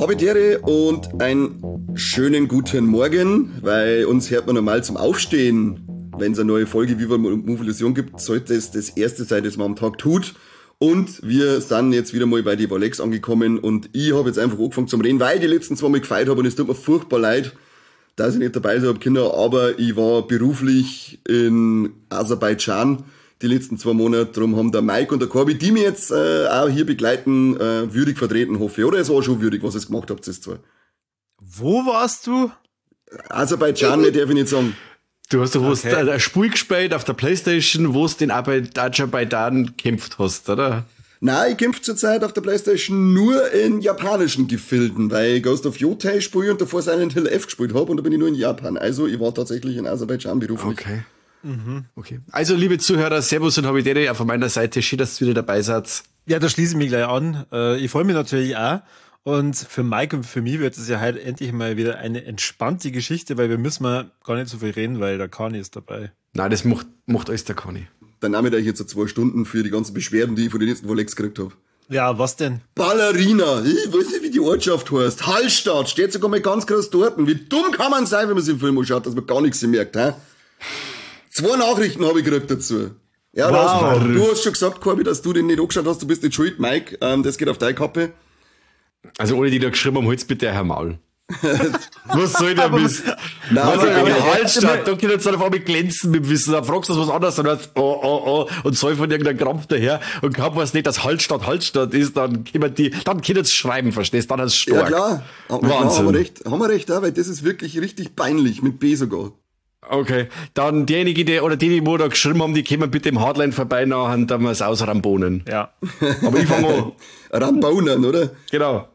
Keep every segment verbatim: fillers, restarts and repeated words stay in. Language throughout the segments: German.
Habitäre und einen schönen guten Morgen, weil uns hört man normal zum Aufstehen. Wenn es eine neue Folge Viva Movilusion gibt, sollte es das erste sein, das man am Tag tut. Und wir sind jetzt wieder mal bei die Valex angekommen und ich habe jetzt einfach angefangen zum Reden, weil ich die letzten zwei Mal gefeiert habe und es tut mir furchtbar leid, dass ich nicht dabei sein habe, Kinder, aber ich war beruflich in Aserbaidschan die letzten zwei Monate, darum haben der Mike und der Corby, die mich jetzt äh, auch hier begleiten, äh, würdig vertreten, hoffe ich. Oder es war schon würdig, was ihr gemacht habt, das zwei. Wo warst du? Aserbaidschan, nicht darf ich nicht sagen. Du hast doch okay. ein Spiel gespielt auf der Playstation, wo du den Aserbaidschan gekämpft hast, oder? Nein, ich kämpfe zurzeit auf der Playstation nur in japanischen Gefilden, weil ich Ghost of Yotei spiele und davor Silent Hill F gespielt habe und da bin ich nur in Japan. Also ich war tatsächlich in Aserbaidschan beruflich. Okay. Mhm, okay. Also, liebe Zuhörer, Servus und Habitäre auch von meiner Seite. Schön, dass ihr wieder dabei seid. Ja, da schließe ich mich gleich an. Ich freue mich natürlich auch. Und für Mike und für mich wird es ja heute endlich mal wieder eine entspannte Geschichte, weil wir müssen mal gar nicht so viel reden, weil der Kani ist dabei. Nein, das macht, macht alles der Kani. Dann nehme ich euch jetzt so zwei Stunden für die ganzen Beschwerden, die ich von den letzten Valex gekriegt habe. Ja, was denn? Ballerina, ich weiß nicht, wie die Ortschaft heißt. Hallstatt, steht sogar mal ganz groß dort. Wie dumm kann man sein, wenn man sich im Film anschaut, dass man gar nichts merkt, hä? Zwei Nachrichten habe ich gekriegt dazu. Ja, wow. Du hast schon gesagt, Corby, dass du den nicht angeschaut hast, du bist nicht schuld, Mike, ähm, das geht auf deine Kappe. Also alle, die da geschrieben haben, holt's bitte Herr Maul. Was soll der Mist? Nein, was soll der Hallstatt? Da können jetzt auf einmal glänzen mit Wissen. Da fragst du was anderes und dann oh, oh, oh, und soll von irgendeinem Krampf daher und kaum was nicht, dass Hallstatt Hallstatt ist, dann können die, dann können sie schreiben, verstehst du? Dann ist es stark. Ja, klar. Wahnsinn. Klar, haben wir recht, haben wir recht, ja, weil das ist wirklich richtig peinlich, mit B sogar. Okay, dann diejenigen, die, oder die, die wo da geschrieben haben, die kommen bitte im Hardline vorbei nachher, dann wir es ausrambonen. Ja. Aber ich fange an. Rambonen, oder? Genau.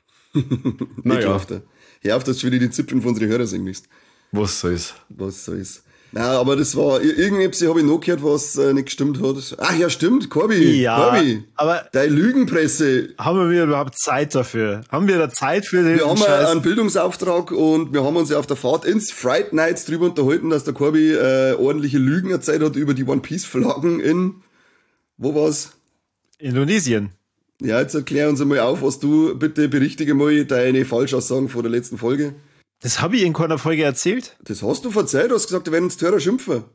Naja. Hör auf, dass du wieder die Zipfeln von unseren Hörern singen müsst. Was soll's? Was soll's? Nein, aber das war, irgendetwas habe ich noch gehört, was äh, nicht gestimmt hat. Ach ja, stimmt, Corby. Ja, Corby, aber deine Lügenpresse. Haben wir überhaupt Zeit dafür? Haben wir da Zeit für den Wir haben Scheiß? einen Bildungsauftrag und wir haben uns ja auf der Fahrt ins Fright Nights drüber unterhalten, dass der Corby äh, ordentliche Lügen erzählt hat über die One Piece Flaggen in, wo war's? Indonesien. Ja, jetzt erklär uns einmal auf, was du, bitte berichtige mal deine Falschaussagen vor der letzten Folge. Das habe ich in keiner Folge erzählt. Das hast du verzeiht, du hast gesagt, wir werden uns teurer schimpfen.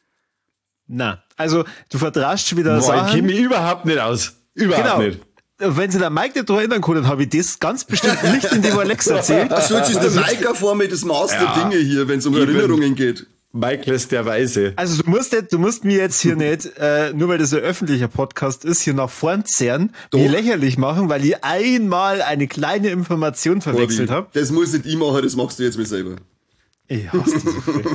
Na, also du verdrascht schon wieder Boah, Sachen. Ich kenne mich überhaupt nicht aus. Überhaupt genau. nicht. Wenn sie der Mike nicht daran erinnern können, habe ich das ganz bestimmt nicht in dem Alex erzählt. Ach so, jetzt ist der Mike auch vor mir das Maß ja. der Dinge hier, wenn es um Erinnerungen geht. Mike lässt der Weise. Also du musst nicht, du musst mir jetzt hier nicht, äh, nur weil das ein öffentlicher Podcast ist, hier nach vorn zerren, mich lächerlich machen, weil ich einmal eine kleine Information verwechselt habe. Das muss nicht ich machen, das machst du jetzt mir selber. Ich hasse das so viel.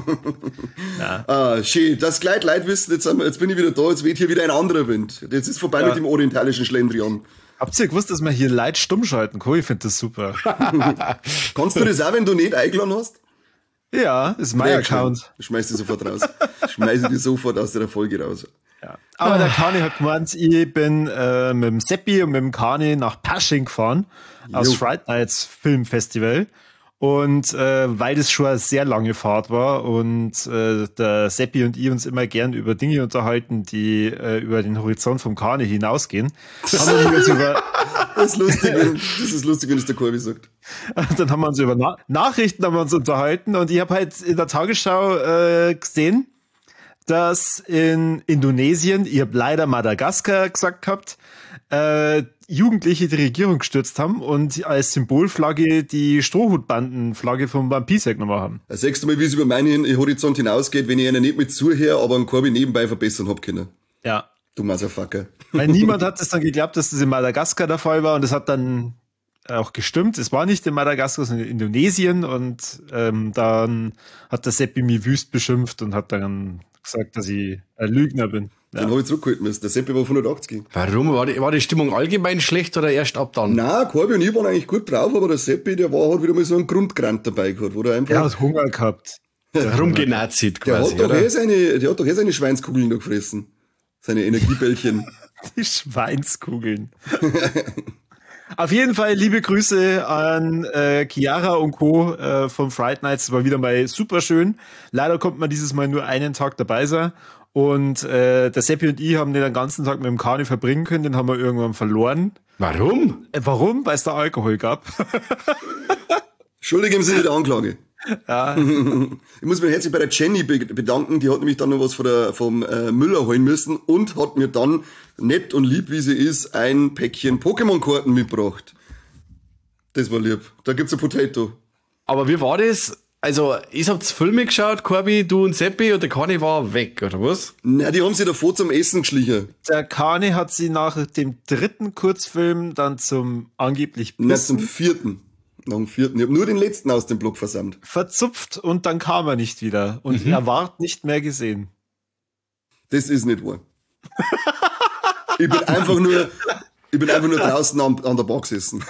Ah, schön. Das Kleid Leid wissen, jetzt, jetzt bin ich wieder da, jetzt weht hier wieder ein anderer Wind. Jetzt ist vorbei ja. mit dem orientalischen Schlendrian. Habt ihr gewusst, dass man hier Leid stumm schalten kann? Ich finde das super. Kannst du das auch, wenn du nicht eingeladen hast? Ja, ist mein ja, Account. Ich schmeiß dich sofort raus. Ich schmeiße dich sofort aus der Folge raus. Ja. Aber oh. der Kani hat gemeint, ich bin äh, mit dem Seppi und mit dem Kani nach Pasching gefahren, jo. aus Fright Nights Filmfestival. Und äh, weil das schon eine sehr lange Fahrt war und äh, der Seppi und ich uns immer gern über Dinge unterhalten, die äh, über den Horizont vom Kani hinausgehen, haben wir uns über das ist lustig, wenn, das ist lustig, wenn es der Corby sagt. Dann haben wir uns über Na- Nachrichten haben wir uns unterhalten und ich habe halt in der Tagesschau äh, gesehen, dass in Indonesien, ihr habt leider Madagaskar gesagt habt, äh, Jugendliche die Regierung gestürzt haben und als Symbolflagge die Strohhutbandenflagge vom One Piece genommen haben. Das sechste Mal, wie es über meinen Horizont hinausgeht, wenn ich einer nicht mit zuhöre, aber einen Corby nebenbei verbessern hab können. Ja. Du Motherfucker. Weil niemand hat es dann geglaubt, dass das in Madagaskar der Fall war und das hat dann auch gestimmt. Es war nicht in Madagaskar, sondern in Indonesien und ähm, dann hat der Seppi mich wüst beschimpft und hat dann gesagt, dass ich ein Lügner bin. Ja. Dann habe ich zurückgehalten müssen. Der Seppi war auf hundertachtzig. Warum? War die, war die Stimmung allgemein schlecht oder erst ab dann? Nein, Corby und ich waren eigentlich gut drauf, aber der Seppi, der war halt wieder mal so ein Grundgrant dabei gehabt, wo der einfach... Der hat Hunger gehabt. Rumgenazit quasi, der hat, doch eh seine, der hat doch eh seine Schweinskugeln noch gefressen. Seine Energiebällchen. Die Schweinskugeln. Auf jeden Fall liebe Grüße an äh, Chiara und Co. Äh, von Fright Nights. War wieder mal super schön. Leider konnte man dieses Mal nur einen Tag dabei sein. Und äh, der Seppi und ich haben den ganzen Tag mit dem Kani verbringen können. Den haben wir irgendwann verloren. Warum? Äh, Warum? Weil es da Alkohol gab. Schuldig im Sinne der Anklage. Ja. Ich muss mich herzlich bei der Jenny be- bedanken, die hat nämlich dann noch was von der, vom äh, Müller holen müssen und hat mir dann, nett und lieb wie sie ist, ein Päckchen Pokémon-Karten mitgebracht. Das war lieb. Da gibt's ein Potato. Aber wie war das? Also, ich hab's Filme geschaut, Corby, du und Seppi, und der Kani war weg, oder was? Na, die haben sie davor zum Essen geschlichen. Der Kani hat sie nach dem dritten Kurzfilm dann zum angeblich Na, zum Bissen vierten. Nach dem vierten. Ich hab nur den letzten aus dem Block versammelt. verzupft und dann kam er nicht wieder. Und Mhm. er ward nicht mehr gesehen. Das ist nicht wahr. Ich bin einfach nur, ich bin einfach nur draußen an, an der Bar gesessen.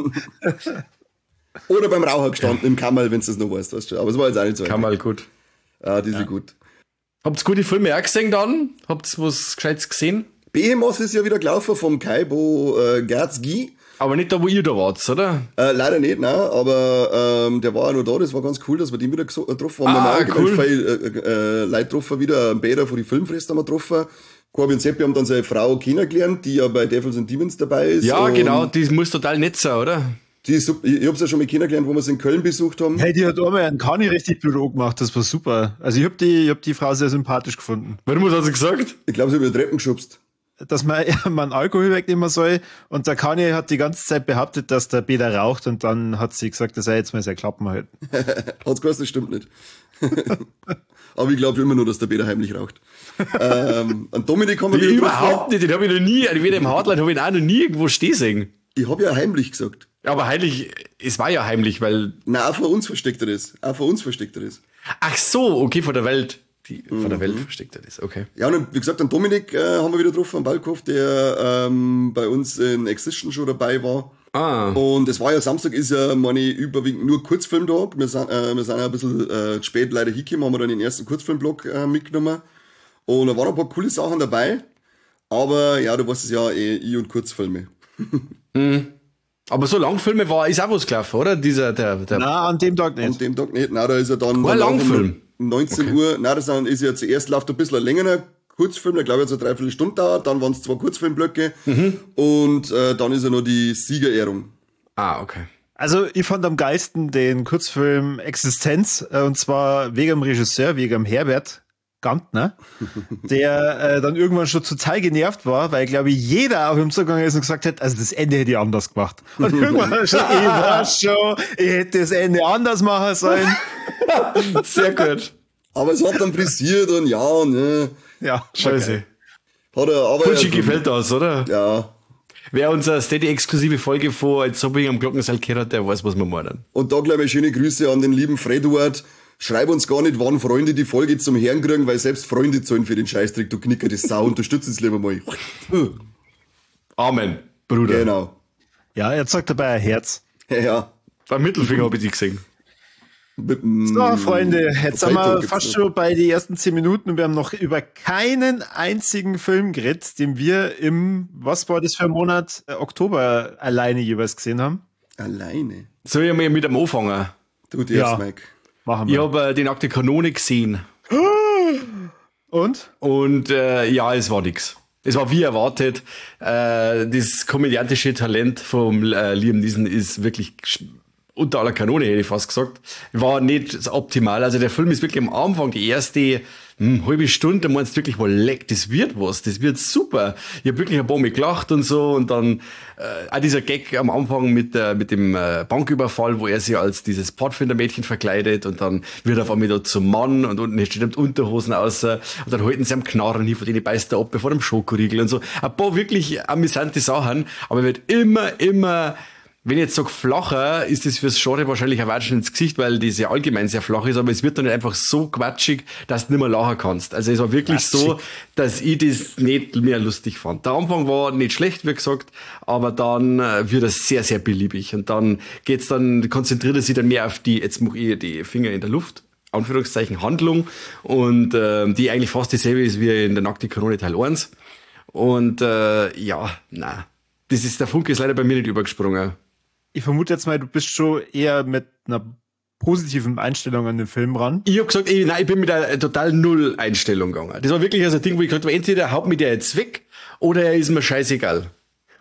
Oder beim Raucher gestanden, im Kammerl, wenn du das noch weißt, weißt du. Aber es war jetzt auch nicht so. Kann mal gut. Ah, die sind gut. Habt's gute Filme auch gesehen dann? Habt's was Gescheites gesehen? Behemoth ist ja wieder gelaufen vom Kaibo äh, Gerzgi. Aber nicht da, wo ihr da wart, oder? Äh, leider nicht, nein, aber ähm, der war ja noch da, das war ganz cool, dass wir den wieder geso- getroffen haben. Ah, Normal cool. viele äh, äh, Leute getroffen, wieder ein Bäder von die Filmfrist haben wir getroffen. Corby und Seppi haben dann seine Frau kennengelernt, die ja bei Devils and Demons dabei ist. Ja, und genau, die muss total nett sein, oder? Die ist super. Ich, ich hab's ja schon mal kennengelernt, wo wir sie in Köln besucht haben. Hey, die hat einmal einen Kani richtig Büro gemacht, das war super. Also ich hab die, ich hab die Frau sehr sympathisch gefunden. Warum hat sie gesagt? Ich glaube, sie hat über die Treppen geschubst. Dass man, man Alkohol wegnehmen soll. Und der Kani hat die ganze Zeit behauptet, dass der Peter raucht und dann hat sie gesagt, dass er jetzt mal seine Klappen hält. Hat's geheißen, das stimmt nicht. Aber ich glaube immer nur, dass der Peter heimlich raucht. ähm, und Dominik haben wir Die wieder überhaupt nicht, den habe ich noch nie, weder im Hardline habe ich ihn auch noch nie irgendwo stehen sehen. Ich habe ja heimlich gesagt. Aber heimlich, es war ja heimlich, weil. Na, auch vor uns versteckt er das. Auch vor uns versteckt er das. Ach so, okay, von der Welt. Die, von der Welt versteckt er das, okay. Ja, und wie gesagt, den Dominik äh, haben wir wieder getroffen am Balkhof, der ähm, bei uns in Existence schon dabei war. Ah. Und es war ja Samstag, ist ja, meine ich, überwiegend nur Kurzfilmtag. Wir sind, äh, wir sind ja ein bisschen äh, spät leider hingekommen, haben wir dann den ersten Kurzfilmblock äh, mitgenommen. Und da waren ein paar coole Sachen dabei. Aber ja, du weißt es ja, eh, ich und Kurzfilme. Aber so Langfilme war, ist auch was gelaufen, oder? Dieser, der, der. Na, an dem Tag An nicht. dem Tag nicht. Nein, da ist er dann. War ein danach Langfilm? um neunzehn Uhr. Nein, das ist ja zuerst läuft ein bisschen ein längerer Kurzfilm, der glaube ich hat so dreiviertel Stunde dauert. Dann waren es zwei Kurzfilmblöcke. Und äh, dann ist ja noch die Siegerehrung. Ah, okay. Also ich fand am geilsten den Kurzfilm Existenz, äh, und zwar wegen dem Regisseur, wegen dem Herbert Gantner, der äh, dann irgendwann schon total genervt war, weil, glaube ich, jeder auf ihm zugegangen ist und gesagt hat, also das Ende hätte ich anders gemacht. Und irgendwann hat er schon, ich weiß schon, ich hätte das Ende anders machen sollen. Sehr gut. Aber es hat dann pressiert und ja, und ne. Ja, Scheiße. Hat er, aber Putschi ja, gefällt das, oder? Ja. Wer unsere Steady-exklusive Folge vor jetzt Zobbing am Glockenseil gehört hat, der weiß, was wir meinen. Und da gleich mal schöne Grüße an den lieben Fredward. Schreib uns gar nicht, wann Freunde die Folge zum Herrn kriegen, weil selbst Freunde zahlen für den Scheißtrick, du Knicker, das Sau, unterstützt uns lieber mal. Amen, Bruder. Genau. Ja, er sagt dabei ein Herz. Ja. Beim Mittelfinger habe ich die gesehen. Mit dem So, Freunde, jetzt sind Potato wir gibt's fast noch. schon bei den ersten zehn Minuten und wir haben noch über keinen einzigen Film geredet, den wir im, was war das für ein Monat, äh, Oktober alleine jeweils gesehen haben. Alleine. Soll ich mal mit dem anfangen? Du, die Ja. erst, Mike. Machen Ich wir. habe äh, die nackte Kanone gesehen. Und? Und äh, ja, es war nix. Es war wie erwartet. Äh, das komödiantische Talent vom äh, Liam Neeson ist wirklich sch- unter aller Kanone, hätte ich fast gesagt. War nicht optimal. Also der Film ist wirklich am Anfang, die erste hm, halbe Stunde, da meinst du wirklich mal, leck, das wird was, das wird super. Ich habe wirklich ein paar Mal gelacht und so. Und dann äh, auch dieser Gag am Anfang mit, äh, mit dem äh, Banküberfall, wo er sich als dieses Pfadfindermädchen verkleidet und dann wird er auf einmal da zum Mann und unten steht ihm die Unterhosen aus und dann halten sie am Knarren hin, von denen beißt er ab, bevor dem Schokoriegel und so. Ein paar wirklich amüsante Sachen, aber er wird immer, immer, wenn ich jetzt sage flacher, ist das fürs Genre wahrscheinlich ein Watschen ins Gesicht, weil das ja allgemein sehr flach ist, aber es wird dann nicht einfach so quatschig, dass du nicht mehr lachen kannst. Also es war wirklich so, dass ich das nicht mehr lustig fand. Der Anfang war nicht schlecht, wie gesagt, aber dann äh, wird es sehr, sehr beliebig und dann geht's dann, konzentriert er sich dann mehr auf die, jetzt mache ich die Finger in der Luft, Anführungszeichen Handlung, und äh, die eigentlich fast dieselbe ist wie in der nackte Kanone Teil eins. Und äh, ja, na, das ist, der Funke ist leider bei mir nicht übergesprungen. Ich vermute jetzt mal, du bist schon eher mit einer positiven Einstellung an den Film ran. Ich hab gesagt, ey, nein, ich bin mit einer total Null Einstellung gegangen. Das war wirklich also ein Ding, wo ich gesagt habe, entweder haut mich der jetzt weg oder er ist mir scheißegal.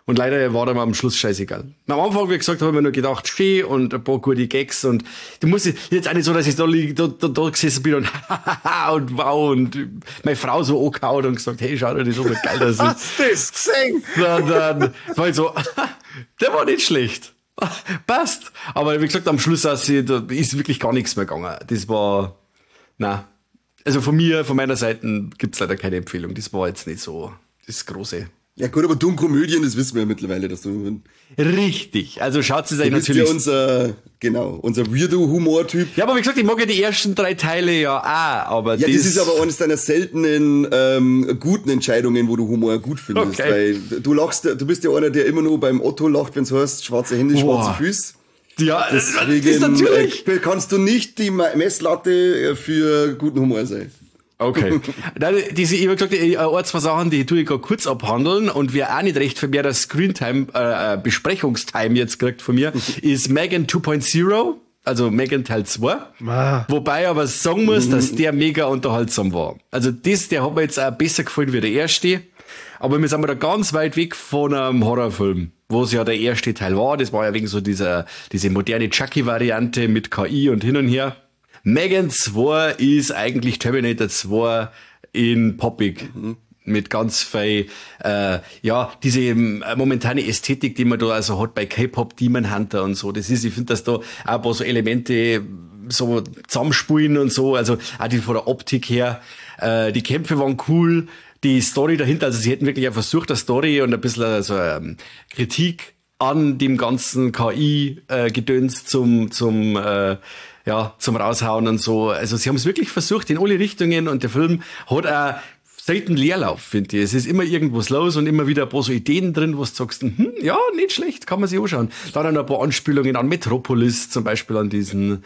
Und leider war dann am Schluss scheißegal. Am Anfang, wie gesagt, habe ich mir nur gedacht, schön und ein paar gute Gags und du musst jetzt auch nicht so, dass ich da, da, da, da gesessen bin und und wow und meine Frau so angehauen und gesagt, hey, schau dir das so geil das ist. Hast du das gesehen? Dann, dann war ich so, der war nicht schlecht. Passt. Aber wie gesagt, am Schluss da ist wirklich gar nichts mehr gegangen. Das war, na, also von mir, von meiner Seite gibt's leider keine Empfehlung. Das war jetzt nicht so das Große. Ja gut, aber dumm Komödien, das wissen wir ja mittlerweile, dass du... Richtig, also schaut es euch Du bist natürlich... ja unser, genau, unser Weirdo-Humor-Typ. Ja, aber wie gesagt, ich mag ja die ersten drei Teile ja auch, aber Ja, das... das ist aber eines deiner seltenen ähm, guten Entscheidungen, wo du Humor gut findest. Okay. Weil du lachst, du bist ja einer, der immer nur beim Otto lacht, wenn es heißt, schwarze Hände, Boah. schwarze Füße. Ja, das Deswegen ist natürlich... äh, kannst du nicht die Messlatte für guten Humor sein. Okay. Nein, diese, ich habe gesagt, äh, ein, zwei Sachen, die tue ich gerade kurz abhandeln und wer auch nicht recht für mehr das Screentime, äh, Besprechungstime jetzt kriegt von mir, ist Megan zwei Punkt null, also Megan Teil zwei. Ah. Wobei ich aber sagen muss, dass der mega unterhaltsam war. Also das, der hat mir jetzt auch besser gefallen wie der erste. Aber wir sind da ganz weit weg von einem Horrorfilm, wo es ja der erste Teil war. Das war ja wegen so dieser, diese moderne Chucky-Variante mit K I und hin und her. Megan zwei ist eigentlich Terminator zwei in poppig. Mhm. Mit ganz viel, äh, ja, diese ähm, momentane Ästhetik, die man da also hat bei K-Pop, Demon Hunter und so. Das ist, ich finde, dass da auch ein paar so Elemente so zusammenspielen und so. Also auch die von der Optik her. Äh, die Kämpfe waren cool. Die Story dahinter, also sie hätten wirklich auch versucht, eine Story und ein bisschen so ähm, Kritik an dem ganzen K I-Gedöns äh, zum, zum, äh, ja, zum Raushauen und so. Also sie haben es wirklich versucht in alle Richtungen und der Film hat auch selten Leerlauf, finde ich. Es ist immer irgendwas los und immer wieder ein paar so Ideen drin, wo du sagst, hm, ja, nicht schlecht, kann man sich anschauen. Dann ein paar Anspielungen an Metropolis, zum Beispiel an diesen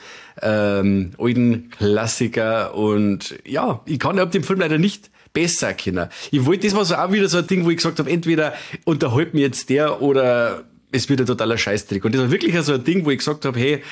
ähm, alten Klassiker und ja, ich kann ab dem Film leider nicht besser erkennen. Ich wollte, das war so auch wieder so ein Ding, wo ich gesagt habe, entweder unterhält mir jetzt der oder es wird ein totaler Scheißtrick. Und das war wirklich so ein Ding, wo ich gesagt habe, hey,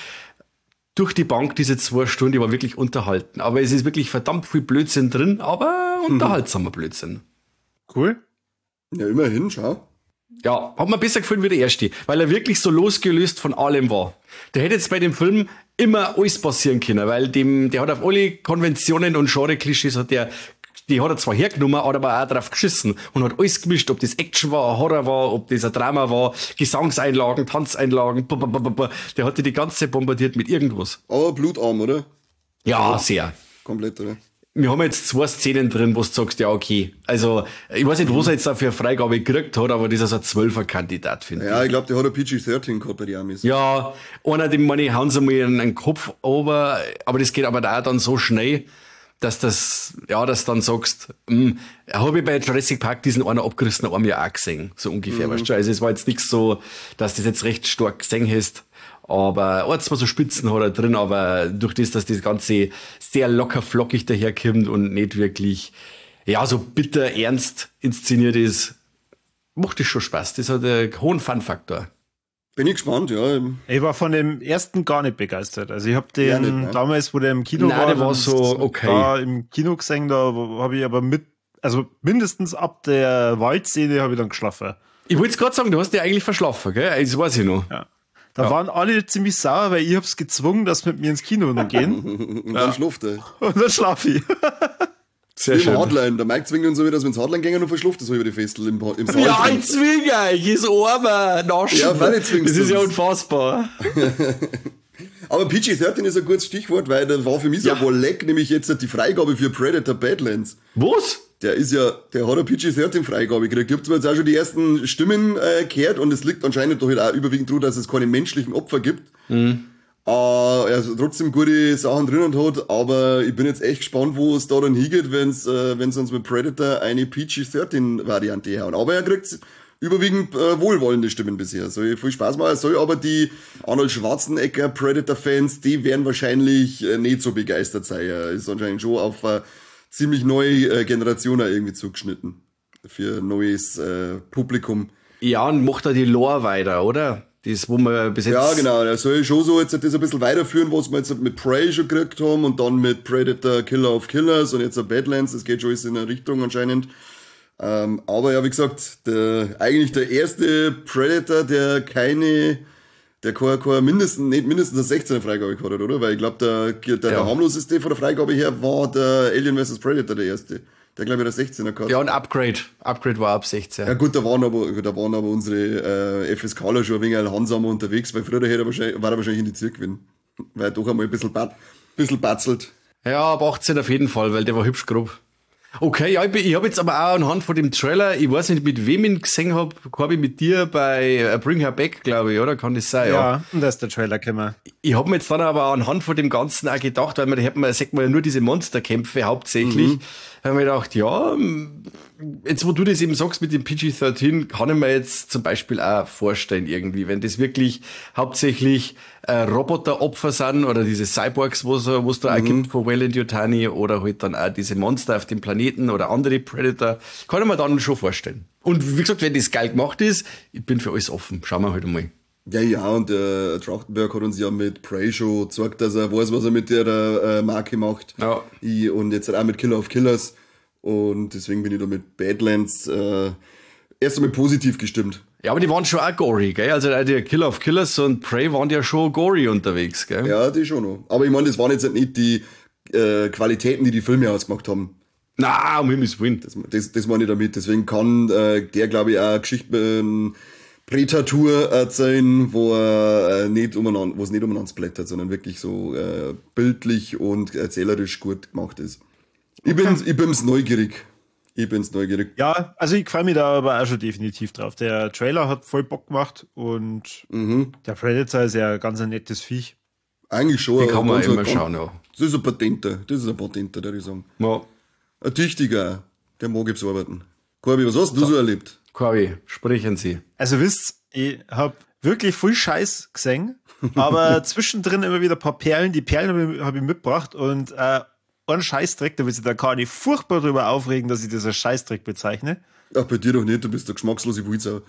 durch die Bank diese zwei Stunden, die war wirklich unterhalten. Aber es ist wirklich verdammt viel Blödsinn drin, aber unterhaltsamer Blödsinn. Cool. Ja, immerhin, schau. Ja, hat mir besser gefallen wie der erste, weil er wirklich so losgelöst von allem war. Der hätte jetzt bei dem Film immer alles passieren können, weil dem, der hat auf alle Konventionen und Genre-Klischees hat der Die hat er zwar hergenommen, hat aber auch drauf geschissen und hat alles gemischt, ob das Action war, Horror war, ob das ein Drama war, Gesangseinlagen, Tanzeinlagen, b -b -b -b. Der hatte die ganze Zeit bombardiert mit irgendwas. Aber blutarm, oder? Ja, sehr. Komplett, oder? Wir haben jetzt zwei Szenen drin, wo du sagst, ja, okay. Also, ich weiß nicht, was er jetzt da für eine Freigabe gekriegt hat, aber das ist ein Zwölfer-Kandidat, finde ich. Ja, ich glaube, der hat ein P G dreizehn gehabt bei den Amis. Ja, einer, dem meine, hauen sie mal in den Kopf over, aber das geht aber da dann so schnell, dass das, ja, dass dann sagst, hm, habe ich bei Jurassic Park diesen einen abgerissenen Arm ja auch gesehen, so ungefähr, mhm. weißt du? Also es war jetzt nichts so, dass das jetzt recht stark gesehen hast, aber auch zwar so Spitzen hat er drin, aber durch das, dass das Ganze sehr locker flockig daherkommt und nicht wirklich, ja, so bitter ernst inszeniert ist, macht das schon Spaß. Das hat einen hohen Fun-Faktor. Bin ich gespannt, ja. Ich war von dem ersten gar nicht begeistert. Also ich habe den Ja, nicht, ne? damals, wo der im Kino Nein, war, der war dann so okay. Da im Kino gesehen, da habe ich aber mit, also mindestens ab der Waldszene habe ich dann geschlafen. Ich wollte es gerade sagen, du hast dich eigentlich verschlafen, gell? Das weiß ich noch. Ja. Da Ja. waren alle ziemlich sauer, weil ich hab's gezwungen, dass mit mir ins Kino noch gehen. Und dann schluft er. Und dann schlaf ich. Sehr Im schön. Hardline. Der Mike zwingt uns so wieder, dass wir ins Hardline gehen und verschluft das so über die Festel im, im Saal. Ja, drin. ich zwinge euch, ist armer Naschen. Ja, weil ich zwingst Das ist ja uns. unfassbar. Aber P G dreizehn ist ein gutes Stichwort, weil das war für mich so Ja. ein Leck, nämlich jetzt die Freigabe für Predator Badlands. Was? Der ist ja, der hat eine P G dreizehn Freigabe gekriegt. Ich hab zwar jetzt auch schon die ersten Stimmen äh, gehört und es liegt anscheinend doch halt auch überwiegend daran, dass es keine menschlichen Opfer gibt. Mhm. Äh, also trotzdem gute Sachen drinnen hat, aber ich bin jetzt echt gespannt, wo es da dann hingeht, wenn es äh, wenn's uns mit Predator eine P G dreizehn Variante hauen. Aber er kriegt überwiegend äh, wohlwollende Stimmen bisher. Soll viel Spaß machen. Soll aber die Arnold Schwarzenegger Predator-Fans, die werden wahrscheinlich äh, nicht so begeistert sein. Er ist anscheinend schon auf eine ziemlich neue äh, Generation auch irgendwie zugeschnitten. Für ein neues äh, Publikum. Ja, und macht er die Lore weiter, oder? Das, wo wir bis jetzt... Ja, genau. Er soll schon so jetzt das ein bisschen weiterführen, was wir jetzt mit Prey schon gekriegt haben und dann mit Predator Killer of Killers und jetzt Badlands. Das geht schon alles in eine Richtung anscheinend. Ähm, aber ja, wie gesagt, der, eigentlich der erste Predator, der keine, der keine, keine mindestens, nicht mindestens eine sechzehner Freigabe gehabt hat, oder? Weil ich glaube, der, der, der Ja. harmloseste von der Freigabe her war der Alien versus. Predator der erste. Der glaube ich der sechzehner gehabt. Ja, und Upgrade. Upgrade war ab sechzehn. Ja gut, da waren aber, da waren aber unsere äh, FSKler schon ein wenig handsamer unterwegs, weil früher hätte er wahrscheinlich, war er wahrscheinlich in die Zirk gewinnen. Weil er doch einmal ein bisschen, bat, bisschen batzelt. Ja, ab achtzehn auf jeden Fall, weil der war hübsch grob. Okay, ja, ich, bin- ich habe jetzt aber auch anhand von dem Trailer, ich weiß nicht, mit wem ich ihn gesehen habe, habe ich mit dir bei äh, Bring Her Back, glaube ich, oder? Kann das sein? Ja, und da ist der Trailer gekommen. Ich habe mir jetzt dann aber anhand von dem Ganzen auch gedacht, weil man, da hat man, sagt man ja nur diese Monsterkämpfe hauptsächlich, mhm. habe mir gedacht, ja, jetzt wo du das eben sagst mit dem P G dreizehn, kann ich mir jetzt zum Beispiel auch vorstellen irgendwie, wenn das wirklich hauptsächlich äh, Roboteropfer sind oder diese Cyborgs, wo es wo's da mhm. auch gibt von Weyland-Yutani oder halt dann auch diese Monster auf dem Planeten oder andere Predator, kann ich mir dann schon vorstellen. Und wie gesagt, wenn das geil gemacht ist, ich bin für alles offen. Schauen wir halt einmal. Ja, ja, und der äh, Trachtenberg hat uns ja mit Prey schon gezeigt, dass er weiß, was er mit der äh, Marke macht. Ja. Ich, und jetzt auch mit Killer of Killers. Und deswegen bin ich da mit Badlands äh, erst einmal positiv gestimmt. Ja, aber die waren schon auch gory, gell? Also auch die Killer of Killers und Prey waren ja schon gory unterwegs, gell? Ja, die schon noch. Aber ich meine, das waren jetzt nicht die äh, Qualitäten, die die Filme ausgemacht haben. Na, um Himmels Willen. Das, das, das meine ich damit. Deswegen kann äh, der, glaube ich, auch Geschichten Predator erzählen, wo er äh, nicht umeinander, wo es nicht umeinander blättert, sondern wirklich so äh, bildlich und erzählerisch gut gemacht ist. Ich Okay. bin's, ich bin's neugierig. Ich bin's neugierig. Ja, also ich freue mich da aber auch schon definitiv drauf. Der Trailer hat voll Bock gemacht und Mhm. der Predator ist ja ganz ein nettes Viech. Eigentlich schon. Die kann man ganz- immer ganz- schauen, ja. Das ist ein Patenter. Das ist ein Patenter, würde ich sagen. Ja. Ein Tüchtiger. Der mag jetzt arbeiten. Corby, was hast du so erlebt? Corby, sprechen Sie. Also wisst, ich habe wirklich viel Scheiß gesehen, aber zwischendrin immer wieder ein paar Perlen. Die Perlen habe ich, hab ich mitgebracht und äh, einen Scheißdreck, da will sich der Kani furchtbar drüber aufregen, dass ich das als Scheißdreck bezeichne. Ach, bei dir doch nicht. Du bist der geschmackslose Wulzau.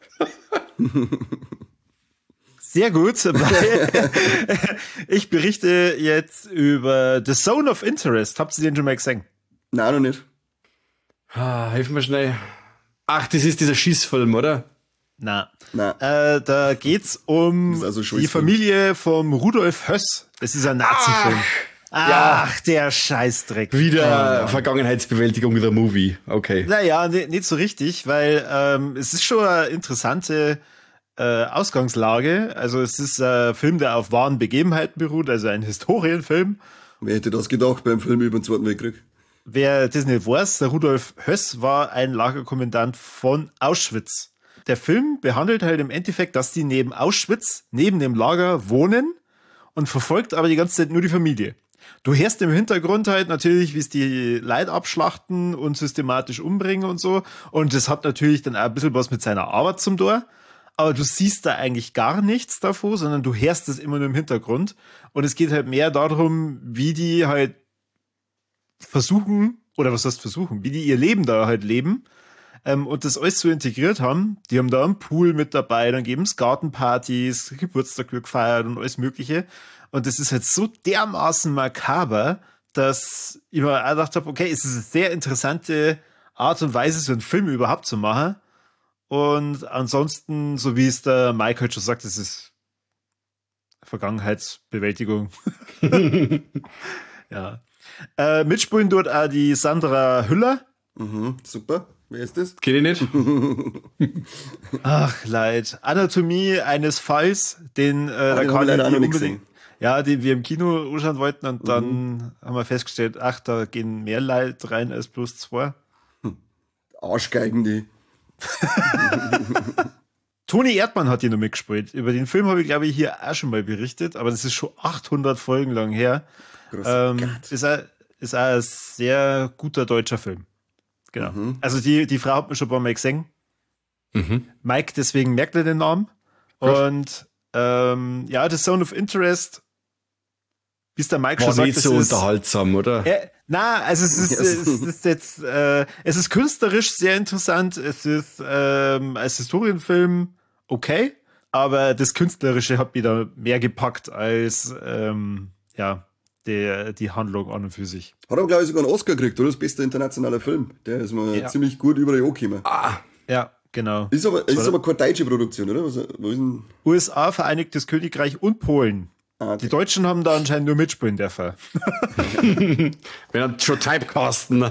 Sehr gut, weil ich berichte jetzt über The Zone of Interest. Habt ihr den schon mal gesehen? Nein, noch nicht. Ah, hilf mir schnell. Ach, das ist dieser Schießfilm, oder? Na. Nein. Äh, da geht's um Das ist also die Scheißfilm. Familie vom Rudolf Höss. Das ist ein Nazi-Film. Ach, der Scheißdreck. Wieder Vergangenheitsbewältigung der Movie. Okay. Naja, ne, nicht so richtig, weil ähm, es ist schon eine interessante äh, Ausgangslage. Also es ist ein Film, der auf wahren Begebenheiten beruht, also ein Historienfilm. Wer hätte das gedacht beim Film über den Zweiten Weltkrieg? Wer das nicht weiß, der Rudolf Höss war ein Lagerkommandant von Auschwitz. Der Film behandelt halt im Endeffekt, dass die neben Auschwitz, neben dem Lager wohnen und verfolgt aber die ganze Zeit nur die Familie. Du hörst im Hintergrund halt natürlich, wie es die Leute abschlachten und systematisch umbringen und so. Und das hat natürlich dann auch ein bisschen was mit seiner Arbeit zum Tor. Aber du siehst da eigentlich gar nichts davon, sondern du hörst es immer nur im Hintergrund. Und es geht halt mehr darum, wie die halt versuchen, oder was heißt versuchen, wie die ihr Leben da halt leben ähm, und das alles so integriert haben. Die haben da einen Pool mit dabei, dann geben es Gartenpartys, Geburtstag gefeiert und alles mögliche. Und das ist halt so dermaßen makaber, dass ich mir auch gedacht habe, okay, es ist eine sehr interessante Art und Weise, so einen Film überhaupt zu machen. Und ansonsten, so wie es der Mike halt schon sagt, es ist Vergangenheitsbewältigung. Ja. Äh, mitspielen dort auch die Sandra Hüller. Mhm, super. Wer ist das? Geht ich nicht? Ach, leid. Anatomie eines Falls, den äh, Ah, da den kann hab ich leider ich auch noch nicht unbedingt- Ja, den wir im Kino anschauen wollten und dann haben wir festgestellt, ach, da gehen mehr Leute rein als bloß zwei. Arschgeigen, die. Toni Erdmann hat hier noch mitgespielt. Über den Film habe ich, glaube ich, hier auch schon mal berichtet, aber das ist schon achthundert Folgen lang her. Großer Ähm, Gott. ist, ein, ist auch ein sehr guter deutscher Film. Genau. Also die, die Frau hat mir schon ein paar Mal gesehen. Mhm. Mike, deswegen merkt er den Namen. Und ähm, ja, The Zone of Interest, wie es der Mike War schon sagt, nicht das so ist, unterhaltsam, oder? ja, na, also es ist, es ist jetzt, äh, es ist künstlerisch sehr interessant. Es ist ähm, als Historienfilm okay, aber das Künstlerische hat mich da mehr gepackt als ähm, ja der, die Handlung an und für sich. Hat aber, glaube ich, sogar einen Oscar gekriegt, oder? Das beste internationaler Film. Der ist mal Ja. ziemlich gut überall angekommen. Ah, Ja, genau. Ist aber, ist aber keine deutsche Produktion, oder? Was, wo ist denn? U S A, Vereinigtes Königreich und Polen. Ah, okay. Die Deutschen haben da anscheinend nur mitspielen dürfen. wenn dann schon Typecasten.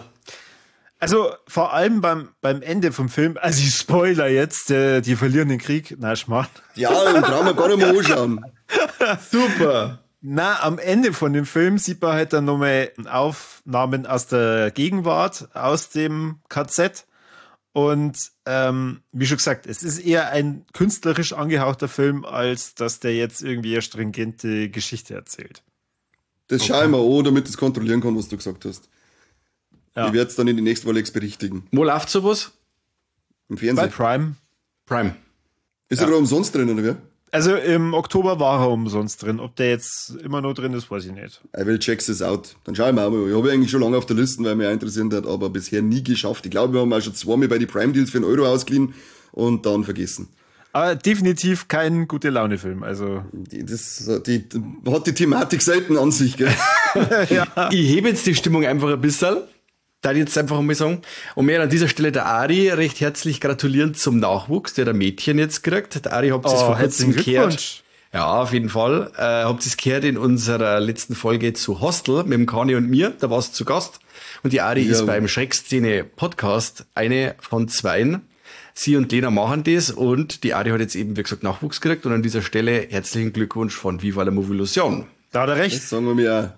Also vor allem beim, beim Ende vom Film, also ich Spoiler jetzt, äh, die verlieren den Krieg. Na, Schmarrn. Ja, dann brauchen wir gar nicht mehr anschauen. Super. Na, am Ende von dem Film sieht man halt dann nochmal Aufnahmen aus der Gegenwart, aus dem K Z. Und ähm, wie schon gesagt, es ist eher ein künstlerisch angehauchter Film, als dass der jetzt irgendwie eine stringente Geschichte erzählt. Das schaue ich mir an, damit ich das kontrollieren kann, was du gesagt hast. Ja. Ich werde es dann in die nächsten Woche berichtigen. Wo läuft sowas? Im Bei Fernsehen. Prime. Prime. Ist er gerade umsonst drin, oder wie? Also im Oktober war er umsonst drin. Ob der jetzt immer noch drin ist, weiß ich nicht. I will check this out. Dann schaue ich mir auch mal. Ich habe eigentlich schon lange auf der Liste, weil mich auch interessiert hat, aber bisher nie geschafft. Ich glaube, wir haben auch schon zweimal bei die Prime-Deals für einen Euro ausgeliehen und dann vergessen. Aber definitiv kein gute Laune-Film. Also Die, das, die, die hat die Thematik selten an sich, gell? Ich hebe jetzt die Stimmung einfach ein bisschen. Da jetzt einfach mal sagen. Und mir an dieser Stelle der Ari recht herzlich gratulieren zum Nachwuchs, der der Mädchen jetzt kriegt. Der Ari, habt ihr es Oh, vor kurzem herzlichen gehört? Glückwunsch. Ja, auf jeden Fall. Äh, habt ihr es gehört in unserer letzten Folge zu Hostel mit dem Kani und mir. Da warst du zu Gast. Und die Ari Ja. ist beim Schreckszene Podcast eine von zweien. Sie und Lena machen das und die Ari hat jetzt eben, wie gesagt, Nachwuchs gekriegt. Und an dieser Stelle herzlichen Glückwunsch von Viva la Movilusion. Da hat er recht. Das sagen wir mir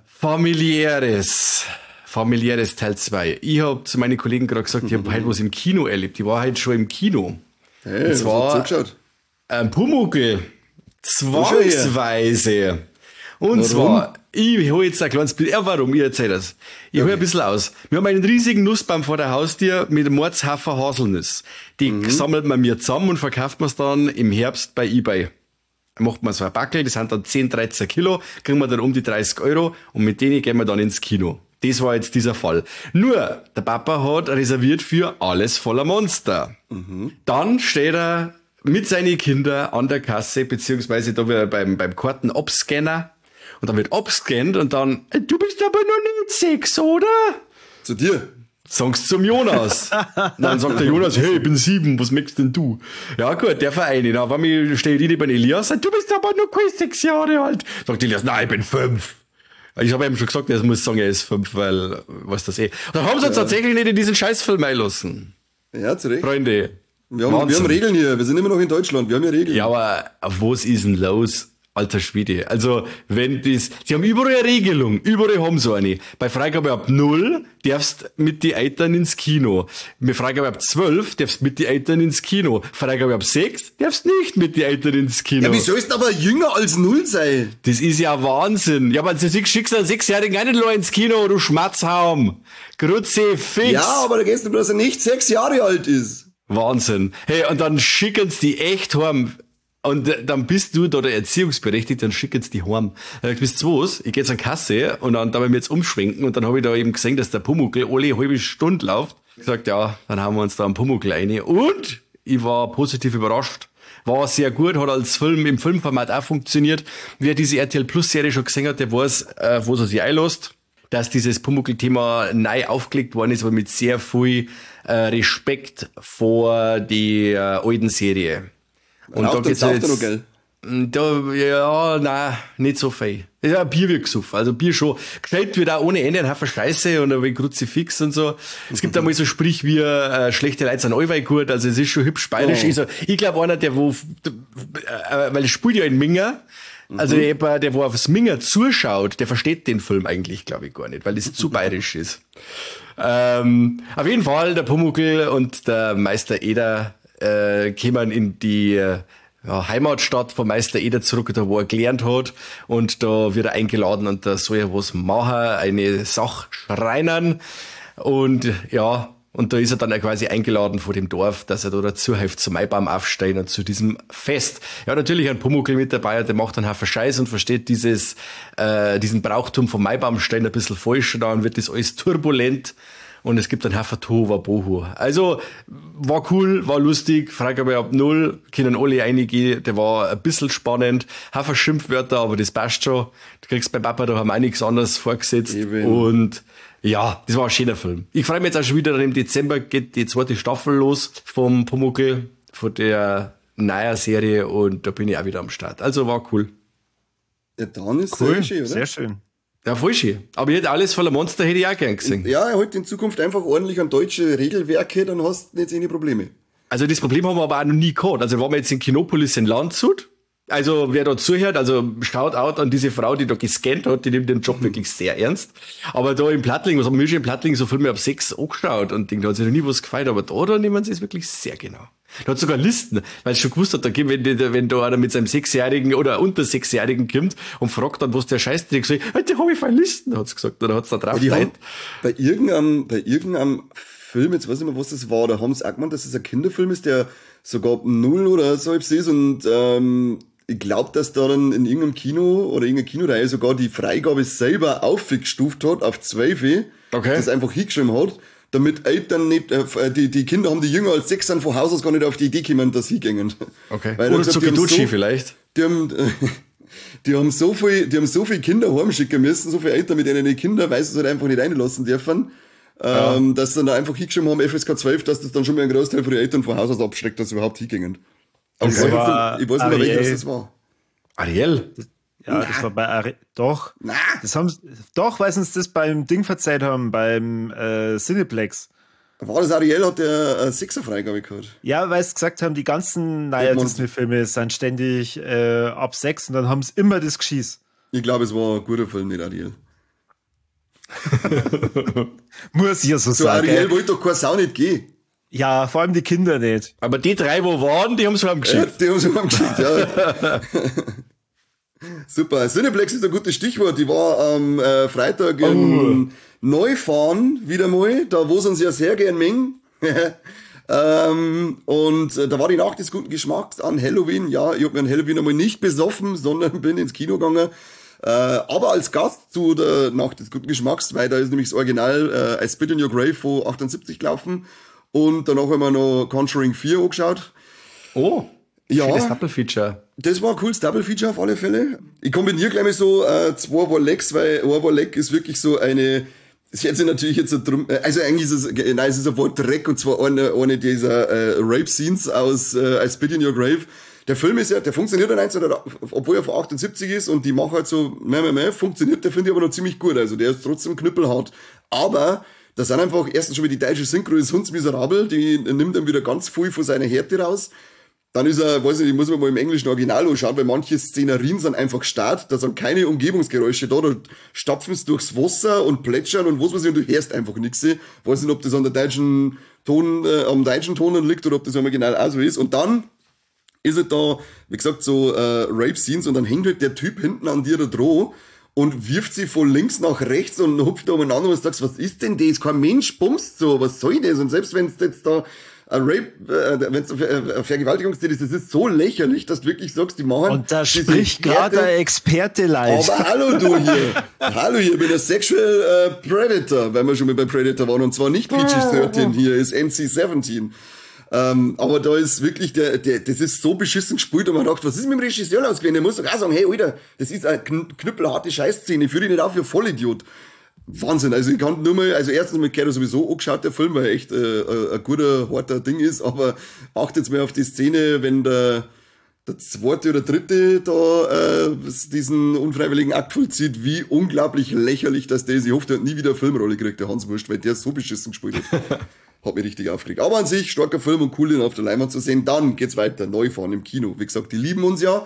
Familiäres. Familiäres Teil zwei. Ich habe zu meinen Kollegen gerade gesagt, ich habe heute was im Kino erlebt. Ich war heute schon im Kino. auch. Hey, was zwar- hast du zugeschaut? Ein Pumuckl. schon her. Zwangsweise. Und Warum? zwar, ich hole jetzt ein kleines Bild. Ja, warum? Ich erzähle das. Ich hole ein bisschen aus. Wir haben einen riesigen Nussbaum vor der Haustür mit einem Mordshafer Haselnuss. Die sammelt man mir zusammen und verkauft man es dann im Herbst bei eBay. Da macht man so ein Backel, das sind dann zehn, dreizehn Kilo, kriegen wir dann um die dreißig Euro und mit denen gehen wir dann ins Kino. Das war jetzt dieser Fall. Nur, der Papa hat reserviert für Alles voller Monster. Dann steht er mit seinen Kindern an der Kasse, beziehungsweise da wieder beim, beim Karten-Abscanner. Und dann wird abscannt und dann, "Äh, du bist aber noch nicht sechs, oder? Zu dir. Sagst zum Jonas. Dann sagt der Jonas, hey, ich bin sieben, was möchtest denn du? Ja gut, der Verein. Dann auf einmal steht ich neben Elias, du bist aber nur keine sechs Jahre alt. Sagt Elias, nein, ich bin fünf. Ich habe ihm schon gesagt, er muss sagen, er ist fünf, weil, was das eh. Dann haben sie uns tatsächlich nicht in diesen Scheißfilm einlassen. Ja, zu Recht. Freunde. Wir haben, wir Wahnsinn. haben Regeln hier. Wir sind immer noch in Deutschland. Wir haben ja Regeln. Ja, aber was ist denn los? Alter Schwede. Also, wenn das, sie haben überall eine Regelung. Überall haben sie eine. Bei Freigabe ab null darfst mit die Eltern ins Kino. Mit Freigabe ab zwölf darfst mit die Eltern ins Kino. Freigabe ab sechs darfst nicht mit die Eltern ins Kino. Ja, wie sollst du aber jünger als null sein? Das ist ja Wahnsinn. Ja, aber du schickst einen Sechsjährigen auch nicht nur ins Kino, du Schmatzhaum. Grütze, fix. Ja, aber da gehst du, dass er nicht sechs Jahre alt ist. Wahnsinn. Hey, und dann schicken sie die echt heim. Und äh, dann bist du da der Erziehungsberechtigte, dann schicken sie die heim. Dann bist du was, ich gehe jetzt an die Kasse und dann darf ich mir jetzt umschwenken und dann habe ich da eben gesehen, dass der Pumuckl alle eine halbe Stunde läuft. Ich gesagt, ja, dann haben wir uns da einen Pumuckl rein. Und ich war positiv überrascht. War sehr gut, hat als Film im Filmformat auch funktioniert. Wer diese R T L Plus Serie schon gesehen hat, der weiß, äh, wo sie sich einlässt. Dass dieses Pumuckl-Thema neu aufgelegt worden ist, aber mit sehr viel äh, Respekt vor die äh, alten Serie. Und Raucht da und geht's sauft er jetzt, noch, gell? da, ja, nein, nicht so viel. Ja, Bier wird gesoffen, also Bier schon. Gescheit wird auch ohne Ende ein Haufen Scheiße und ein wenig Kruzifix und so. Es gibt einmal so Sprich wie, äh, schlechte Leute sind allweil gut, also es ist schon hübsch bayerisch. Oh. Also, ich glaube einer, der wo, äh, weil es spielt ja in Minger, also Mhm. jemand, der wo aufs Minger zuschaut, der versteht den Film eigentlich, glaube ich, gar nicht, weil es zu bayerisch ist. Ähm, auf jeden Fall, der Pumuckl und der Meister Eder äh, kämen in die äh, ja, Heimatstadt von Meister Eder zurück, da wo er gelernt hat. Und da wird er eingeladen und da soll er was machen, eine Sache schreinern. Und ja, und da ist er dann auch quasi eingeladen vor dem Dorf, dass er da dazu hilft zum Maibaum aufstehen und zu diesem Fest. Ja, natürlich ein Pumuckl mit dabei, der macht dann Haufen Scheiß und versteht dieses, äh, diesen Brauchtum vom Maibaumstein ein bisschen falsch und dann wird das alles turbulent. und es gibt einen Haufen Tohuwabohu. Also war cool, war lustig, frage aber ab null, können alle reingehen, der war ein bisschen spannend, Haufen Schimpfwörter, aber das passt schon. Du kriegst beim Papa, da haben wir nichts anderes vorgesetzt. Eben. Und ja, das war ein schöner Film. Ich freue mich jetzt auch schon wieder, im Dezember geht die zweite Staffel los vom Pumuckl, von der neuen Serie, und da bin ich auch wieder am Start. Also war cool. Ja, dann ist cool. sehr schön, oder? Sehr schön. Ja, voll schön. Aber ich hätte alles voller Monster hätte ich auch gern gesehen. Ja, er halt in Zukunft einfach ordentlich an deutsche Regelwerke, dann hast du nicht any Probleme. Also das Problem haben wir aber auch noch nie gehabt. Also waren wir jetzt in Kinopolis in Landshut. Also wer da zuhört, also schaut out an diese Frau, die da gescannt hat, die nimmt den Job mhm. wirklich sehr ernst. Aber da im Plattling, was haben wir schon im Plattling so Filme ab sechs angeschaut und denkt, da hat sich noch nie was gefallen, aber da, da nehmen sie es wirklich sehr genau. Da hat sogar Listen, weil es schon gewusst hat, da, wenn, wenn da einer mit seinem Sechsjährigen oder unter Sechsjährigen kommt und fragt dann, was der Scheißdreck sagt, hey, die habe ich voll Listen, hat es gesagt, oder hat es da drauf haben, bei irgendeinem, bei irgendeinem Film, jetzt weiß ich nicht mehr, was das war, da haben sie auch gemeint, dass es ein Kinderfilm ist, der sogar ab null oder so ist und ähm, ich glaube, dass da dann in irgendeinem Kino oder irgendeiner Kinoreihe sogar die Freigabe selber aufgestuft hat auf zwölf, okay. Das einfach hingeschrieben hat, damit Eltern nicht, äh, die, die Kinder haben, die jünger als sechs sind, von Haus aus gar nicht auf die Idee kommen, dass sie gingen. Okay. Weil oder zu Geducci so, vielleicht. Die haben, die haben so viel, die haben so viele Kinder heimschicken müssen, so viele Eltern mit denen die Kinder, weil sie es halt einfach nicht reinlassen dürfen, ja. ähm, dass sie dann einfach hingeschrieben haben, F S K zwölf, dass das dann schon mal ein Großteil von den Eltern von Haus aus abschreckt, dass sie überhaupt hingingen. Okay. Ich, ich weiß nicht mehr, welches das war. Ariel? Ja, Na. das war bei Ariel. Doch. Na. Das haben, doch, weil sie uns das beim Ding verzeiht haben, beim äh, Cineplex. War das Ariel, hat der äh, Sechser-Freigabe gehabt? Ja, weil sie gesagt haben, die ganzen naja, Disney-Filme sind ständig äh, ab sechs und dann haben sie immer das Geschieß. Ich glaube, es war ein guter Film, nicht Ariel. Muss ich ja so Zu sagen. Ariel wollte doch keine Sau nicht gehen. Ja, vor allem die Kinder nicht. Aber die drei, wo waren, die haben es heimgeschickt. Ja, die haben es heimgeschickt, ja. Super. Cineplex ist ein gutes Stichwort. Die war am äh, Freitag in oh. Neufahren wieder mal. Da wo sie uns ja sehr gern mengen. ähm, und äh, da war die Nacht des guten Geschmacks an Halloween. Ja, ich hab mir an Halloween einmal nicht besoffen, sondern bin ins Kino gegangen. Äh, aber als Gast zu der Nacht des guten Geschmacks, weil da ist nämlich das Original äh, I Spit in Your Grave von achtundsiebzig gelaufen. Und danach haben wir noch Conjuring vier angeschaut. Oh, ja, schönes Double-Feature. Das war ein cooles Double-Feature auf alle Fälle. Ich kombiniere gleich mal so äh, zwei Warlecks, weil ein Warleck ist wirklich so eine, es hört sich natürlich jetzt so drum, also eigentlich ist es, nein, es ist ein Wort-Dreck und zwar eine, eine dieser äh, Rape-Scenes aus äh, I Spit in Your Grave. Der Film ist ja, der funktioniert ja neunzehn, obwohl er von achtundsiebzig ist und die machen halt so, meh, meh, meh, funktioniert, der finde ich aber noch ziemlich gut. Also der ist trotzdem knüppelhart. Aber das sind einfach, erstens schon mal die deutsche Synchro ist hundsmiserabel, die nimmt dann wieder ganz viel von seiner Härte raus. Dann ist er, weiß nicht, ich muss mir mal im englischen Original anschauen, weil manche Szenerien sind einfach stark, da sind keine Umgebungsgeräusche da, da stapfen sie durchs Wasser und plätschern und was weiß ich, und du hörst einfach nichts. Weiß nicht, ob das an der deutschen Ton, äh, am deutschen Ton liegt oder ob das im Original auch so ist. Und dann ist er da, wie gesagt, so äh, Rape-Scenes und dann hängt halt der Typ hinten an dir da dran und wirft sie von links nach rechts und hupft da umeinander und sagst, was ist denn das? Kein Mensch bumst so, was soll das? Und selbst wenn es jetzt da ein Rape, äh, wenn es ein Vergewaltigungsdelikt ist, das ist so lächerlich, dass du wirklich sagst, die machen... Und da spricht gerade der Experte leicht. Aber hallo du hier, hallo hier, ich bin der Sexual äh, Predator, weil wir schon mal bei Predator waren, und zwar nicht P G dreizehn, hier ist N C siebzehn. Ähm, aber da ist wirklich, der, der, das ist so beschissen gespielt und man dachte, was ist mit dem Regisseur ausgewählt? Der muss doch auch sagen, hey, Alter, das ist eine knüppelharte Scheißszene, führe dich nicht auf für Vollidiot. Wahnsinn, also ich kann nur mal, also erstens mit Kero sowieso angeschaut, der Film, weil er echt äh, ein guter, harter Ding ist, aber achtet jetzt mal auf die Szene, wenn der, der zweite oder dritte da äh, diesen unfreiwilligen Akt vollzieht, wie unglaublich lächerlich das ist. Ich hoffe, der hat nie wieder eine Filmrolle gekriegt, der Hans Wurst, weil der so beschissen gespielt hat. Hat mich richtig aufgeregt. Aber an sich, starker Film und cool, den auf der Leinwand zu sehen. Dann geht's weiter, Neufahren im Kino. Wie gesagt, die lieben uns ja,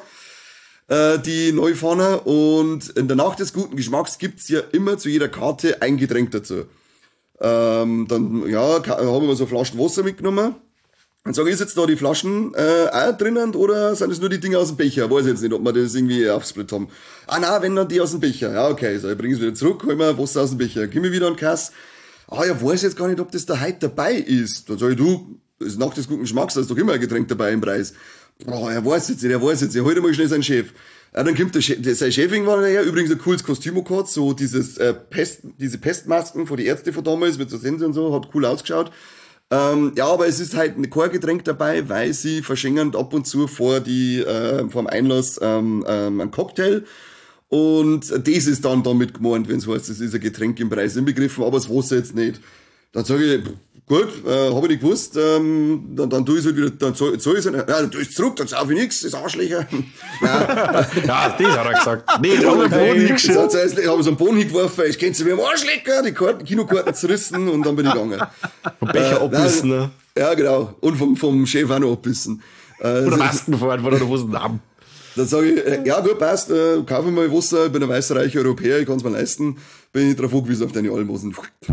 äh, die Neufahrer. Und in der Nacht des guten Geschmacks gibt's ja immer zu jeder Karte ein Getränk dazu. Ähm, dann, ja, haben wir so Flaschen Wasser mitgenommen. Und sage, ist jetzt da die Flaschen äh, auch drinnen oder sind das nur die Dinge aus dem Becher? Weiß ich jetzt nicht, ob wir das irgendwie aufsplit haben. Ah nein, wenn dann die aus dem Becher. Ja, okay, so, ich bringe es wieder zurück, hol mir Wasser aus dem Becher. Gib mir wieder einen Kass. Ah, ja, weiß jetzt gar nicht, ob das da heute dabei ist. Dann sag ich, du, das ist Nacht des guten Geschmacks, da ist doch immer ein Getränk dabei im Preis. boah, er weiß jetzt nicht, er weiß jetzt nicht, halt mal schnell seinen Chef. Ja, dann kommt der, Chef, der sein Chef irgendwann daher, übrigens ein cooles Kostüm gehabt, so dieses äh, Pest, diese Pestmasken von die Ärzte von damals mit so Sense und so, hat cool ausgeschaut. Ähm, ja, aber es ist halt kein Getränk dabei, weil sie verschenken ab und zu vor die äh, vor dem Einlass ähm, ähm, einen Cocktail. Und das ist dann damit gemeint, wenn es heißt, das ist ein Getränk im Preis inbegriffen, aber das Wasser jetzt nicht. Dann sage ich, gut, äh, habe ich nicht gewusst, ähm, dann, dann tue ich es halt wieder, dann soll, soll ich es halt, ja, dann tue ich es zurück, dann sauf ich nichts, das Arschlöcher. Ja, das hat er gesagt. Nee, Ich habe okay. hab so einen Boden hingeworfen, ich kenn's wie am Arschlecker, die Karten, Kinokarten zerrissen und dann bin ich gegangen. Vom Becher Äh, abbissen, nein, ne? Ja, genau. Und vom, vom Chef auch noch abbissen. Äh, Oder Masken fahren, wo er noch Hosen haben. Dann sage ich, äh, ja gut, passt, äh, kaufe mal Wasser, ich bin ein weißer, reicher Europäer, ich kann's mir leisten, bin ich drauf angewiesen auf deine Almosen.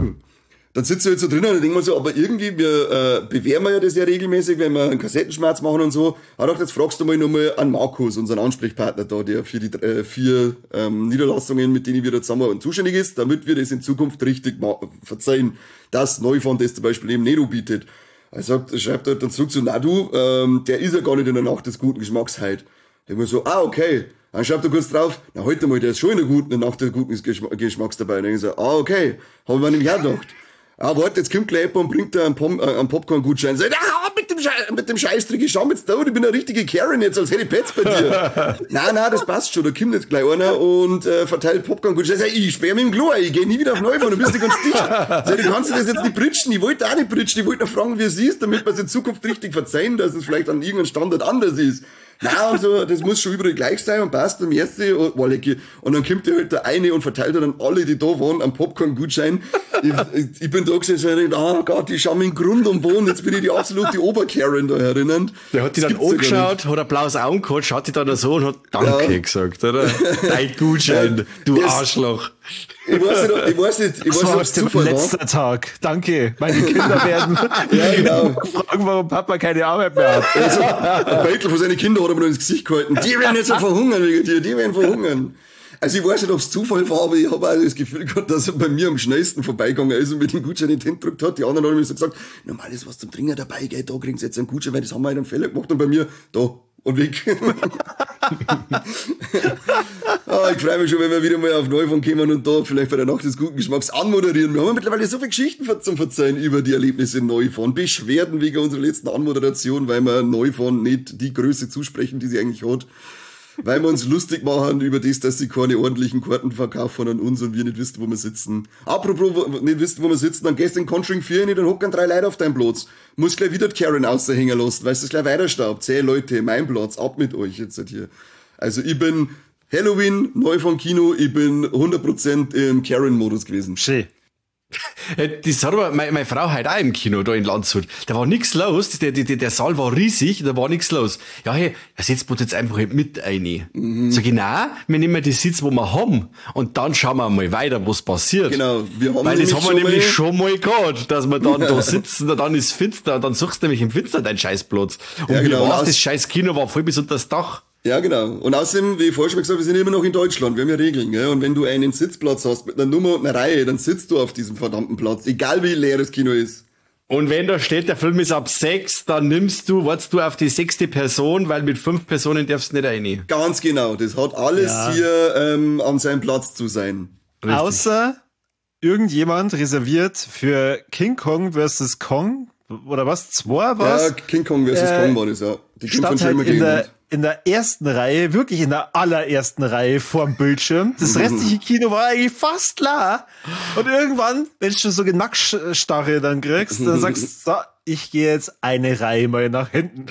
Dann sitzt du jetzt so drinnen und denkt man so, aber irgendwie, wir äh, bewähren wir ja das ja regelmäßig, wenn wir einen Kassettenschmerz machen und so. Ich dachte, jetzt fragst du mal nochmal an Markus, unseren Ansprechpartner da, der für die äh, vier ähm, Niederlassungen, mit denen wir da zusammenarbeiten, zuständig ist, damit wir das in Zukunft richtig ma- verzeihen, dass Neufond das zum Beispiel eben nicht anbietet. Er sagt, er schreibt halt dann zurück so, na du, ähm, der ist ja gar nicht in der Nacht des guten Geschmacks heute. Denk mir so, ah, okay. Dann schreibt er kurz drauf, na heute mal, der ist schon in der guten Nacht des guten Geschm- Geschmacks dabei. Dann denk ich so, ah, okay. Hab ich mir nämlich auch gedacht. Ah, warte, jetzt kommt gleich jemand und bringt da einen, Pom- äh, einen Popcorn-Gutschein. Sagt, ah, mit dem, Schei- mit dem Scheißtrick, ich schau mir jetzt da, ich bin eine richtige Karen jetzt, als hätte ich Pets bei dir. Nein, nein, das passt schon, da kommt jetzt gleich einer und äh, verteilt Popcorn-Gutschein. Sag, ich sperre mich im Klo, ich geh nie wieder auf Neufond, du bist nicht ganz dicht. Sag, du kannst dir das jetzt nicht britschen, ich wollte auch nicht britschen, ich wollte nur fragen, wie es ist, damit wir es in Zukunft richtig verzeihen, dass es vielleicht an irgendeinem Standort anders ist. Nein, und so, das muss schon überall gleich sein und passt am ersten und, oh, lecky. Und dann kommt der halt der eine und verteilt dann alle, die da waren, einen Popcorn-Gutschein. Ich, ich, ich bin da gesessen und dachte, ah Gott, ich schau mir in Grund und Boden, jetzt bin ich die absolute Oberkaren da herinnen. Der hat die Das dann gibt's ja gar angeschaut, hat ein blaues Augen gehabt, schaut die dann so und hat Danke Ja. gesagt, oder? Dein Gutschein, du Das- Arschloch. Ich weiß nicht, ich weiß nicht, ich weiß Das nicht, war ob es der Zufall letzte war. Tag. Danke. Meine Kinder werden Ja, genau. fragen, warum Papa keine Arbeit mehr hat. Also, ein Beutel von seinen Kindern hat er mir noch ins Gesicht gehalten. Die werden jetzt so verhungern wegen dir, die werden verhungern. Also ich weiß nicht, ob es Zufall war, aber ich habe auch das Gefühl gehabt, dass er bei mir am schnellsten vorbeigegangen ist und mir den Gutschein in die Hand gedrückt hat. Die anderen haben mir so gesagt, normal ist was zum Trinken dabei, gell, da kriegen sie jetzt einen Gutschein, weil das haben wir in einem Fehler gemacht und bei mir, da und weg. Ah, ich freue mich schon, wenn wir wieder mal auf Neufond kommen und da vielleicht bei der Nacht des guten Geschmacks anmoderieren. Wir haben ja mittlerweile so viele Geschichten zum Verzeihen über die Erlebnisse in Neufond. Beschwerden wegen unserer letzten Anmoderation, weil wir Neufond nicht die Größe zusprechen, die sie eigentlich hat. Weil wir uns lustig machen über das, dass sie keine ordentlichen Karten verkaufen an uns und wir nicht wissen, wo wir sitzen. Apropos, wo, nicht wissen, wo wir sitzen, dann gehst du in Conjuring vier nicht, dann hocken drei Leute auf deinem Platz. Muss gleich wieder die Karen aushängen lassen, weil es gleich weiter staubt. Zehn Leute, mein Platz, ab mit euch jetzt halt hier. Also ich bin Halloween, Neufond Kino, ich bin hundert Prozent im Karen-Modus gewesen. Schön. Das hat aber meine, meine Frau heute auch im Kino da in Landshut. Da war nix los. Der, der, der Saal war riesig, da war nix los. Ja, hey, da setzt man jetzt einfach mit ein. Mhm. Sag ich, nein, wir nehmen die Sitz, wo wir haben. Und dann schauen wir mal weiter, was passiert. Genau, wir haben Weil das haben wir schon nämlich mal- schon mal gehabt, dass wir dann da sitzen, und dann ist finster, und dann suchst du nämlich im Finster deinen Scheißplatz. Und Ja, wie genau. war's, Aus- das scheiß Kino war voll bis unter das Dach. Ja, genau. Und außerdem, wie ich vorher schon gesagt habe, wir sind immer noch in Deutschland. Wir haben ja Regeln, gell? Und wenn du einen Sitzplatz hast mit einer Nummer und einer Reihe, dann sitzt du auf diesem verdammten Platz. Egal wie leer das Kino ist. Und wenn da steht, der Film ist ab sechs, dann nimmst du, wartest du auf die sechste Person, weil mit fünf Personen darfst du nicht rein. Ganz genau. Das hat alles Ja. hier ähm, an seinem Platz zu sein. Richtig. Außer irgendjemand reserviert für King Kong versus Kong, oder was? Zwei was? Ja, King Kong versus Äh, Kong war das, ja. Die kommt von Stand halt Jamie in Gilliland. der, in der ersten Reihe, wirklich in der allerersten Reihe vorm Bildschirm. Das restliche Kino war eigentlich fast klar. Und irgendwann, wenn du schon so eine Nackstarre dann kriegst, dann sagst du, so, ich gehe jetzt eine Reihe mal nach hinten.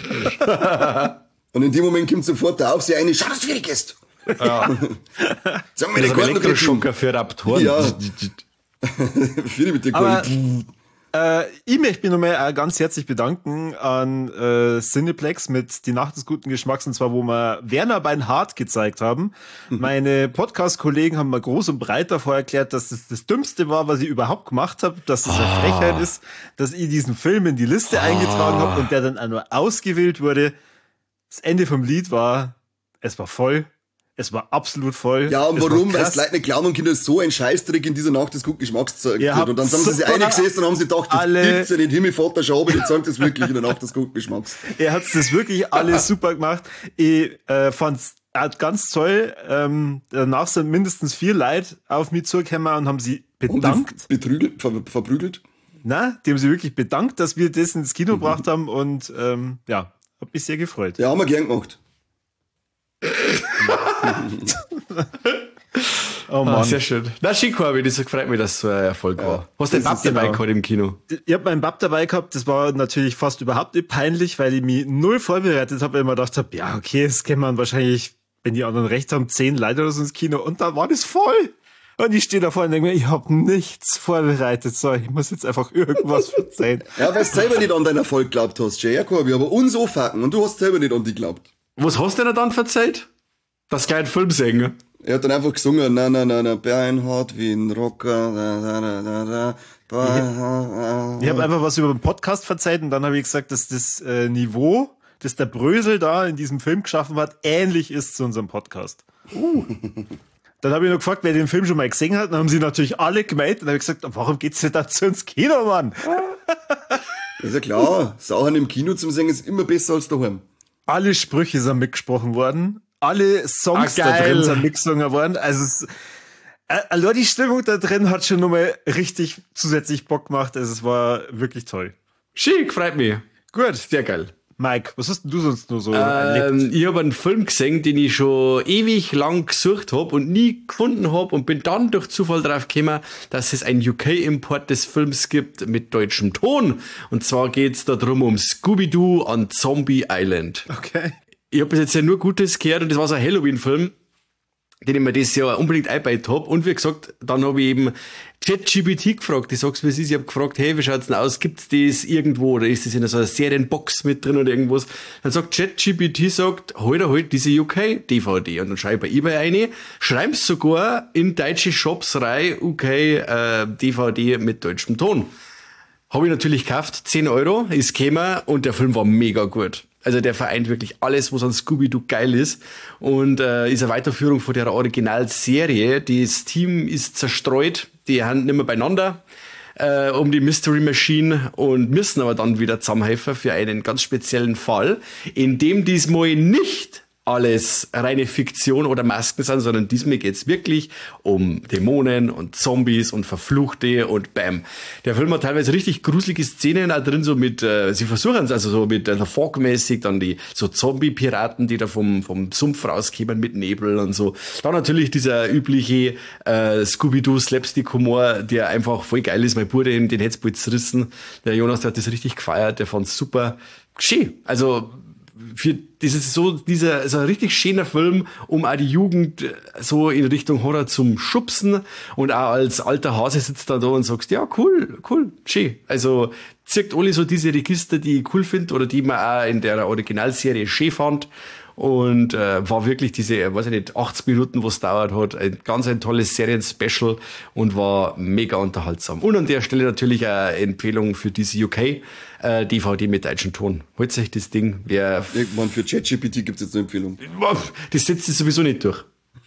Und in dem Moment kommt sofort der Aufseher eine, schau, dass du fertig ist. Ja. Sag mir, Das der ist ein Karten Elektroschocker für Raptoren. Ja. Viele mit der Aber- Qualität. Äh, ich möchte mich nochmal äh, ganz herzlich bedanken an äh, Cineplex mit Die Nacht des guten Geschmacks, und zwar, wo wir Werner Beinhardt gezeigt haben. Meine Podcast-Kollegen haben mir groß und breit davor erklärt, dass das das Dümmste war, was ich überhaupt gemacht habe, dass das eine Frechheit ist, dass ich diesen Film in die Liste eingetragen habe und der dann auch nur ausgewählt wurde. Das Ende vom Lied war, es war voll. Es war absolut voll. Ja, und es warum? Weil es Leute nicht glauben und Kinder so ein Scheißdreck in dieser Nacht des Guckgeschmacks Ihr und dann sind sie sich eingesessen und haben sich gedacht, das alle- gibt's ja nicht, Himmelvater Schaube, die zeigt das wirklich in der Nacht des Guckgeschmacks. Er hat das wirklich alles super gemacht. Ich äh, fand's auch ganz toll. Ähm, danach sind mindestens vier Leute auf mich zugekommen und haben sie Und bedankt. die betrügelt, ver, verprügelt. Na, die haben sie wirklich bedankt, dass wir das ins Kino gebracht haben und ähm, ja, hab mich sehr gefreut. Ja, haben wir gern gemacht. Oh Ah, Mann. sehr schön. Na, schick, Corby, das freut mich, dass es so ein Erfolg Ja, war. Hast du den das Bab ist dabei genau. gehabt im Kino? Ich habe meinen Bab dabei gehabt, das war natürlich fast überhaupt nicht peinlich, weil ich mich null vorbereitet habe, weil ich mir gedacht habe, ja, okay, es kämen man wahrscheinlich, wenn die anderen recht haben, zehn Leute oder so ins Kino und dann war das voll. Und ich stehe da vorne und denke mir, ich habe nichts vorbereitet, so, ich muss jetzt einfach irgendwas verzeihen. Ja, weil du selber nicht an deinen Erfolg glaubt hast, Jay, ja, Corby, aber uns anfacken und du hast selber nicht an die glaubt. Was hast du denn dann verzeiht? Das kein Film singen. Er hat dann einfach gesungen, na, na, na, na, Beinhard wie ein Rocker, da, da, da, da, da, da. Ich habe einfach was über den Podcast verzeiht und dann habe ich gesagt, dass das äh, Niveau, das der Brösel da in diesem Film geschaffen hat, ähnlich ist zu unserem Podcast. Uh. Dann habe ich noch gefragt, wer den Film schon mal gesehen hat. Dann haben sie natürlich alle gemeldet. Und dann habe ich gesagt, warum geht's denn dazu ins Kino, Mann? Ist ja klar, Sachen im Kino zum Singen ist immer besser als daheim. Alle Sprüche sind mitgesprochen worden. Alle Songs Ah, da geil. drin sind mitgesungen worden. Also es, äh, allein die Stimmung da drin hat schon nochmal richtig zusätzlich Bock gemacht. Also es war wirklich toll. Schick, freut mich. Gut. Sehr geil. Mike, was hast denn du sonst nur so erlebt? Ähm, ich habe einen Film gesehen, den ich schon ewig lang gesucht habe und nie gefunden habe und bin dann durch Zufall drauf gekommen, dass es einen U K-Import des Films gibt mit deutschem Ton. Und zwar geht's da drum um Scooby-Doo an Zombie Island. Okay. Ich habe bis jetzt ja nur Gutes gehört und das war so ein Halloween-Film, den ich mir das Jahr unbedingt eingebaut habe. Und wie gesagt, dann habe ich eben ChatGPT gefragt. Ich sag's, wie es ist. Ich habe gefragt, hey, wie schaut's denn aus? Gibt's das irgendwo? Oder ist das in so einer Serienbox mit drin oder irgendwas? Dann sagt ChatGPT, sagt, hol halt diese U K-D V D. Und dann schreibe ich bei eBay eine, schreib's sogar in deutsche Shops rein, U K-D V D mit deutschem Ton. Habe ich natürlich gekauft, zehn Euro, ist gekommen und der Film war mega gut. Also der vereint wirklich alles, was an Scooby-Doo geil ist und äh, ist eine Weiterführung von der Originalserie. Das Team ist zerstreut, die haben nicht mehr beieinander äh, um die Mystery Machine und müssen aber dann wieder zusammenhelfen für einen ganz speziellen Fall, in dem diesmal nicht alles reine Fiktion oder Masken sind, sondern diesmal geht's wirklich um Dämonen und Zombies und Verfluchte und bam. Der Film hat teilweise richtig gruselige Szenen auch drin, so mit, äh, sie versuchen es also so mit äh, Fog-mäßig, dann die so Zombie-Piraten, die da vom, vom Sumpf rauskommen mit Nebel und so. Dann natürlich dieser übliche äh, Scooby-Doo-Slapstick-Humor, der einfach voll geil ist. Mein Bruder, den hätt's bald zerrissen. Der Jonas, der hat das richtig gefeiert, der fand's super. Schön. Also, für das ist so dieser so ein richtig schöner Film, um auch die Jugend so in Richtung Horror zum Schubsen und auch als alter Hase sitzt da da und sagst, ja, cool, cool, schön. Also zirkt alle so diese Register, die ich cool finde oder die man auch in der Originalserie schön fand. Und äh, war wirklich diese, weiß ich nicht, achtzig Minuten, was dauert hat, ein ganz ein tolles Serien-Special und war mega unterhaltsam. Und an der Stelle natürlich eine Empfehlung für diese U K äh, D V D mit deutschem Ton. Holt euch das Ding. Wer Irgendwann für ChatGPT gibt's jetzt eine Empfehlung. das setzt sich sowieso nicht durch.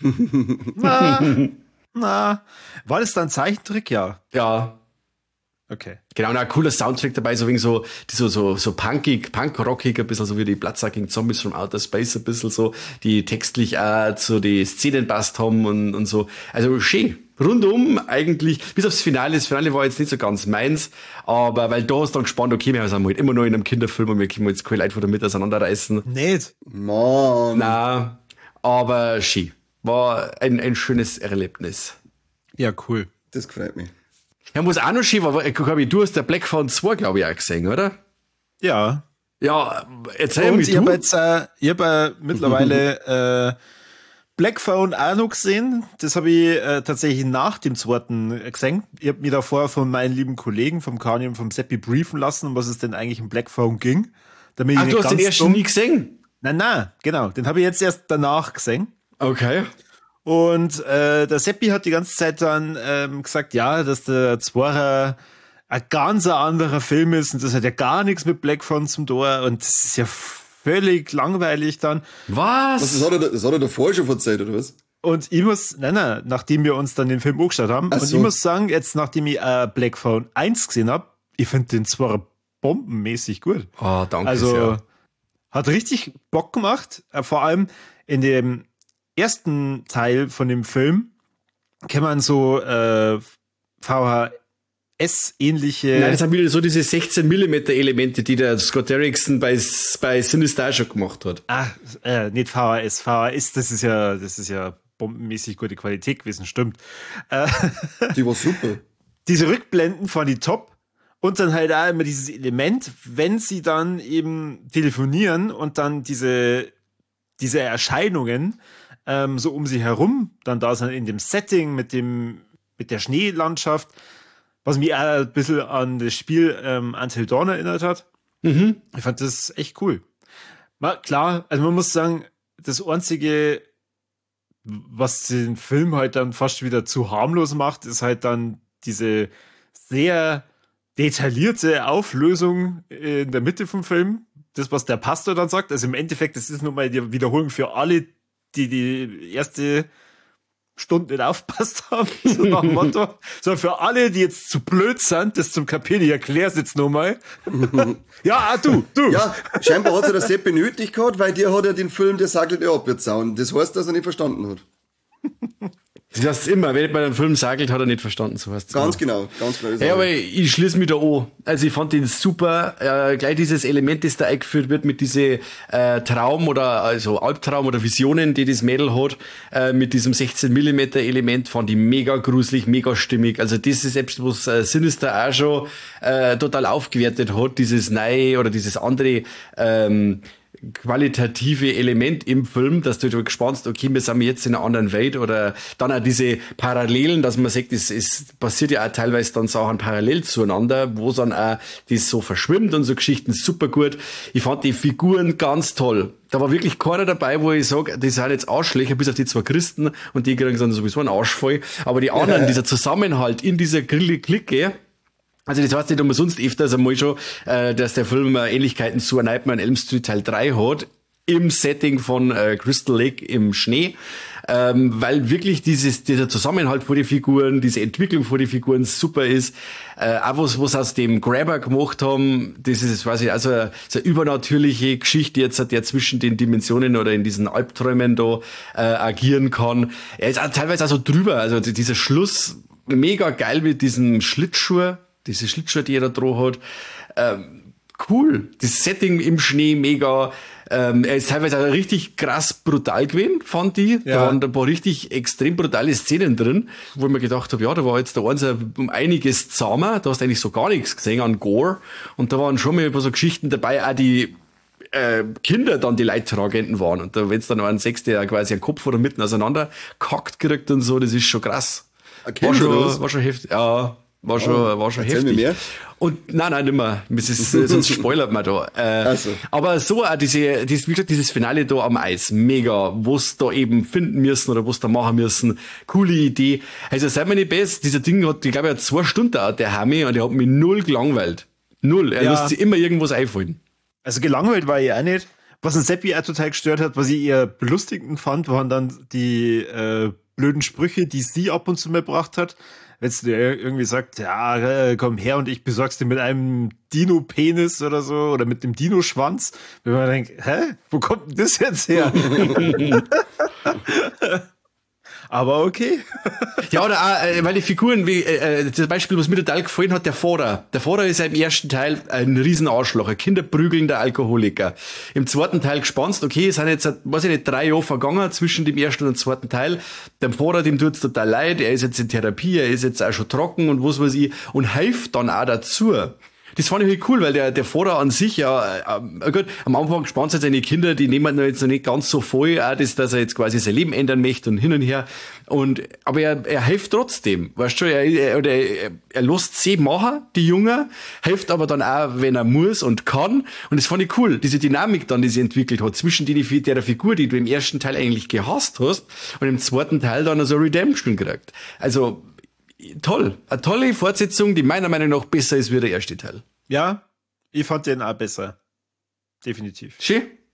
Na, na. War das dann Zeichentrick? Ja. Ja. Okay. Genau, und ein cooler Soundtrack dabei, so wegen so, die so, so, so punkig, punkrockig, ein bisschen so wie die Bloodsucking Zombies from Outer Space, ein bisschen so, die textlich auch zu die Szenen passt haben und, und so. Also, schön. Rundum eigentlich, bis aufs Finale. Das Finale war jetzt nicht so ganz meins, aber, weil da hast du dann gespannt, okay, wir sind halt immer noch in einem Kinderfilm und wir können jetzt keine Leute von damit auseinanderreißen. Nicht. Mann. Na, aber schön. War ein, ein schönes Erlebnis. Ja, cool. Das gefreut mich. Ja, muss auch noch schön, weil, Gabi, du hast der Black Phone zwei, glaube ich, auch gesehen, oder? Ja. Ja, erzähl Und mir ich du. habe jetzt äh, ich hab, äh, mittlerweile äh, Black Phone auch noch gesehen. Das habe ich äh, tatsächlich nach dem zweiten gesehen. Ich habe mir davor von meinen lieben Kollegen vom Kanye und vom Seppi briefen lassen, um was es denn eigentlich im Black Phone ging. Damit ich Ach, nicht du hast den ganz ersten dumm- nie gesehen? Nein, nein, genau. Den habe ich jetzt erst danach gesehen. Okay. Und äh, der Seppi hat die ganze Zeit dann ähm, gesagt, ja, dass der Zwarer ein ganz anderer Film ist und das hat ja gar nichts mit Black Phone zum Tor und das ist ja f- völlig langweilig dann. Was? Was, das hat er, das hat er davor schon verzeiht, oder was? Und ich muss, nein, nein, nachdem wir uns dann den Film angeschaut haben, Ach und so. ich muss sagen, jetzt nachdem ich äh, Black Phone eins gesehen habe, ich finde den zwar bombenmäßig gut. Oh, danke Also sehr. hat richtig Bock gemacht, äh, vor allem in dem ersten Teil von dem Film kann man so äh, V H S-ähnliche... Nein, das sind wieder so diese sechzehn Millimeter Elemente, die der Scott Derrickson bei, bei Sinister schon gemacht hat. Ah, äh, nicht V H S. V H S, das ist ja, das ist ja bombenmäßig gute Qualität gewesen, stimmt. Äh, Die war super. diese Rückblenden von die Top und dann halt auch immer dieses Element, wenn sie dann eben telefonieren und dann diese, diese Erscheinungen ähm, so um sie herum dann da sind in dem Setting mit dem, mit der Schneelandschaft, was mich auch ein bisschen an das Spiel ähm, Until Dawn erinnert hat. Mhm. Ich fand das echt cool. War klar, also man muss sagen, das einzige, was den Film halt dann fast wieder zu harmlos macht, ist halt dann diese sehr detaillierte Auflösung in der Mitte vom Film. Das, was der Pastor dann sagt. Also im Endeffekt, das ist nur mal die Wiederholung für alle, die die erste Stunde nicht aufpasst haben, so nach dem Motto. Sondern für alle, die jetzt zu blöd sind, das zum Kapieren, ich erklär's jetzt nochmal. Ja, ah, du, du. Ja, scheinbar hat er das Sepp nötig gehabt, weil der hat ja den Film, der sagelt ja abgezaun. Das heißt, dass er nicht verstanden hat. Das heißt immer, wenn man einen Film sagelt, hat er nicht verstanden, so heißt es. Ganz genau, ganz genau. Ja, aber ich schließe mich da an. Also ich fand den super. Äh, gleich dieses Element, das da eingeführt wird mit diese äh, Traum oder also Albtraum oder Visionen, die das Mädel hat, äh, mit diesem sechzehn Millimeter Element, fand ich mega gruselig, mega stimmig. Also das ist selbst, was äh, Sinister auch schon äh, total aufgewertet hat, dieses neue oder dieses andere ähm, qualitative Element im Film, dass du halt gespannt bist, okay, wir sind jetzt in einer anderen Welt oder dann auch diese Parallelen, dass man sagt, es, es passiert ja auch teilweise dann Sachen parallel zueinander, wo dann auch das so verschwimmt und so Geschichten super gut. Ich fand die Figuren ganz toll. Da war wirklich keiner dabei, wo ich sage, die sind jetzt Arschlöcher, bis auf die zwei Christen und die kriegen dann sowieso einen Arschvoll. Aber die anderen, dieser Zusammenhalt in dieser Clique, also das heißt nicht umsonst öfters einmal schon, äh, dass der Film äh, Ähnlichkeiten zu A Nightmare on Elm Street Teil drei hat, im Setting von äh, Crystal Lake im Schnee, ähm, weil wirklich dieses dieser Zusammenhalt vor die Figuren, diese Entwicklung vor die Figuren super ist. Äh, auch was, was aus dem Grabber gemacht haben, das ist quasi also eine, so eine übernatürliche Geschichte jetzt, der zwischen den Dimensionen oder in diesen Albträumen da äh, agieren kann. Er ist auch teilweise auch so drüber, also dieser Schluss, mega geil mit diesem Schlittschuh, diese Schlittschuhe, die er da drauf hat. Ähm, cool. Das Setting im Schnee, mega. Ähm, er ist teilweise auch richtig krass brutal gewesen, fand ich. Da Ja. waren ein paar richtig extrem brutale Szenen drin, wo ich mir gedacht habe, ja, da war jetzt der eins um einiges zahmer. Da hast du eigentlich so gar nichts gesehen an Gore. Und da waren schon mal ein paar so Geschichten dabei, auch die äh, Kinder dann die Leidtragenden waren. Und da, wenn es dann noch einen Sechs, der quasi einen Kopf oder mitten auseinander kackt kriegt und so, das ist schon krass. Ein War Kind, oder was? schon, war schon heftig. Ja, war schon, Oh, war schon erzähl mir heftig. mehr. Und nein, nein, nimmer. Das ist, sonst spoilert man da. Äh, Ach so. Aber so auch diese, dieses, wie gesagt, dieses Finale da am Eis, mega, was da eben finden müssen oder was da machen müssen. Coole Idee. Also seid mir nicht best, dieser Ding hat, ich glaube, er hat zwei Stunden dauert, der Hami, und der hat mich null gelangweilt. Null. Er Ja. lässt sich immer irgendwas einfallen. Also gelangweilt war ich auch nicht. Was ein Seppi auch total gestört hat, was ich eher belustigend fand, waren dann die äh, blöden Sprüche, die sie ab und zu mal gebracht hat. Wenn sie dir irgendwie sagt, ja, äh, komm her und ich besorg's dir mit einem Dino-Penis oder so oder mit dem Dino-Schwanz. Wenn man denkt, hä? Wo kommt denn das jetzt her? Aber okay. Ja, oder auch, äh, weil die Figuren, wie äh, äh, das Beispiel, was mir total gefallen hat, der Vater. Der Vater ist ja im ersten Teil ein Riesenarschloch, ein kinderprügelnder Alkoholiker. Im zweiten Teil gespannt, okay, es sind jetzt, weiß ich nicht, drei Jahre vergangen zwischen dem ersten und dem zweiten Teil. Dem Vater, dem tut's total leid, er ist jetzt in Therapie, er ist jetzt auch schon trocken und was weiß ich, und hilft dann auch dazu. Das fand ich halt cool, weil der, der Vater an sich ja, äh, gut, am Anfang gespannt sind seine Kinder, die nehmen ihn jetzt noch nicht ganz so voll, auch das, dass er jetzt quasi sein Leben ändern möchte und hin und her. Und, aber er, er hilft trotzdem, weißt du, er, er, oder er, er lässt sie machen, die Jungen, hilft aber dann auch, wenn er muss und kann. Und das fand ich cool, diese Dynamik dann, die sie entwickelt hat, zwischen die, der Figur, die du im ersten Teil eigentlich gehasst hast, und im zweiten Teil dann so Redemption gekriegt. Also, toll. Eine tolle Fortsetzung, die meiner Meinung nach besser ist wie der erste Teil. Ja, ich fand den auch besser. Definitiv. Schön.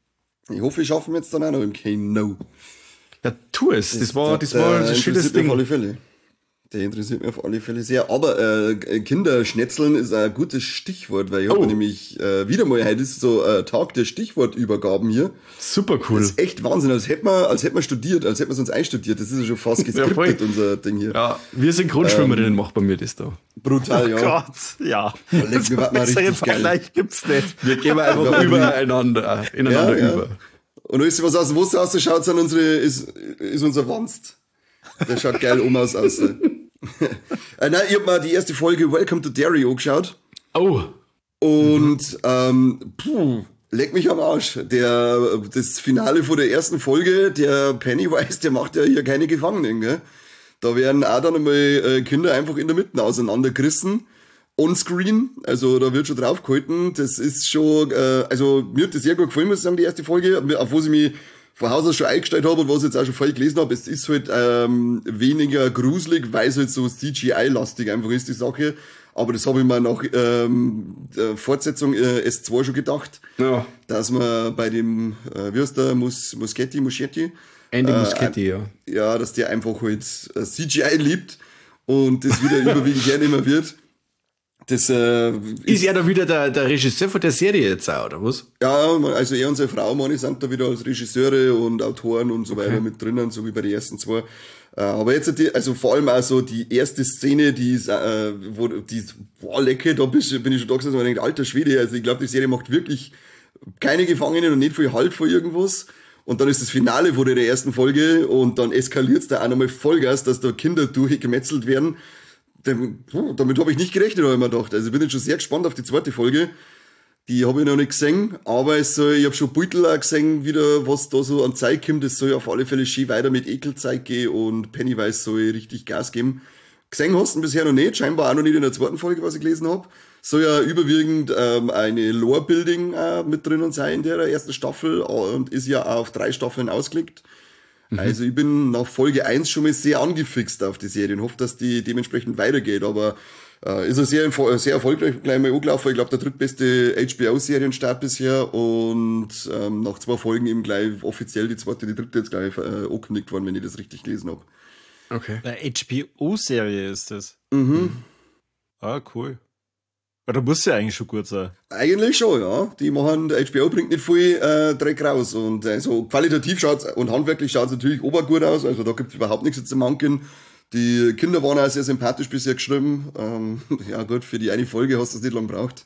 Ich hoffe, wir schaffen jetzt dann auch noch im Kino. Ja, tu es. Das, das war, das war ein schönes Ding. Auf alle Fälle. Der interessiert mich auf alle Fälle sehr. Aber äh, Kinderschnetzeln ist ein gutes Stichwort, weil ich oh. habe nämlich äh, wieder mal, heute ist so ein Tag der Stichwortübergaben hier. Super cool. Das ist echt Wahnsinn, als hätten wir, als hätten wir studiert, als hätten wir es uns einstudiert. Das ist ja schon fast geskriptet, ja, unser Ding hier. Ja, wir Synchronschwimmerinnen ähm, macht bei mir das da. Brutal, ja. Oh Gott, ja. Das wir warten mal richtig Vergleich gibt's nicht. Wir gehen einfach übereinander, ineinander ja, über. Ja. Und alles, was aus dem Wasser ausschaut, sind unsere, ist, ist unser Wanst. Der schaut geil um aus. aus. äh, nein, ich hab mal die erste Folge Welcome to Derry angeschaut. Oh. Und, ähm, puh, leck mich am Arsch. Der, das Finale von der ersten Folge, der Pennywise, der macht ja hier keine Gefangenen, gell? Da werden auch dann einmal äh, Kinder einfach in der Mitte auseinandergerissen. On-screen, also da wird schon draufgehalten. Das ist schon, äh, also mir hat das sehr gut gefallen, muss ich sagen, die erste Folge, auf was ich mich von Haus aus schon eingestellt habe und was ich jetzt auch schon vorher gelesen habe. Es ist halt ähm, weniger gruselig, weil es halt so C G I-lastig einfach ist, die Sache. Aber das habe ich mir nach ähm, der Fortsetzung äh, S zwei schon gedacht, ja. Dass man bei dem, äh, wie heißt der, Mus Muschetti, Muschetti? Andy äh, Muschetti, ja. Ja, dass der einfach halt äh, C G I liebt und das wieder überwiegend gerne immer wird. Das, äh, ist, ist er da wieder der, der Regisseur von der Serie jetzt auch, oder was? Ja, also er und seine Frau, meine, sind da wieder als Regisseure und Autoren und so weiter okay. mit drinnen, so wie bei den ersten zwei. Aber jetzt, die, also vor allem auch so die erste Szene, die ist, äh, wo, die ist, boah, lecker, da bin ich schon da gesessen und denke, alter Schwede, also ich glaube, die Serie macht wirklich keine Gefangenen und nicht viel Halt vor irgendwas. Und dann ist das Finale von der ersten Folge und dann eskaliert's da auch nochmal Vollgas, dass da Kinder durchgemetzelt werden. Damit habe ich nicht gerechnet, habe ich mir gedacht. Also ich bin jetzt schon sehr gespannt auf die zweite Folge. Die habe ich noch nicht gesehen, aber es soll, ich habe schon Beutel auch gesehen, wieder, was da so an Zeit kommt. Es soll auf alle Fälle schön weiter mit Ekelzeit gehen und Pennywise soll richtig Gas geben. Gesehen hast du ihn bisher noch nicht, scheinbar auch noch nicht in der zweiten Folge, was ich gelesen habe. Soll ja überwiegend ähm, eine Lore-Building äh, mit drinnen sein in der ersten Staffel und ist ja auch auf drei Staffeln ausgelegt. Also ich bin nach Folge eins schon mal sehr angefixt auf die Serie und hoffe, dass die dementsprechend weitergeht. Aber äh, ist eine sehr, sehr erfolgreich gleich mal angelaufen. Ich glaube, der drittbeste H B O-Serienstart bisher und ähm, nach zwei Folgen eben gleich offiziell die zweite, die dritte jetzt gleich äh, angekündigt worden, wenn ich das richtig gelesen habe. Okay. Eine H B O-Serie ist das? Mhm. Ah, cool. Aber da muss ja eigentlich schon gut sein. Eigentlich schon, ja. Die machen, der H B O bringt nicht viel äh, Dreck raus. Und also qualitativ schaut's und handwerklich schaut's natürlich obergut aus. Also da gibt's überhaupt nichts zu manken. Die Kinder waren auch sehr sympathisch bisher geschrieben. Ähm, ja gut, für die eine Folge hast du es nicht lang gebraucht.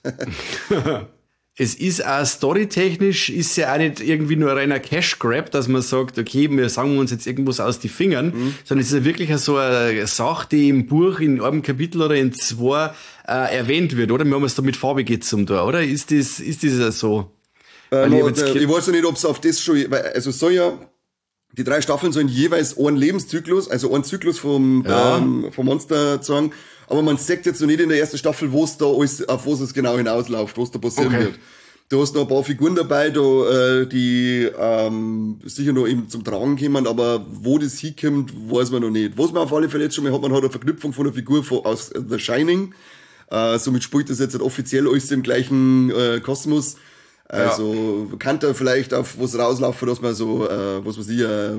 Es ist auch storytechnisch, ist ja auch nicht irgendwie nur ein reiner Cash-Grab, dass man sagt, okay, wir sagen uns jetzt irgendwas aus die Fingern, mhm. sondern es ist ja wirklich so eine Sache, die im Buch in einem Kapitel oder in zwei äh, erwähnt wird, oder? Wir haben es da mit Farbe geht's um da, oder? Ist das, ist das so? Äh, no, ich, ich weiß ja nicht, ob es auf das schon, weil, also soll ja, die drei Staffeln sollen jeweils einen Lebenszyklus, also einen Zyklus vom, ja. ähm, vom Monster sagen, aber man sagt jetzt noch nicht in der ersten Staffel, wo es da alles, auf was es genau hinausläuft, was da passieren okay. wird. Du hast noch ein paar Figuren dabei, da, äh, die ähm, sicher noch eben zum Tragen kommen, aber wo das hinkommt, weiß man noch nicht. Was man auf alle Fälle jetzt schon mal hat, man hat eine Verknüpfung von einer Figur von, aus The Shining. Äh, somit spielt das jetzt nicht offiziell alles im gleichen äh, Kosmos. Also ja. kann da vielleicht auf was rauslaufen, dass man so, äh, was weiß ich, äh,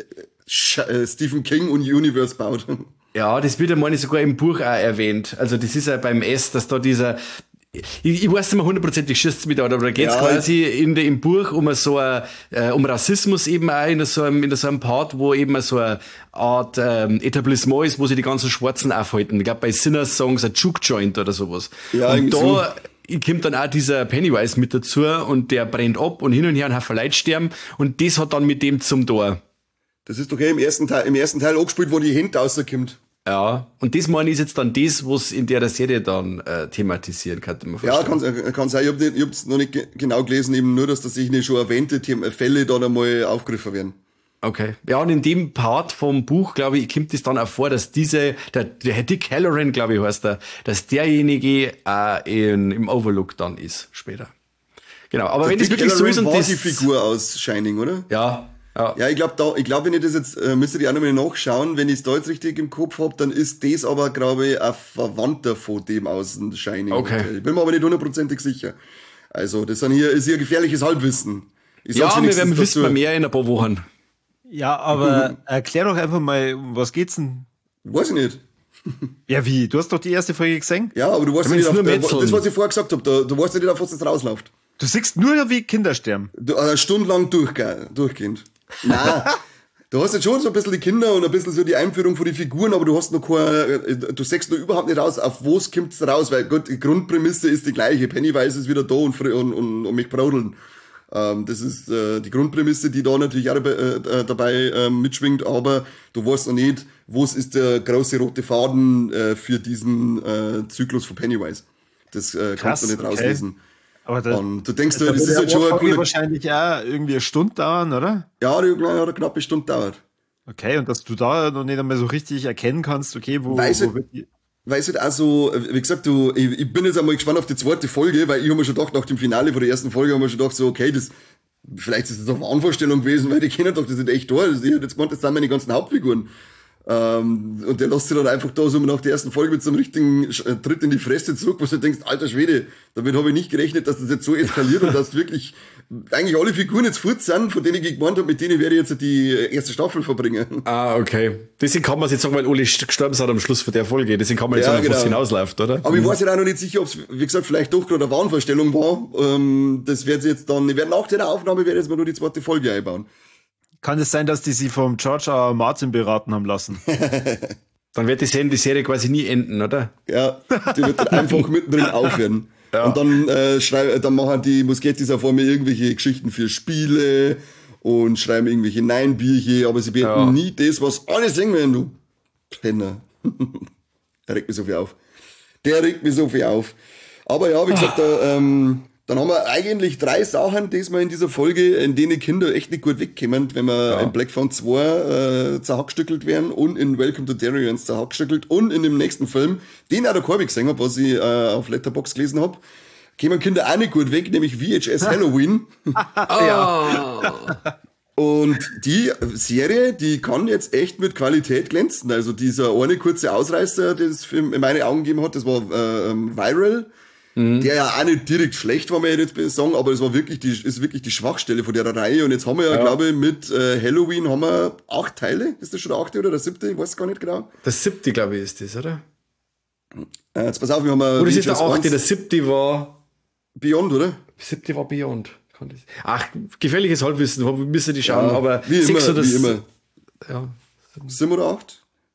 äh, Stephen King und Universe baut. Ja, das wird ja meine ich sogar im Buch auch erwähnt. Also das ist ja beim S, dass da dieser, ich, ich weiß nicht mehr hundertprozentig, schießt mich da, aber da geht's ja. quasi in der, im Buch um so ein, äh, um Rassismus eben auch in so einem, in so einem Part, wo eben so eine Art ähm, Etablissement ist, wo sie die ganzen Schwarzen aufhalten. Ich glaube bei Sinners Songs ein Juke Joint oder sowas. Ja, und da so. kommt dann auch dieser Pennywise mit dazu und der brennt ab und hin und her ein Haufen Leute sterben und das hat dann mit dem zum Tor. Das ist doch eh im ersten Teil, im ersten Teil angespielt, wo die Hände rauskommt. Ja, und das meine ich ist jetzt dann das, was in der Serie dann äh, thematisieren kann. Ja, kann, kann sein. Ich habe ich hab's noch nicht ge- genau gelesen, eben nur, dass das sich nicht schon erwähnte Thema, Fälle dann einmal aufgegriffen werden. Okay. Ja, und in dem Part vom Buch, glaube ich, kommt es dann auch vor, dass diese, der, der Dick Halloran, glaube ich, heißt der, dass derjenige auch in, im Overlook dann ist, später. Genau, aber der wenn Dick das wirklich Halloran so ist und war das... die Figur aus Shining, oder? Ja. Ja, ja ich glaube, da, ich glaube, wenn ich das jetzt, äh, müsstet ihr auch nochmal nachschauen, wenn ich es da jetzt richtig im Kopf hab, dann ist das aber, glaube ich, ein Verwandter von dem aus dem Shining. Okay. Ich bin mir aber nicht hundertprozentig sicher. Also, das sind hier, ist hier gefährliches Halbwissen. Ich Ich Ja, sag's wir wenigstens werden wissen dazu. wir mehr in ein paar Wochen. Ja, aber erklär doch einfach mal, um was geht's denn? Weiß ich nicht. Ja, wie? Du hast doch die erste Folge gesehen? Ja, aber du weißt ja Wenn nicht, es auf, nur der, Metzeln. das, was ich vorher gesagt habe, da, du weißt ja nicht, auf was das rausläuft. Du siehst nur, wie Kinder sterben. Du, eine Stunde lang durchge durchgehend. Nein. Du hast jetzt schon so ein bisschen die Kinder und ein bisschen so die Einführung von den Figuren, aber du hast noch keine, du sagst noch überhaupt nicht raus, auf was kommt's raus, weil Gott, die Grundprämisse ist die gleiche. Pennywise ist wieder da und, und, und, und mich brodeln. Ähm, das ist äh, die Grundprämisse, die da natürlich auch dabei, äh, dabei äh, mitschwingt, aber du weißt noch nicht, was ist der große rote Faden äh, für diesen äh, Zyklus von Pennywise. Das äh, kannst du nicht okay. rauslesen. Aber da, Und du denkst, da das ist jetzt schon ein cooler... wahrscheinlich auch irgendwie eine Stunde dauern, oder? Ja, die hat eine knappe Stunde dauert. Okay, und dass du da noch nicht einmal so richtig erkennen kannst, okay, wo, Weiß wo ich- wird die... Weil es halt auch so, wie gesagt, du, ich, ich bin jetzt einmal gespannt auf die zweite Folge, weil ich habe mir schon gedacht, nach dem Finale von der ersten Folge haben wir schon gedacht, so, okay, das, vielleicht ist das eine Wahnvorstellung gewesen, weil die kennen doch, das sind echt da. Ich hätte jetzt gemeint, das sind meine ganzen Hauptfiguren. Ähm, und der lässt sich dann einfach da so nach der ersten Folge mit so einem richtigen Sch- äh, Tritt in die Fresse zurück, wo du denkst, alter Schwede, damit habe ich nicht gerechnet, dass das jetzt so eskaliert und dass wirklich eigentlich alle Figuren jetzt fort sind, von denen ich gemeint habe, mit denen werde ich jetzt die erste Staffel verbringen. Ah, okay. Deswegen kann man es jetzt sagen, weil alle gestorben sind am Schluss von der Folge. Deswegen kann man jetzt Ja, sagen, was genau. hinausläuft, oder? Aber ich weiß ja auch noch nicht sicher, ob es, wie gesagt, vielleicht doch gerade eine Wahnvorstellung war. Ähm, das wird jetzt dann, ich werde nach der Aufnahme werde jetzt mal nur die zweite Folge einbauen. Kann es sein, dass die sie vom George R. R. Martin beraten haben lassen? Dann wird die Serie, die Serie quasi nie enden, oder? Ja, die wird dann einfach mittendrin aufhören. Und dann, äh, schrei- dann machen die Muskettis auf einmal irgendwelche Geschichten für Spiele und schreiben irgendwelche Nein-Bierchen, aber sie beenden Ja. nie das, was alle singen werden, du Penner. Der regt mich so viel auf. Der regt mich so viel auf. Aber ja, wie gesagt, da, ähm, dann haben wir eigentlich drei Sachen diesmal in dieser Folge, in denen Kinder echt nicht gut wegkommen, wenn wir Ja. in Black Phone zwei äh, zerhackstückelt werden und in Welcome to Derry zerhackstückelt und in dem nächsten Film, den auch der Corby gesehen hat, was ich äh, auf Letterboxd gelesen habe, kommen Kinder auch nicht gut weg, nämlich V H S Halloween. Und die Serie, die kann jetzt echt mit Qualität glänzen. Also dieser eine kurze Ausreißer, den es für- in meine Augen gegeben hat, das war äh, ähm, Viral. Der ja auch nicht direkt schlecht war, mir jetzt sagen, aber es war wirklich die, ist wirklich die Schwachstelle von der Reihe. Und jetzt haben wir ja, Ja. glaube ich, mit äh, Halloween haben wir acht Teile. Ist das schon der achte oder der siebte? Ich weiß gar nicht genau. Das siebte, glaube ich, ist das, oder? Äh, jetzt pass auf, wir haben äh, Oder ist es der V H S achte? Der eins siebte war, Beyond, oder? der siebte war Beyond. Kann das- Ach, gefährliches Halbwissen, wir müssen die schauen, Ja, aber wie sechs immer, oder wie s- immer. Ja. Sieben oder acht?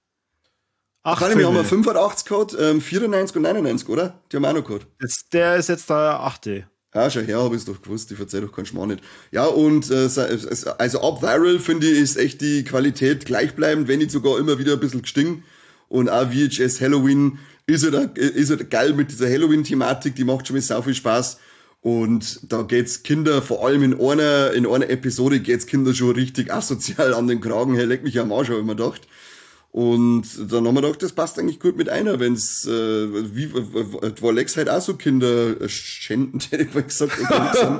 Ach, Nein, wir haben Filme. ja fünfundachtzig gehabt, ähm, vierundneunzig und neunundneunzig, oder? Die haben wir auch noch gehabt. Jetzt, der ist jetzt der achte. Ja, schon her, habe ich doch gewusst, ich verzeih doch keinen Schmarrn nicht. Ja, und äh, se- es- also ab Viral, finde ich, ist echt die Qualität gleichbleibend, wenn nicht sogar immer wieder ein bisschen gestiegen. Und auch V H S Halloween ist ja, da, ist ja geil mit dieser Halloween-Thematik, die macht schon mal sau viel Spaß. Und da geht's Kinder, vor allem in einer, in einer Episode geht's Kinder schon richtig asozial an den Kragen, hey, leck mich am Arsch, habe ich mir gedacht. Und dann haben wir gedacht, das passt eigentlich gut mit einer, wenn's, äh, wie, war Lex halt auch so Kinder schänden, hätte ich mal gesagt. unterwegs sind.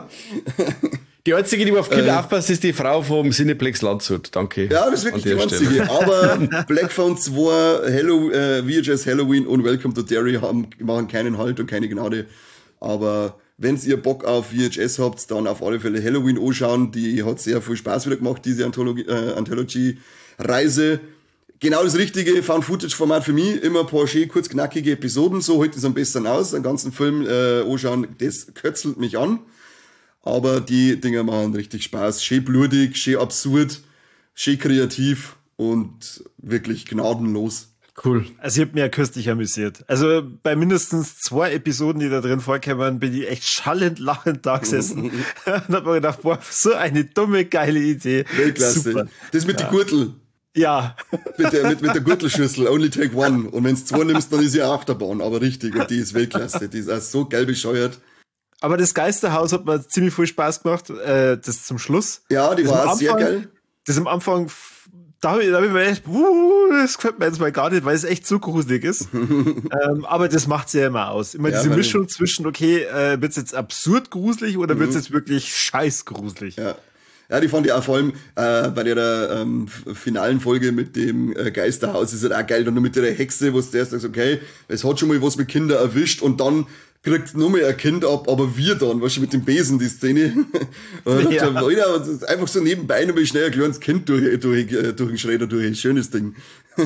Die einzige, die auf Kinder aufpasst, ist die Frau vom Cineplex Landshut. Danke. Ja, das ist wirklich An die der Stelle. einzige. Aber Black Phone zwei, Hello, äh, V H S Halloween und Welcome to Derry haben, machen keinen Halt und keine Gnade. Aber wenn ihr Bock auf V H S habt, dann auf alle Fälle Halloween anschauen. Die hat sehr viel Spaß wieder gemacht, diese Anthologie, äh, Anthology-Reise. Genau das richtige Found-Footage-Format für mich. Immer ein paar schön kurz knackige Episoden. So heute ist am besten aus. Den ganzen Film äh, anschauen, das kötzelt mich an. Aber die Dinger machen richtig Spaß. Schön blutig, schön absurd, schön kreativ und wirklich gnadenlos. Cool. Also ich habe mich ja köstlich amüsiert. Also bei mindestens zwei Episoden, die da drin vorkamen, bin ich echt schallend lachend da gesessen. Und hab mir gedacht, boah, so eine dumme, geile Idee. Weltklasse. Super. Das mit ja. die Gürtel. Ja. Mit der, mit, mit der Gürtelschüssel, only take one. Und wenn du zwei nimmst, dann ist sie Achterbahn. Aber richtig, und die ist Weltklasse. Die ist auch so geil bescheuert. Aber das Geisterhaus hat mir ziemlich viel Spaß gemacht. Äh, das zum Schluss. Ja, die das war am sehr Anfang, geil. Das am Anfang, da habe ich, da hab ich mir echt, uh, das gefällt mir jetzt mal gar nicht, weil es echt so gruselig ist. ähm, aber das macht sie ja immer aus. Immer Ja, diese weil- Mischung zwischen, okay, äh, wird's jetzt absurd gruselig oder wird's jetzt wirklich scheiß gruselig? Ja. Ja, die fand ich auch vor allem äh, bei der ähm, f- finalen Folge mit dem äh, Geisterhaus ist halt auch geil. Und nur mit der Hexe, wo du erst sagst, okay, es hat schon mal was mit Kindern erwischt und dann kriegt nur mehr ein Kind ab, aber wir dann, weißt du, mit dem Besen, die Szene. Und ja. dann Alter, einfach so nebenbei noch mal schnell ein kleines Kind durch, durch, durch den Schredder durch. Schönes Ding.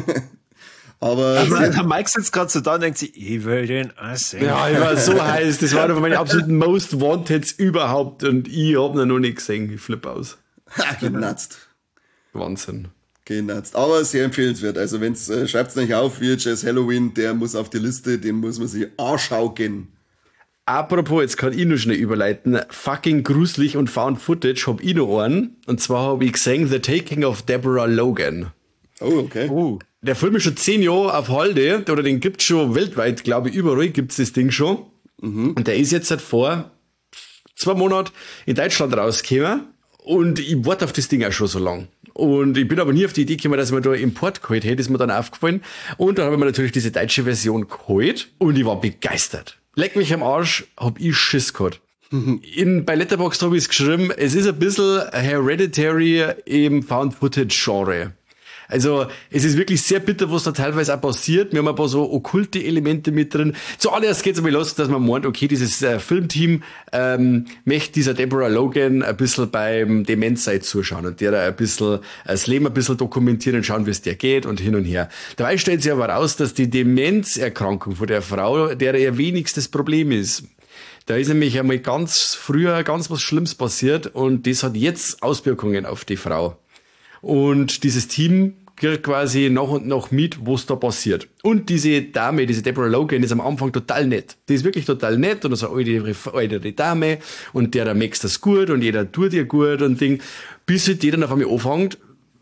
Aber also, der Mike sitzt gerade so da und denkt sich, ich will den essen. Ja, ich war so heiß. Das war einer von meinen absoluten Most Wanteds überhaupt und ich hab ihn noch nicht gesehen. Ich flippe aus. Ha, genatzt. Wahnsinn. Genatzt. Aber sehr empfehlenswert. Also wenn's, äh, schreibt's nicht auf, V H S Halloween, der muss auf die Liste, den muss man sich anschauen. Apropos, jetzt kann ich noch schnell überleiten. Fucking gruselig und Found Footage hab ich noch einen. Und zwar habe ich gesehen The Taking of Deborah Logan. Oh, okay. Uh. Der Film ist schon zehn Jahre auf Halde, oder den gibt's schon weltweit, glaube ich, überall gibt's das Ding schon. Mhm. Und der ist jetzt seit vor zwei Monaten in Deutschland rausgekommen. Und ich warte auf das Ding auch schon so lang. Und ich bin aber nie auf die Idee gekommen, dass ich mir da Import geholt hätte, ist mir dann aufgefallen. Und dann habe ich mir natürlich diese deutsche Version geholt und ich war begeistert. Leck mich am Arsch, hab ich Schiss gehabt. In, bei Letterboxd habe ich es geschrieben, es ist ein bisschen Hereditary im Found-Footage-Genre. Also, es ist wirklich sehr bitter, was da teilweise auch passiert. Wir haben ein paar so okkulte Elemente mit drin. Zuallererst geht's einmal los, dass man meint, okay, dieses äh, Filmteam ähm, möchte dieser Deborah Logan ein bisschen beim Demenzseid zuschauen und der ein bisschen das Leben ein bisschen dokumentieren und schauen, wie es der geht und hin und her. Dabei stellt sich aber raus, dass die Demenzerkrankung von der Frau der ihr wenigstes Problem ist. Da ist nämlich einmal ganz früher ganz was Schlimmes passiert und das hat jetzt Auswirkungen auf die Frau. Und dieses Team kriegt quasi nach und nach mit, was da passiert. Und diese Dame, diese Deborah Logan, ist am Anfang total nett. Die ist wirklich total nett und so eine alte, alte Dame und der, der macht das gut und jeder tut ihr gut und Ding. Bis halt die dann auf einmal anfängt,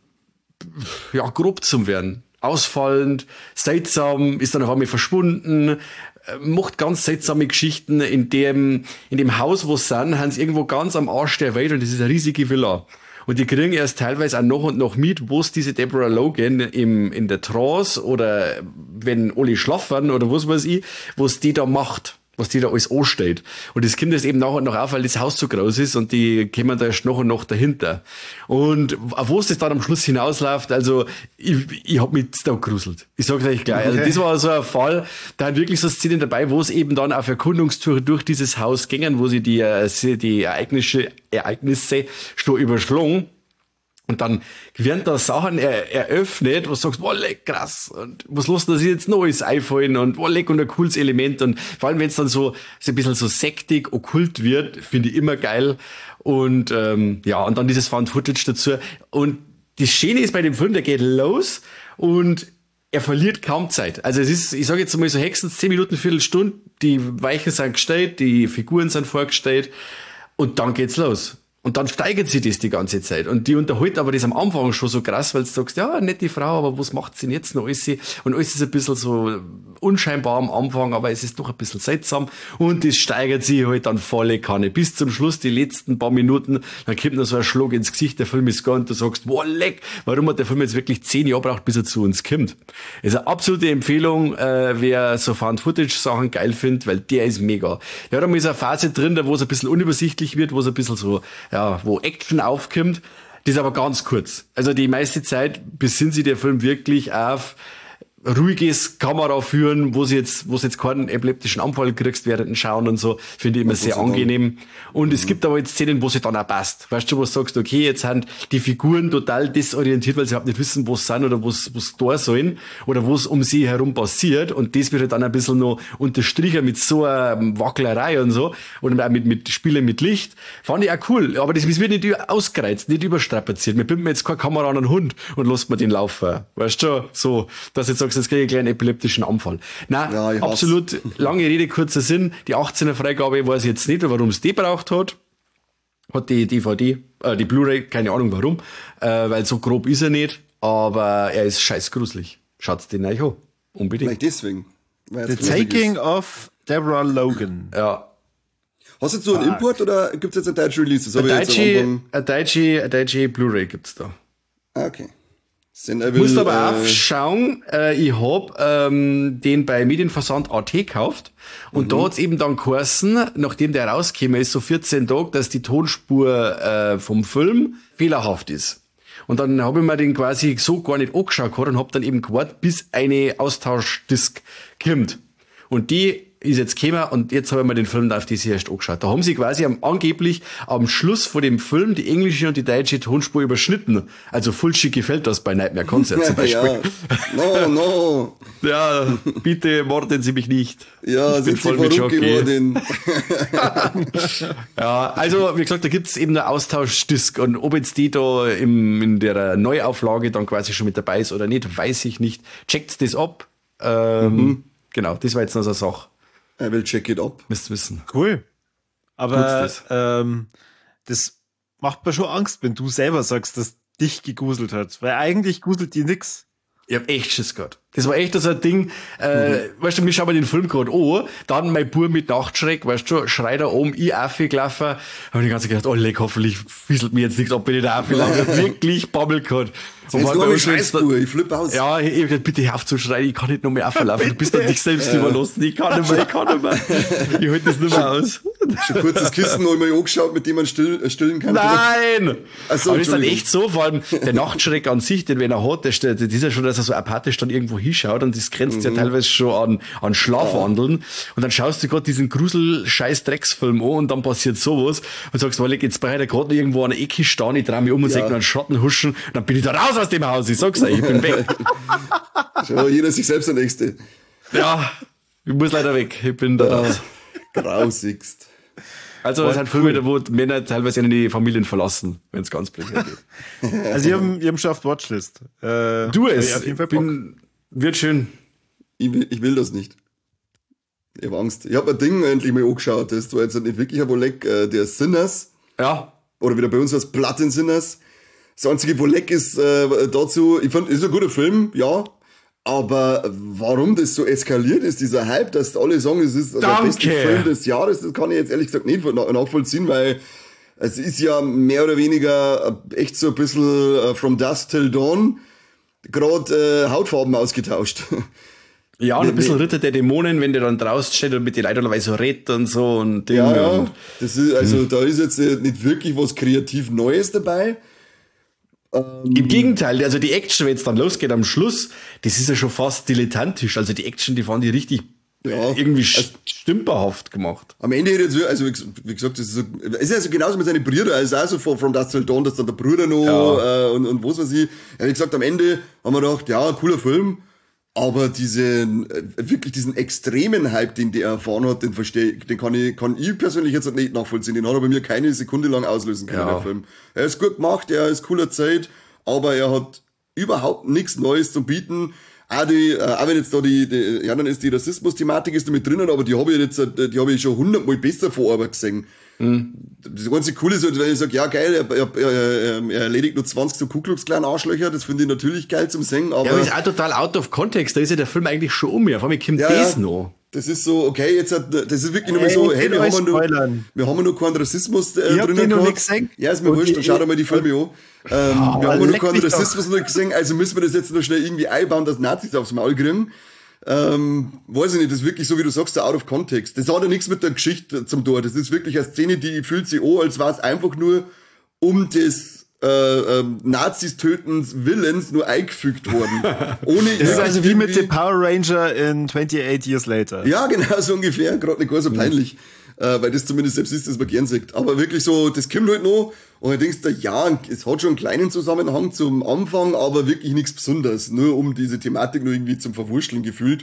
ja, grob zu werden. Ausfallend, seltsam, ist dann auf einmal verschwunden, macht ganz seltsame Geschichten. In dem, in dem Haus, wo sie sind, haben sie irgendwo ganz am Arsch der Welt und das ist eine riesige Villa. Und die kriegen erst teilweise auch noch und noch mit, wo es diese Deborah Logan im, in der Trance oder wenn alle schlafen oder was weiß ich, was die da macht, was die da alles anstellt. Und das kommt jetzt eben nach und nach auf, weil das Haus so groß ist und die kommen da erst noch und noch dahinter. Und auf was das dann am Schluss hinausläuft, also ich, ich hab mich da gegruselt. Ich sag's euch gleich. Okay. Also das war so ein Fall, da hat wirklich so Szenen dabei, wo es eben dann auf Erkundungstour durch dieses Haus gingen, wo sie die, die Ereignisse, Ereignisse schon überschlagen. Und dann werden da Sachen er, eröffnet, wo du sagst, wow, leck, krass. Und was los, dass ich jetzt Neues einfallen und wow, leck, und ein cooles Element. Und vor allem, wenn es dann so, so ein bisschen so sektig, okkult wird, finde ich immer geil. Und ähm, ja, und dann dieses Found-Footage dazu. Und das Schöne ist bei dem Film, der geht los und er verliert kaum Zeit. Also es ist, ich sage jetzt mal so höchstens zehn Minuten, Viertelstunde, die Weichen sind gestellt, die Figuren sind vorgestellt und dann geht's los. Und dann steigert sie das die ganze Zeit. Und die unterhält aber das am Anfang schon so krass, weil du sagst, ja, nette Frau, aber was macht sie denn jetzt noch alles? Und alles ist ein bisschen so unscheinbar am Anfang, aber es ist doch ein bisschen seltsam. Und das steigert sie halt dann volle Kanne. Bis zum Schluss, die letzten paar Minuten, dann kommt noch so ein Schlag ins Gesicht, der Film ist gar und du sagst, wow, leck, warum hat der Film jetzt wirklich zehn Jahre braucht, bis er zu uns kommt? Das ist eine absolute Empfehlung, äh, wer so Found-Footage-Sachen geil findet, weil der ist mega. Ja, da ist eine Phase drin, da wo es ein bisschen unübersichtlich wird, wo es ein bisschen so, ja, wo Action aufkommt, das ist aber ganz kurz. Also die meiste Zeit besinnt sich der Film wirklich auf ruhiges Kamera führen, wo sie jetzt, wo sie jetzt keinen epileptischen Anfall kriegst während dem Schauen und so, finde ich immer sehr angenehm. Und es gibt aber jetzt Szenen, wo sie dann auch passt. Weißt du, wo du sagst, okay, jetzt sind die Figuren total desorientiert, weil sie überhaupt nicht wissen, wo sie sind oder wo sie da sollen oder wo es um sie herum passiert. Und das wird halt dann ein bisschen noch unterstrichen mit so einer Wacklerei und so. Und auch mit, mit Spielen mit Licht. Fand ich auch cool. Aber das wird nicht ausgereizt, nicht überstrapaziert. Wir binden jetzt keine Kamera an einen Hund und lassen wir den laufen. Weißt du, so, dass jetzt sagst, jetzt kriege ich gleich einen epileptischen Anfall. Nein, ja, absolut, lange Rede, kurzer Sinn. Die achtzehner Freigabe weiß ich jetzt nicht, warum es die braucht hat. Hat die D V D, äh, die Blu-ray, keine Ahnung warum, äh, weil so grob ist er nicht, aber er ist scheiß gruselig. Schaut's den euch an. Unbedingt. Vielleicht deswegen. The Taking ist. of Deborah Logan. Ja. Hast du jetzt so einen Import oder gibt's jetzt ein deutsche Release? Das eine deutsche, eine deutsche, eine deutsche Blu-ray gibt's da. Ah, okay. Du musst aber äh, auch schauen, äh, ich hab ähm, den bei Medienversand A T gekauft und mhm. da hat's eben dann geheißen, nachdem der rausgekommen ist, so vierzehn Tage, dass die Tonspur äh, vom Film fehlerhaft ist. Und dann habe ich mir den quasi so gar nicht angeschaut und hab dann eben gewartet, bis eine Austauschdisk kommt. Und die ist jetzt gekommen und jetzt habe ich mir den Film auf die erst angeschaut. Da haben sie quasi am, angeblich am Schluss von dem Film die englische und die deutsche Tonspur überschnitten. Also Fulci gefällt das bei Nightmare Concert zum Beispiel. Ja. No, no. Ja, bitte morden Sie mich nicht. Ja, ich bin sind Sie voll mit verrückt Schock, geworden. Ja, also wie gesagt, da gibt's eben eine Austauschdisk und ob jetzt die da im, in der Neuauflage dann quasi schon mit dabei ist oder nicht, weiß ich nicht. Checkt das ab. Ähm, mhm. Genau, das war jetzt noch so eine Sache. I will check it up. Müsst wissen. Cool. Aber das? Ähm, das macht mir schon Angst, wenn du selber sagst, dass dich gegruselt hat. Weil eigentlich gruselt die nix. Ich hab echt Schiss gehabt. Das war echt so ein Ding, äh, mhm. weißt du, mir schauen wir den Film gerade an, dann mein Bub mit Nachtschreck, weißt du, schreit da oben, ich aufgelaufen, hab ich die ganze Zeit gedacht, oh leck, hoffentlich fieselt mir jetzt nichts ab, wenn ich da aufgelaufen bin. Wirklich Bammel gehabt. Und jetzt nur Scheißbuhr, ich flippe aus. Ja, ich, ich hab gesagt, bitte hör auf zu schreien, ich kann nicht noch mehr auflaufen, du bist doch nicht selbst ja. überlassen, ich kann nicht mehr, ich kann nicht mehr. Ich halte das nicht mehr aus. Schon ein kurzes Kissen noch mal angeschaut, mit dem man still, äh, stillen kann. Nein! So, aber das ist dann echt so, vor allem der Nachtschreck an sich, den wenn er hat, der, das ist ja schon, dass er so apathisch dann irgendwo hinschaut und das grenzt mhm. ja teilweise schon an, an Schlafwandeln. Ja. Und dann schaust du gerade diesen Grusel-Scheiß-Drecksfilm an und dann passiert sowas und sagst, weil ich jetzt bei der gerade irgendwo an der Ecke stehen, ich drehe mich um und ja. sehe einen Schatten huschen und dann bin ich da raus aus dem Haus, ich sag's euch, ich bin weg. Schau, jeder sich selbst der Nächste. Ja, ich muss leider weg, ich bin da ja. raus. Grausigst. Also es sind Filme, wo Männer teilweise in die Familien verlassen, wenn es ganz blöd geht. Also ich habe ich hab schon auf die Watchlist. Äh, du es, auf jeden Fall bin, wird schön. Ich will, ich will das nicht. Ich habe Angst. Ich habe ein Ding endlich mal angeschaut, das war jetzt nicht wirklich ein Woleck, äh, der Sinners. Ja. Oder wieder bei uns was Blood in Sinners. Das einzige Woleck ist äh, dazu, ich fand, ist ein guter Film, ja. Aber warum das so eskaliert ist, dieser Hype, dass alle sagen, es ist der beste Film des Jahres, das kann ich jetzt ehrlich gesagt nicht nachvollziehen, weil es ist ja mehr oder weniger echt so ein bisschen from dusk till dawn gerade äh, Hautfarben ausgetauscht. Ja, und ein bisschen Ritter der Dämonen, wenn der dann draußen steht und mit den Leuten so redet und so. Und ja, ja, das ist, also hm. da ist jetzt nicht wirklich was kreativ Neues dabei. Ähm, Im Gegenteil, also die Action, wenn es dann losgeht am Schluss, das ist ja schon fast dilettantisch. Also die Action, die fanden die richtig ja, irgendwie also, stümperhaft gemacht. Am Ende hätte jetzt, also wie gesagt, das ist, so, es ist also genauso mit seinen Brüdern, also auch so von From Dusk Till Dawn, dass dann der Bruder noch ja. äh, und, und was weiß ich. Ja, wie gesagt, am Ende haben wir gedacht, ja, cooler Film, aber diesen, äh, wirklich diesen extremen Hype, den der erfahren hat, den verstehe ich, den kann ich, kann ich persönlich jetzt nicht nachvollziehen. Den hat er bei mir keine Sekunde lang auslösen können, ja. der Film. Er ist gut gemacht, er ist cooler Zeit, aber er hat überhaupt nichts Neues zu bieten. Auch, die, äh, auch wenn jetzt da die, die, ja, dann ist die Rassismus-Thematik ist da mit drinnen, aber die habe ich jetzt, die habe ich schon hundertmal besser vor Arbeit gesehen. Mhm. Das ganze Coole ist halt, wenn ich sage, ja geil, er, er, er, er erledigt nur zwanzig so Ku Klux Klan Arschlöcher, das finde ich natürlich geil zum Singen, aber... Ja, aber ist auch total out of context, da ist ja der Film eigentlich schon um mir, vor allem kommt ja, das ja. noch. Das ist so, okay, jetzt hat, das ist wirklich hey, nur mal so, hey, wir haben, nur, wir haben noch keinen Rassismus äh, drinnen gehabt. Ja, ist mir wurscht, dann schau dir mal die Filme an. Ähm, oh, wir haben noch keinen Rassismus noch gesehen, also müssen wir das jetzt noch schnell irgendwie einbauen, dass Nazis aufs Maul kriegen. Ähm, weiß ich nicht, das ist wirklich so, wie du sagst, der out of context. Das hat ja nichts mit der Geschichte zum Tor. Das ist wirklich eine Szene, die fühlt sich an, als war es einfach nur um des äh, ähm, Nazis tötens Willens nur eingefügt worden. Ohne das ist also wie mit dem Power Ranger in twenty-eight Years Later. Ja, genau, so ungefähr. Gerade nicht gar so peinlich. Mhm. Äh, weil das zumindest selbst ist, das man gern sieht. Aber wirklich so, das kommt halt noch. Und du denkst dir, ja, es hat schon einen kleinen Zusammenhang zum Anfang, aber wirklich nichts Besonderes. Nur um diese Thematik nur irgendwie zum Verwurschteln gefühlt.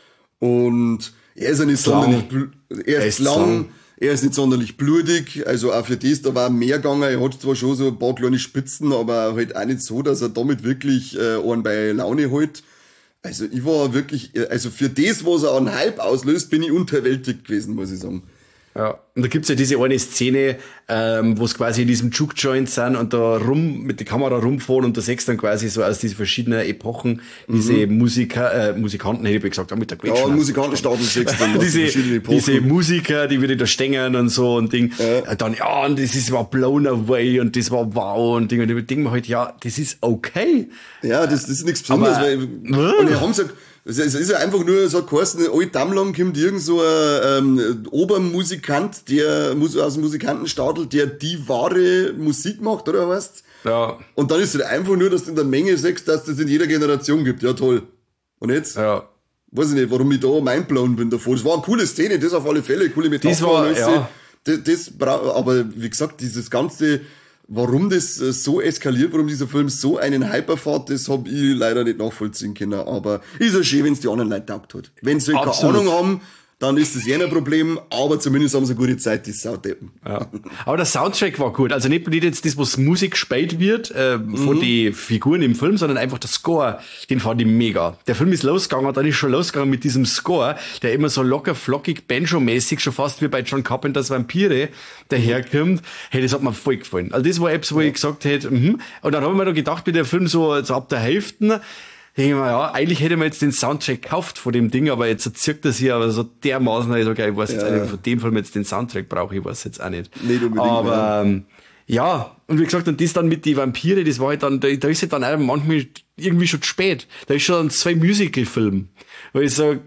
Und er ist ja nicht sonderlich, er ist lang, lang, er ist nicht sonderlich blutig, also auch für das, da war mehr gegangen, er hat zwar schon so ein paar kleine Spitzen, aber halt auch nicht so, dass er damit wirklich äh, einen bei Laune hält. Also ich war wirklich, also für das, was er an Hype auslöst, bin ich unterwältigt gewesen, muss ich sagen. Ja, und da gibt's ja diese eine Szene, ähm, wo es quasi in diesem Juke-Joint sind und da rum, mit der Kamera rumfahren und da siehst dann quasi so aus diesen verschiedenen Epochen diese mhm. Musiker, äh, Musikanten, hätte ich gesagt, auch mit der Quetschen. Ja, Musikantenstapel siehst du dann. diese, diese Musiker, die wieder da stängen und so und Ding. Ja. Dann, ja, und das ist, war blown away und das war wow und Ding. Und ich denke mir halt, ja, das ist okay. Ja, das, das ist nichts Besonderes, weil, und wir haben gesagt, es ist ja einfach nur, es hat geheißen, alt Dammlang kommt irgend so ein ähm, Obermusikant, der aus dem Musikantenstadel, der die wahre Musik macht, oder was? Ja. Und dann ist es halt einfach nur, dass du in der Menge sagst, dass das in jeder Generation gibt. Ja, toll. Und jetzt? Ja. weiß ich nicht, warum ich da mindblown bin davor. Das war eine coole Szene, das auf alle Fälle, coole Metapher. Das war, ja. Das, das bra- aber wie gesagt, dieses ganze, warum das äh, so eskaliert, warum dieser Film so einen Hype erfährt, das hab ich leider nicht nachvollziehen können. Aber ist ja schön, wenn es die anderen Leute taugt hat. Wenn sie keine Absolut. Ahnung haben, dann ist das eher ein Problem, aber zumindest haben sie eine gute Zeit, die Saudeppen. Ja. Aber der Soundtrack war gut. Also nicht, nicht jetzt das, was Musik gespielt wird, äh, von Mhm. den Figuren im Film, sondern einfach der Score. Den fand ich mega. Der Film ist losgegangen, dann ist schon losgegangen mit diesem Score, der immer so locker, flockig, Banjo-mäßig, schon fast wie bei John Carpenters Vampire, daherkommt. Hey, das hat mir voll gefallen. Also das war etwas, wo ich gesagt hätte, mhm. Und dann habe ich mir da gedacht, wie der Film so, so ab der Hälfte, denke ich mir, ja, eigentlich hätte man jetzt den Soundtrack gekauft von dem Ding, aber jetzt zirkt das hier aber so dermaßen, ich sage, ich weiß jetzt Ja. auch nicht, von dem Film jetzt den Soundtrack brauche, ich weiß jetzt auch nicht. Nicht unbedingt, aber, ähm, ja, und wie gesagt, und das dann mit die Vampire, das war halt dann, da, da ist halt dann auch manchmal irgendwie schon zu spät. Da ist schon zwei Musical-Filme. Weil ich sag,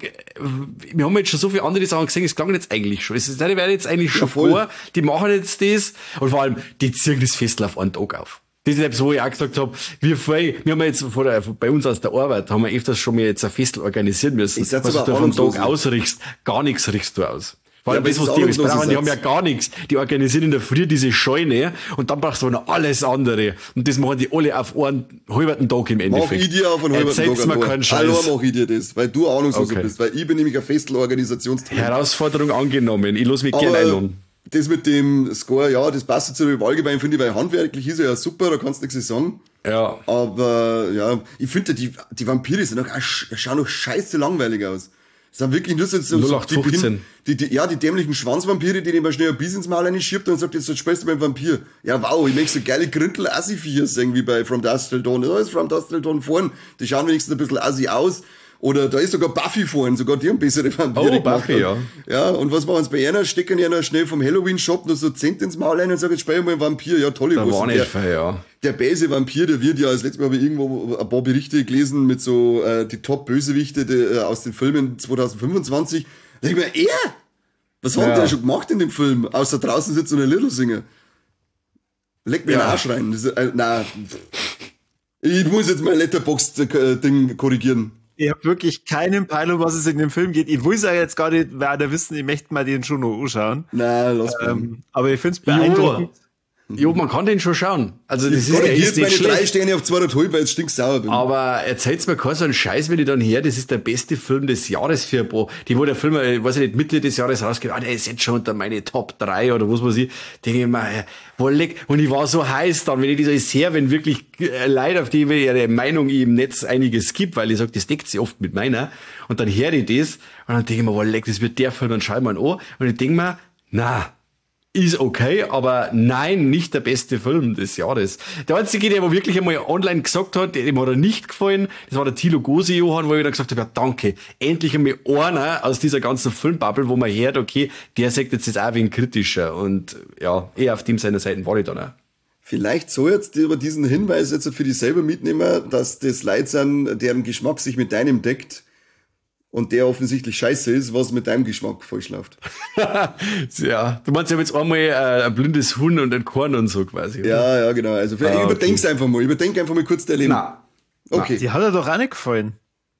wir haben jetzt schon so viele andere Sachen gesehen, es klang jetzt eigentlich schon. Es ist, die werden jetzt eigentlich schon voll. vor, die machen jetzt das, und vor allem, die ziehen das Festel auf einen Tag auf. Das ist etwas, wo ich auch gesagt habe, wir voll, wir haben jetzt vor der, bei uns aus der Arbeit, haben wir öfters schon mal jetzt ein Festel organisieren müssen. Ich sag's Was du aber da vom ahnungslos. Tag ausrichst, gar nichts riechst du aus. Vor allem Ja, das, aber was das die ist alles brauchen, die haben ahnungslos ja gar nichts. Die organisieren in der Früh diese Scheune und dann brauchst du noch alles andere. Und das machen die alle auf einen halben Tag im Endeffekt. Mach ich dir auf einen halben Erzähl's Tag mir an. keinen Hallo, Scheiß. mach ich dir das, weil du ahnungslos Okay. bist, weil ich bin nämlich ein Festelorganisationsteam. Herausforderung angenommen. Ich lass mich gerne einladen. Das mit dem Score, ja, das passt zu dem Allgemeinen, finde ich, weil handwerklich ist er ja super, da kannst du nichts sagen. Ja. Aber, ja, ich finde, die, die Vampire sind auch, schauen noch scheiße langweilig aus. Das sind wirklich nur so, so null acht fünfzehn. die, die, ja, die dämlichen Schwanzvampire, die dem mal schnell ein Biss ins Maul reinschiebt und sagt, jetzt spielst du beim Vampir. Ja, wow, ich möchte so geile Grindel-Assi-Viecher sehen, wie bei From Dusk Till Dawn. Da ist From Dusk Till Dawn vorn. Die schauen wenigstens ein bisschen assi aus. Oder da ist sogar Buffy vorhin, sogar die haben bessere Vampire Oh, gemacht. Buffy, ja. Ja, und was machen sie bei einer? Stecken ja noch schnell vom Halloween-Shop noch so Cent ins Maul rein und sagen, jetzt spiel mal einen Vampir. Ja, tolle Da Wurst. war Und nicht der, viel, ja. der böse Vampir, der wird ja, als letztes Mal habe ich irgendwo ein paar Berichte gelesen mit so äh, die Top-Bösewichte die, äh, aus den Filmen zwanzig fünfundzwanzig. Da denke ich mir, er? Was hat Ja. der schon gemacht in dem Film? Außer draußen sitzt so eine Little Singer. Leck mir Ja. den Arsch rein. Das ist, äh, na, ich muss jetzt mein Letterboxd-Ding korrigieren. Ich habe wirklich keinen Peil, um was es in dem Film geht. Ich will es ja jetzt gar nicht weiter wissen, ich möchte mal den schon noch anschauen. Na, lass mal. Ähm, aber ich finde es beeindruckend. Jo, man kann den schon schauen. Also das ist, der Korrigiert ist nicht meine drei schlecht. Sterne auf zweieinhalb, weil ich stinksauer bin. Aber erzählt's mir keinen so einen Scheiß, wenn ich dann her, das ist der beste Film des Jahres für ein paar, die wo der Film, ich weiß ich nicht, Mitte des Jahres rausgeht, ah, der ist jetzt schon unter meine Top drei oder was weiß ich, denke ich mir, äh, wo leck, und ich war so heiß dann, wenn ich das alles her, wenn wirklich äh, Leute, auf die ihre Meinung ich im Netz einiges gibt, weil ich sag, das deckt sich oft mit meiner, und dann höre ich das, und dann denke ich mir, wo leck, das wird der Film, dann schau ich mir an, und ich denke mir, na, ist okay, aber nein, nicht der beste Film des Jahres. Der einzige, der wo wirklich einmal online gesagt hat, dem hat er nicht gefallen, das war der Thilo Gosi Johann, wo ich dann gesagt habe, ja danke, endlich einmal einer aus dieser ganzen Filmbubble, wo man hört, okay, der sagt jetzt das auch wegen kritischer, und ja, eher auf dem seiner Seite war ich dann auch. Vielleicht so jetzt über diesen Hinweis jetzt für dich selber mitnehmen, dass das Leute sind, deren Geschmack sich mit deinem deckt und der offensichtlich scheiße ist, was mit deinem Geschmack falsch läuft. Ja, du meinst, ich habe jetzt einmal äh, ein blindes Huhn und ein Korn und so quasi. oder? Ja, ja, genau. Also vielleicht Ah, okay. überdenk's einfach mal. Überdenk einfach mal kurz dein Leben. Na, Okay. Die hat er doch auch nicht gefallen.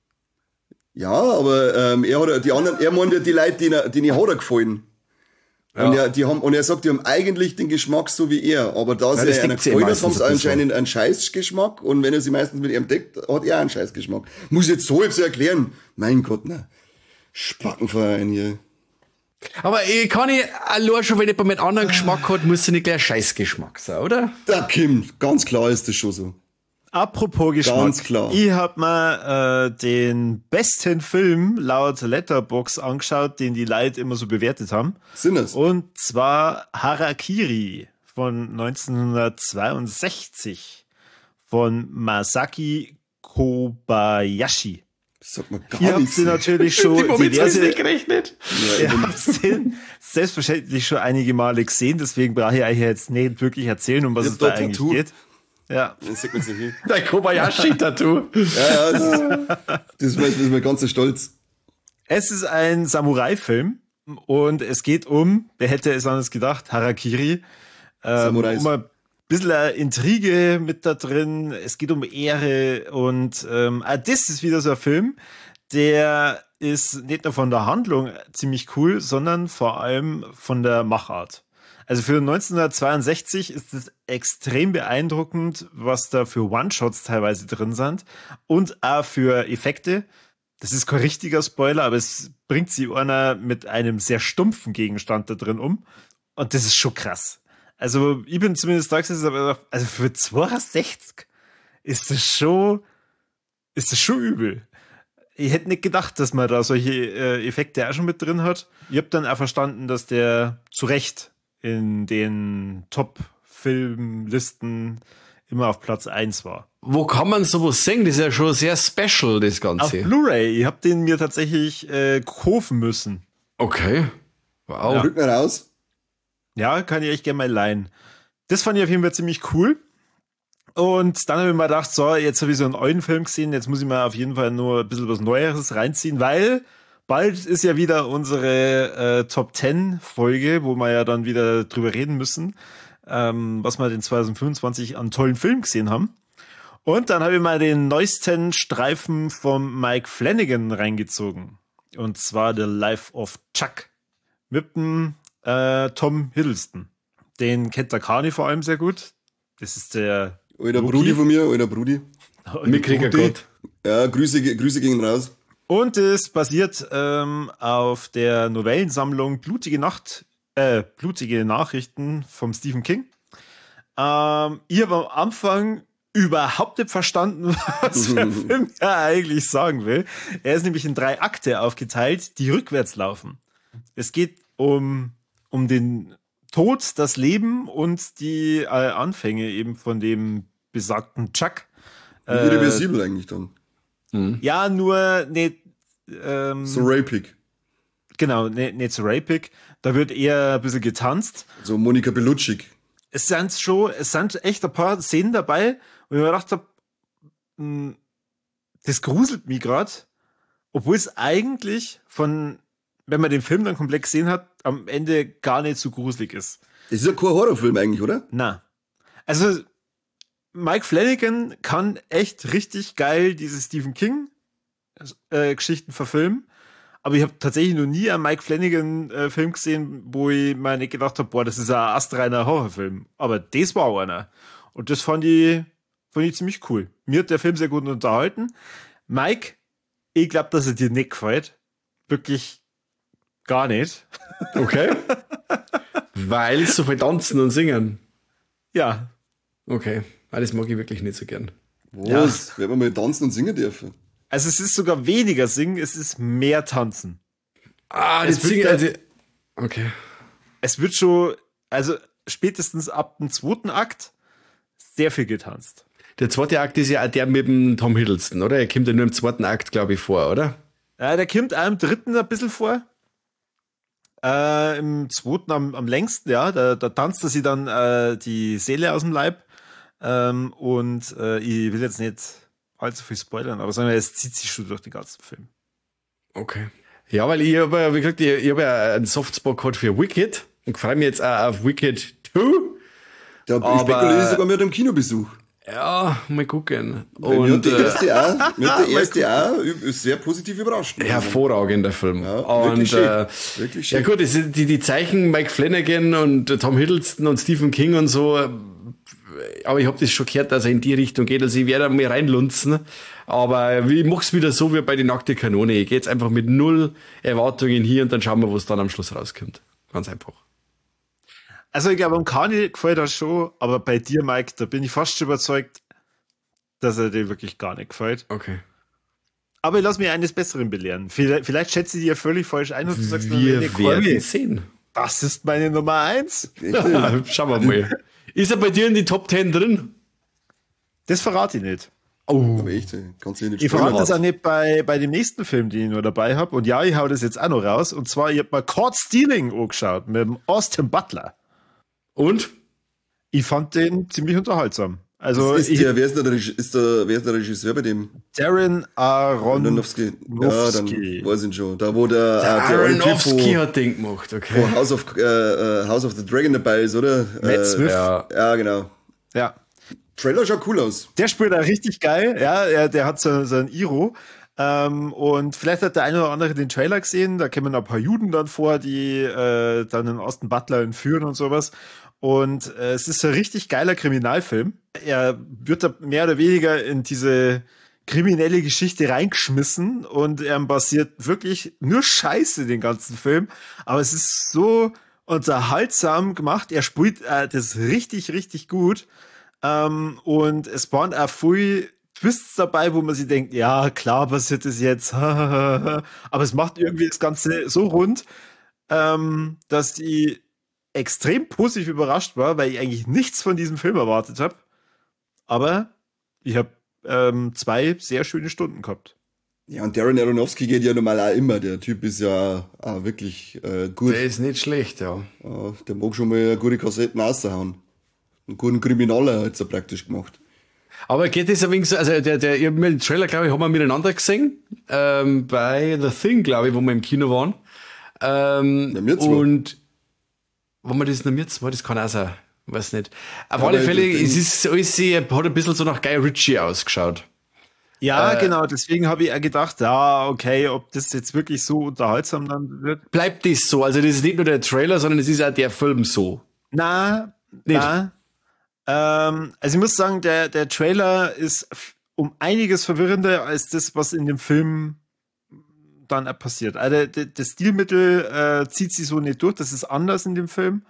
Ja, aber ähm, er hat die anderen, er meint ja die Leute, denen, denen hat er gefallen. Und, Ja. er, die haben, und er sagt, die haben eigentlich den Geschmack so wie er. Aber da Ja, sie das ja einer deckt sich gefallen hat, meistens haben sie ein bisschen. anscheinend einen Scheißgeschmack. Und wenn er sie meistens mit ihm deckt, hat er einen Scheißgeschmack. Muss ich jetzt so jetzt erklären? Mein Gott, ne. Spackenverein hier. aber ich kann ich, allein schon, wenn jemand einen anderen Geschmack hat, muss er nicht gleich Scheißgeschmack sein, oder? Da Kim, ganz klar ist das schon so. Apropos Geschmack. Ganz klar. Ich habe mir äh, den besten Film laut Letterboxd angeschaut, den die Leute immer so bewertet haben. Sinners. Und zwar Harakiri von neunzehnhundertzweiundsechzig von Masaki Kobayashi. Sag mal gar Ihr habt nichts. sie natürlich schon diverse, gerechnet. ihr habt den selbstverständlich schon einige Male gesehen, deswegen brauche ich euch jetzt nicht wirklich erzählen, um was Ihr es da habt da eigentlich Tattoo. geht. Ja. Das sieht man sich hier. Dein Kobayashi-Tattoo. Ja, ja, das, das, ist, das ist mir ganz so stolz. Es ist ein Samurai-Film und es geht um, wer hätte es anders gedacht, Harakiri. Ähm, Samurais. um ein bisschen eine Intrige mit da drin. Es geht um Ehre und ähm, ah, das ist wieder so ein Film, der ist nicht nur von der Handlung ziemlich cool, sondern vor allem von der Machart. Also für neunzehnhundertzweiundsechzig ist es extrem beeindruckend, was da für One-Shots teilweise drin sind und auch für Effekte. Das ist kein richtiger Spoiler, aber es bringt sie einer mit einem sehr stumpfen Gegenstand da drin um. Und das ist schon krass. Also ich bin zumindest da gesessen, aber also für zweiundsechzig ist das schon, ist das schon übel. Ich hätte nicht gedacht, dass man da solche äh, Effekte auch schon mit drin hat. Ich habe dann auch verstanden, dass der zu Recht in den Top-Filmlisten immer auf Platz eins war. Wo kann man sowas sehen? Das ist ja schon sehr special, das Ganze. Auf Blu-ray. Ich habe den mir tatsächlich äh, kaufen müssen. Okay. Wow. Ja. Rücken raus. Ja, kann ich echt gerne mal leihen. Das fand ich auf jeden Fall ziemlich cool. Und dann habe ich mir gedacht, so, jetzt habe ich so einen alten Film gesehen, jetzt muss ich mir auf jeden Fall nur ein bisschen was Neueres reinziehen, weil bald ist ja wieder unsere äh, Top zehn Folge, wo wir ja dann wieder drüber reden müssen, ähm, was wir den zwanzig fünfundzwanzig an tollen Filmen gesehen haben. Und dann habe ich mal den neuesten Streifen vom Mike Flanagan reingezogen. Und zwar The Life of Chuck mit dem äh, Tom Hiddleston. Den kennt der Kani vor allem sehr gut. Das ist der Alter Brudi von mir, alter Brudi. Mickriger Gott. Ja, Grüße, Grüße gingen raus. Und es basiert ähm, auf der Novellensammlung Blutige Nacht, äh, Blutige Nachrichten vom Stephen King. Ähm, ich habe am Anfang überhaupt nicht verstanden, was der Film ja eigentlich sagen will. Er ist nämlich in drei Akte aufgeteilt, die rückwärts laufen. Es geht um, um den Tod, das Leben und die äh, Anfänge eben von dem besagten Chuck. Irreversibel äh, eigentlich dann. Mhm. Ja, nur nicht ähm, so rapig. Genau, nicht, nicht so rapig. Da wird eher ein bisschen getanzt. So Monika Bellucci. Es sind schon, es sind echt ein paar Szenen dabei, wo ich mir gedacht habe, das gruselt mich gerade, obwohl es eigentlich von, wenn man den Film dann komplett gesehen hat, am Ende gar nicht so gruselig ist. Das ist ja kein Horrorfilm eigentlich, oder? Na. Also Mike Flanagan kann echt richtig geil diese Stephen King äh, Geschichten verfilmen. Aber ich habe tatsächlich noch nie einen Mike Flanagan äh, Film gesehen, wo ich mir nicht gedacht habe, boah, das ist ein astreiner Horrorfilm. Aber das war auch einer. Und das fand ich, fand ich ziemlich cool. Mir hat der Film sehr gut unterhalten. Mike, ich glaube, dass er dir nicht gefällt. Wirklich gar nicht. Okay. Weil so viel tanzen und singen. Ja. Okay. Das mag ich wirklich nicht so gern. Was? Ja. Werden wir mal tanzen und singen dürfen? Also es ist sogar weniger singen, es ist mehr tanzen. Ah, das singen, also, okay. Es wird schon, also spätestens ab dem zweiten Akt sehr viel getanzt. Der zweite Akt ist ja auch der mit dem Tom Hiddleston, oder? Er kommt ja nur im zweiten Akt, glaube ich, vor, oder? Ja, der kommt auch im dritten ein bisschen vor. Äh, Im zweiten am, am längsten, ja. Da, da tanzt er sich dann äh, die Seele aus dem Leib. Ähm, und äh, ich will jetzt nicht allzu viel spoilern, aber sagen wir, es zieht sich schon durch den ganzen Film. Okay. Ja, weil ich habe ja, wie gesagt, ich, ich habe ja einen Softspot gehabt für Wicked und freue mich jetzt auch auf Wicked zwei. Da spekuliere ich sogar mit einem Kinobesuch. Ja, mal gucken. Und mir hat der erste auch, mir hat der erste auch sehr positiv überrascht. Hervorragender Film. Ja, und, wirklich schön. Äh, wirklich schön. Ja gut, das sind die, die Zeichen Mike Flanagan und Tom Hiddleston und Stephen King und so. Aber ich habe das schon gehört, dass er in die Richtung geht. Also ich werde mal reinlunzen. Aber ich mache es wieder so wie bei die nackte Kanone. Ich gehe jetzt einfach mit null Erwartungen hier und dann schauen wir, was dann am Schluss rauskommt. Ganz einfach. Also ich glaube, am Kani gefällt das schon, aber bei dir, Mike, da bin ich fast schon überzeugt, dass er dir wirklich gar nicht gefällt. Okay. Aber ich lasse mich eines Besseren belehren. Vielleicht, vielleicht schätze ich dir völlig falsch ein und du sagst, wir werden sehen. Das ist meine Nummer eins. Ja, schauen wir mal. Ist er bei dir in die Top zehn drin? Das verrate ich nicht. Oh. Aber echt, kannst du nicht ich verrate das auch nicht bei, bei dem nächsten Film, den ich nur dabei habe. Und ja, ich hau das jetzt auch noch raus. Und zwar, ich habe mal Caught Stealing angeschaut mit dem Austin Butler. Und? Ich fand den ziemlich unterhaltsam. Also ist ich, der, wer, ist der, ist der, wer ist der Regisseur bei dem? Darren Aronofsky. Ja, dann weiß ich schon. Da wo der, der äh, der Aronofsky hat den gemacht, okay. Wo House of, äh, House of the Dragon dabei ist, oder? Matt äh, Smith. Ja. ja, genau. Ja. Trailer schaut cool aus. Der spielt da richtig geil. Ja, er, der hat so, so ein Iro. Ähm, und vielleicht hat der eine oder andere den Trailer gesehen, da kommen ein paar Juden dann vor, die äh, dann den Austin Butler entführen und sowas. Und äh, es ist ein richtig geiler Kriminalfilm. Er wird da mehr oder weniger in diese kriminelle Geschichte reingeschmissen und er basiert wirklich nur Scheiße den ganzen Film. Aber es ist so unterhaltsam gemacht. Er spielt äh, das richtig, richtig gut. Ähm, und es waren auch viel Twists dabei, wo man sich denkt, ja, klar passiert es jetzt. Aber es macht irgendwie das Ganze so rund, ähm, dass ich extrem positiv überrascht war, weil ich eigentlich nichts von diesem Film erwartet habe. Aber ich habe ähm, zwei sehr schöne Stunden gehabt. Ja, und Darren Aronofsky geht ja normal auch immer. Der Typ ist ja auch wirklich äh, gut. Der ist nicht schlecht, ja. Ja, der mag schon mal gute Kassetten raushauen. Einen guten Kriminaler hat er praktisch gemacht. Aber geht das ein wenig so, also der, der, ich den Trailer, glaube ich, haben wir miteinander gesehen, ähm, bei The Thing, glaube ich, wo wir im Kino waren. Ähm, ja, mir und, wo wir das noch mit war, das kann auch sein, weiß nicht. Auf ja, alle Fälle, es ist alles sehr, hat ein bisschen so nach Guy Ritchie ausgeschaut. Ja, äh, genau, deswegen habe ich auch gedacht, ja, okay, ob das jetzt wirklich so unterhaltsam dann wird. Bleibt das so, also das ist nicht nur der Trailer, sondern es ist auch der Film so. Na, nicht. na, Ähm, also ich muss sagen, der, der Trailer ist um einiges verwirrender als das, was in dem Film dann passiert. Also das Stilmittel äh, zieht sich so nicht durch, das ist anders in dem Film.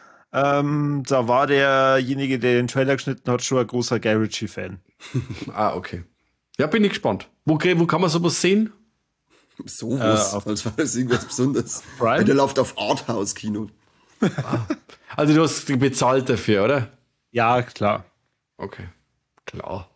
Ähm, da war derjenige, der den Trailer geschnitten hat, schon ein großer Guy Ritchie-Fan. Ah, okay. Ja, bin ich gespannt. Wo, wo kann man sowas sehen? Sowas, äh, als war das irgendwas Besonderes. Prime? Der läuft auf Arthouse-Kino. Also du hast bezahlt dafür, oder? Ja, klar. Okay, klar.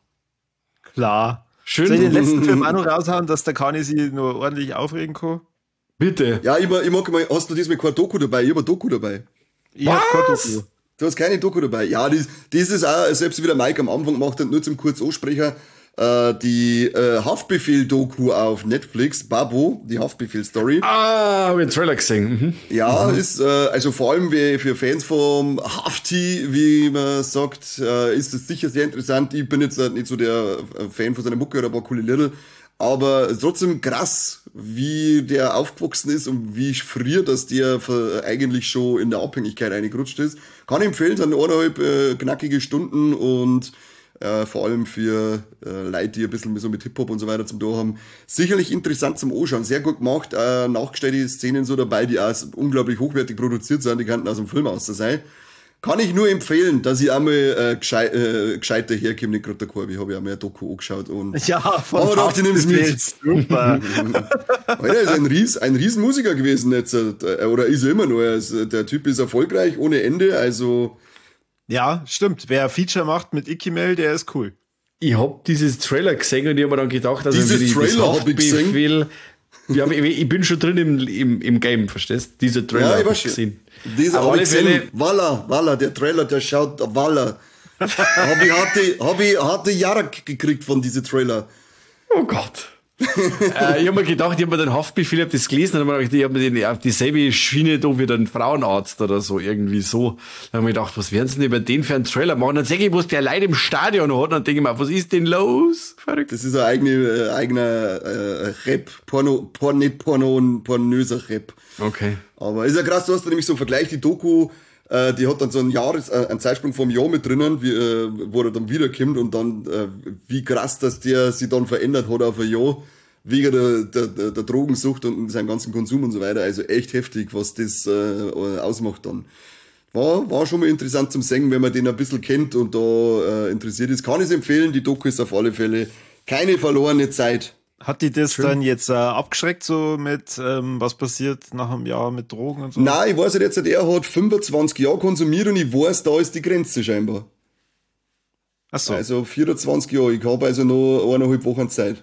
Klar. Schön. Soll ich den letzten Film auch noch raushauen, dass der Kani sich nur ordentlich aufregen kann? Bitte. Ja, ich mag, ich mag mal, hast du diesmal kein Doku dabei? Ich hab ein Doku dabei. Ich hab kein Doku. Du hast keine Doku dabei. Ja, das, das ist auch, selbst wie der Mike am Anfang gemacht hat, nur zum kurz ansprechen, äh, die äh, Haftbefehl-Doku auf Netflix, Babo, die Haftbefehl-Story. Ah, hab ich den Trailer gesehen. Mhm. Ja, mhm. ist, äh, also vor allem wie für Fans vom Hafti, wie man sagt, äh, ist das sicher sehr interessant. Ich bin jetzt äh, nicht so der Fan von seiner Mucke oder ein paar coole Little, aber trotzdem krass, wie der aufgewachsen ist und wie früher, dass der eigentlich schon in der Abhängigkeit eingerutscht ist. Kann ich empfehlen, sind eineinhalb äh, knackige Stunden und äh, vor allem für äh, Leute, die ein bisschen so mit Hip-Hop und so weiter zum Tun haben, sicherlich interessant zum Anschauen. Sehr gut gemacht, äh, nachgestellte Szenen so dabei, die auch unglaublich hochwertig produziert sind, die könnten aus dem Film aus sein. Kann ich nur empfehlen, dass ich einmal äh, gescheit, äh, gescheiter herkomme, nicht gerade der Korbi, habe ich auch mal ein Doku angeschaut. Und ja, von aber dachte, ich nehme es mit. Super. Alter, ist ein, Ries, ein Riesenmusiker gewesen jetzt, äh, oder ist er immer noch. Also, der Typ ist erfolgreich ohne Ende, also... Ja, stimmt. Wer Feature macht mit Ikimel, der ist cool. Ich hab dieses Trailer gesehen und ich habe mir dann gedacht, also dieses wie Trailer hab ich gesehen. Ja, ich, ich bin schon drin im, im, im Game, verstehst du? Dieser Trailer ja, ich hab ich gesehen. Dieser hab ich gesehen. Walla, Walla, der Trailer, der schaut, Walla. hab ich harte, hab ich harte Jahre gekriegt von diesem Trailer. Oh Gott. äh, ich habe mir gedacht, ich habe mir den Haftbefehl, ich habe das gelesen, und hab mir gedacht, ich habe mir den auf dieselbe Schiene da wie ein Frauenarzt oder so, irgendwie so. Da habe ich mir gedacht, was werden sie denn über den für einen Trailer machen? Dann sehe ich, was der Leute im Stadion hat, und dann denke ich mir, was ist denn los? Verrückt. Das ist ein eigene, äh, eigener äh, Rap, Porno, Porn, nicht Porno, ein pornöser Rap. Okay. Aber ist ja krass, du hast da nämlich so einen Vergleich, die Doku, äh, die hat dann so einen Jahres, äh, einen Zeitsprung vom Jahr mit drinnen, wie, äh, wo er dann wiederkommt und dann, äh, wie krass, dass der sich dann verändert hat auf ein Jahr, wegen der, der, der, der Drogensucht und seinem ganzen Konsum und so weiter. Also echt heftig, was das äh, ausmacht dann. War, war schon mal interessant zum Singen, wenn man den ein bisschen kennt und da äh, interessiert ist. Kann ich es empfehlen, die Doku ist auf alle Fälle keine verlorene Zeit. Hat die das Schön. dann jetzt äh, abgeschreckt, so mit, ähm, was passiert nach einem Jahr mit Drogen und so? Nein, ich weiß nicht, jetzt, er hat fünfundzwanzig Jahre konsumiert und ich weiß, da ist die Grenze scheinbar. Ach so. Also vierundzwanzig Jahre, ich habe also noch eineinhalb Wochen Zeit.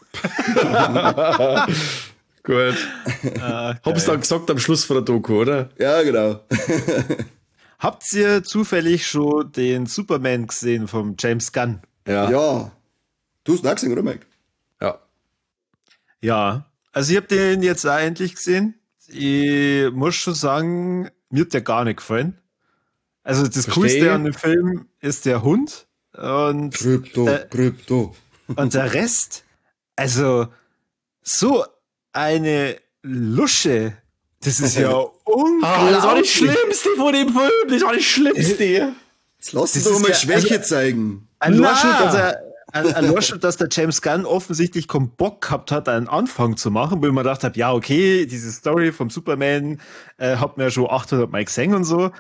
Gut. Ah, hab's dann gesagt am Schluss von der Doku, oder? Ja, genau. Habt ihr zufällig schon den Superman gesehen vom James Gunn? Ja. Ja. Du hast ihn auch gesehen, oder Mike? Ja. Ja. Also ich habe den jetzt auch endlich gesehen. Ich muss schon sagen, mir hat der gar nicht gefallen. Also das Versteh. Coolste an dem Film ist der Hund. Und Krypto, äh, Krypto. Und der Rest, also so eine Lusche. Das ist ja unglaublich. Ah, das war das Schlimmste von dem Film. Das war das Schlimmste. Jetzt lass uns Das doch ist mal ja- Schwäche also- zeigen. Allein schon, Na. dass er, allein schon, dass der James Gunn offensichtlich keinen Bock gehabt hat, einen Anfang zu machen, wo ich mir gedacht habe, ja, okay, diese Story vom Superman äh, hat mir ja schon achthundert Mal gesehen und so,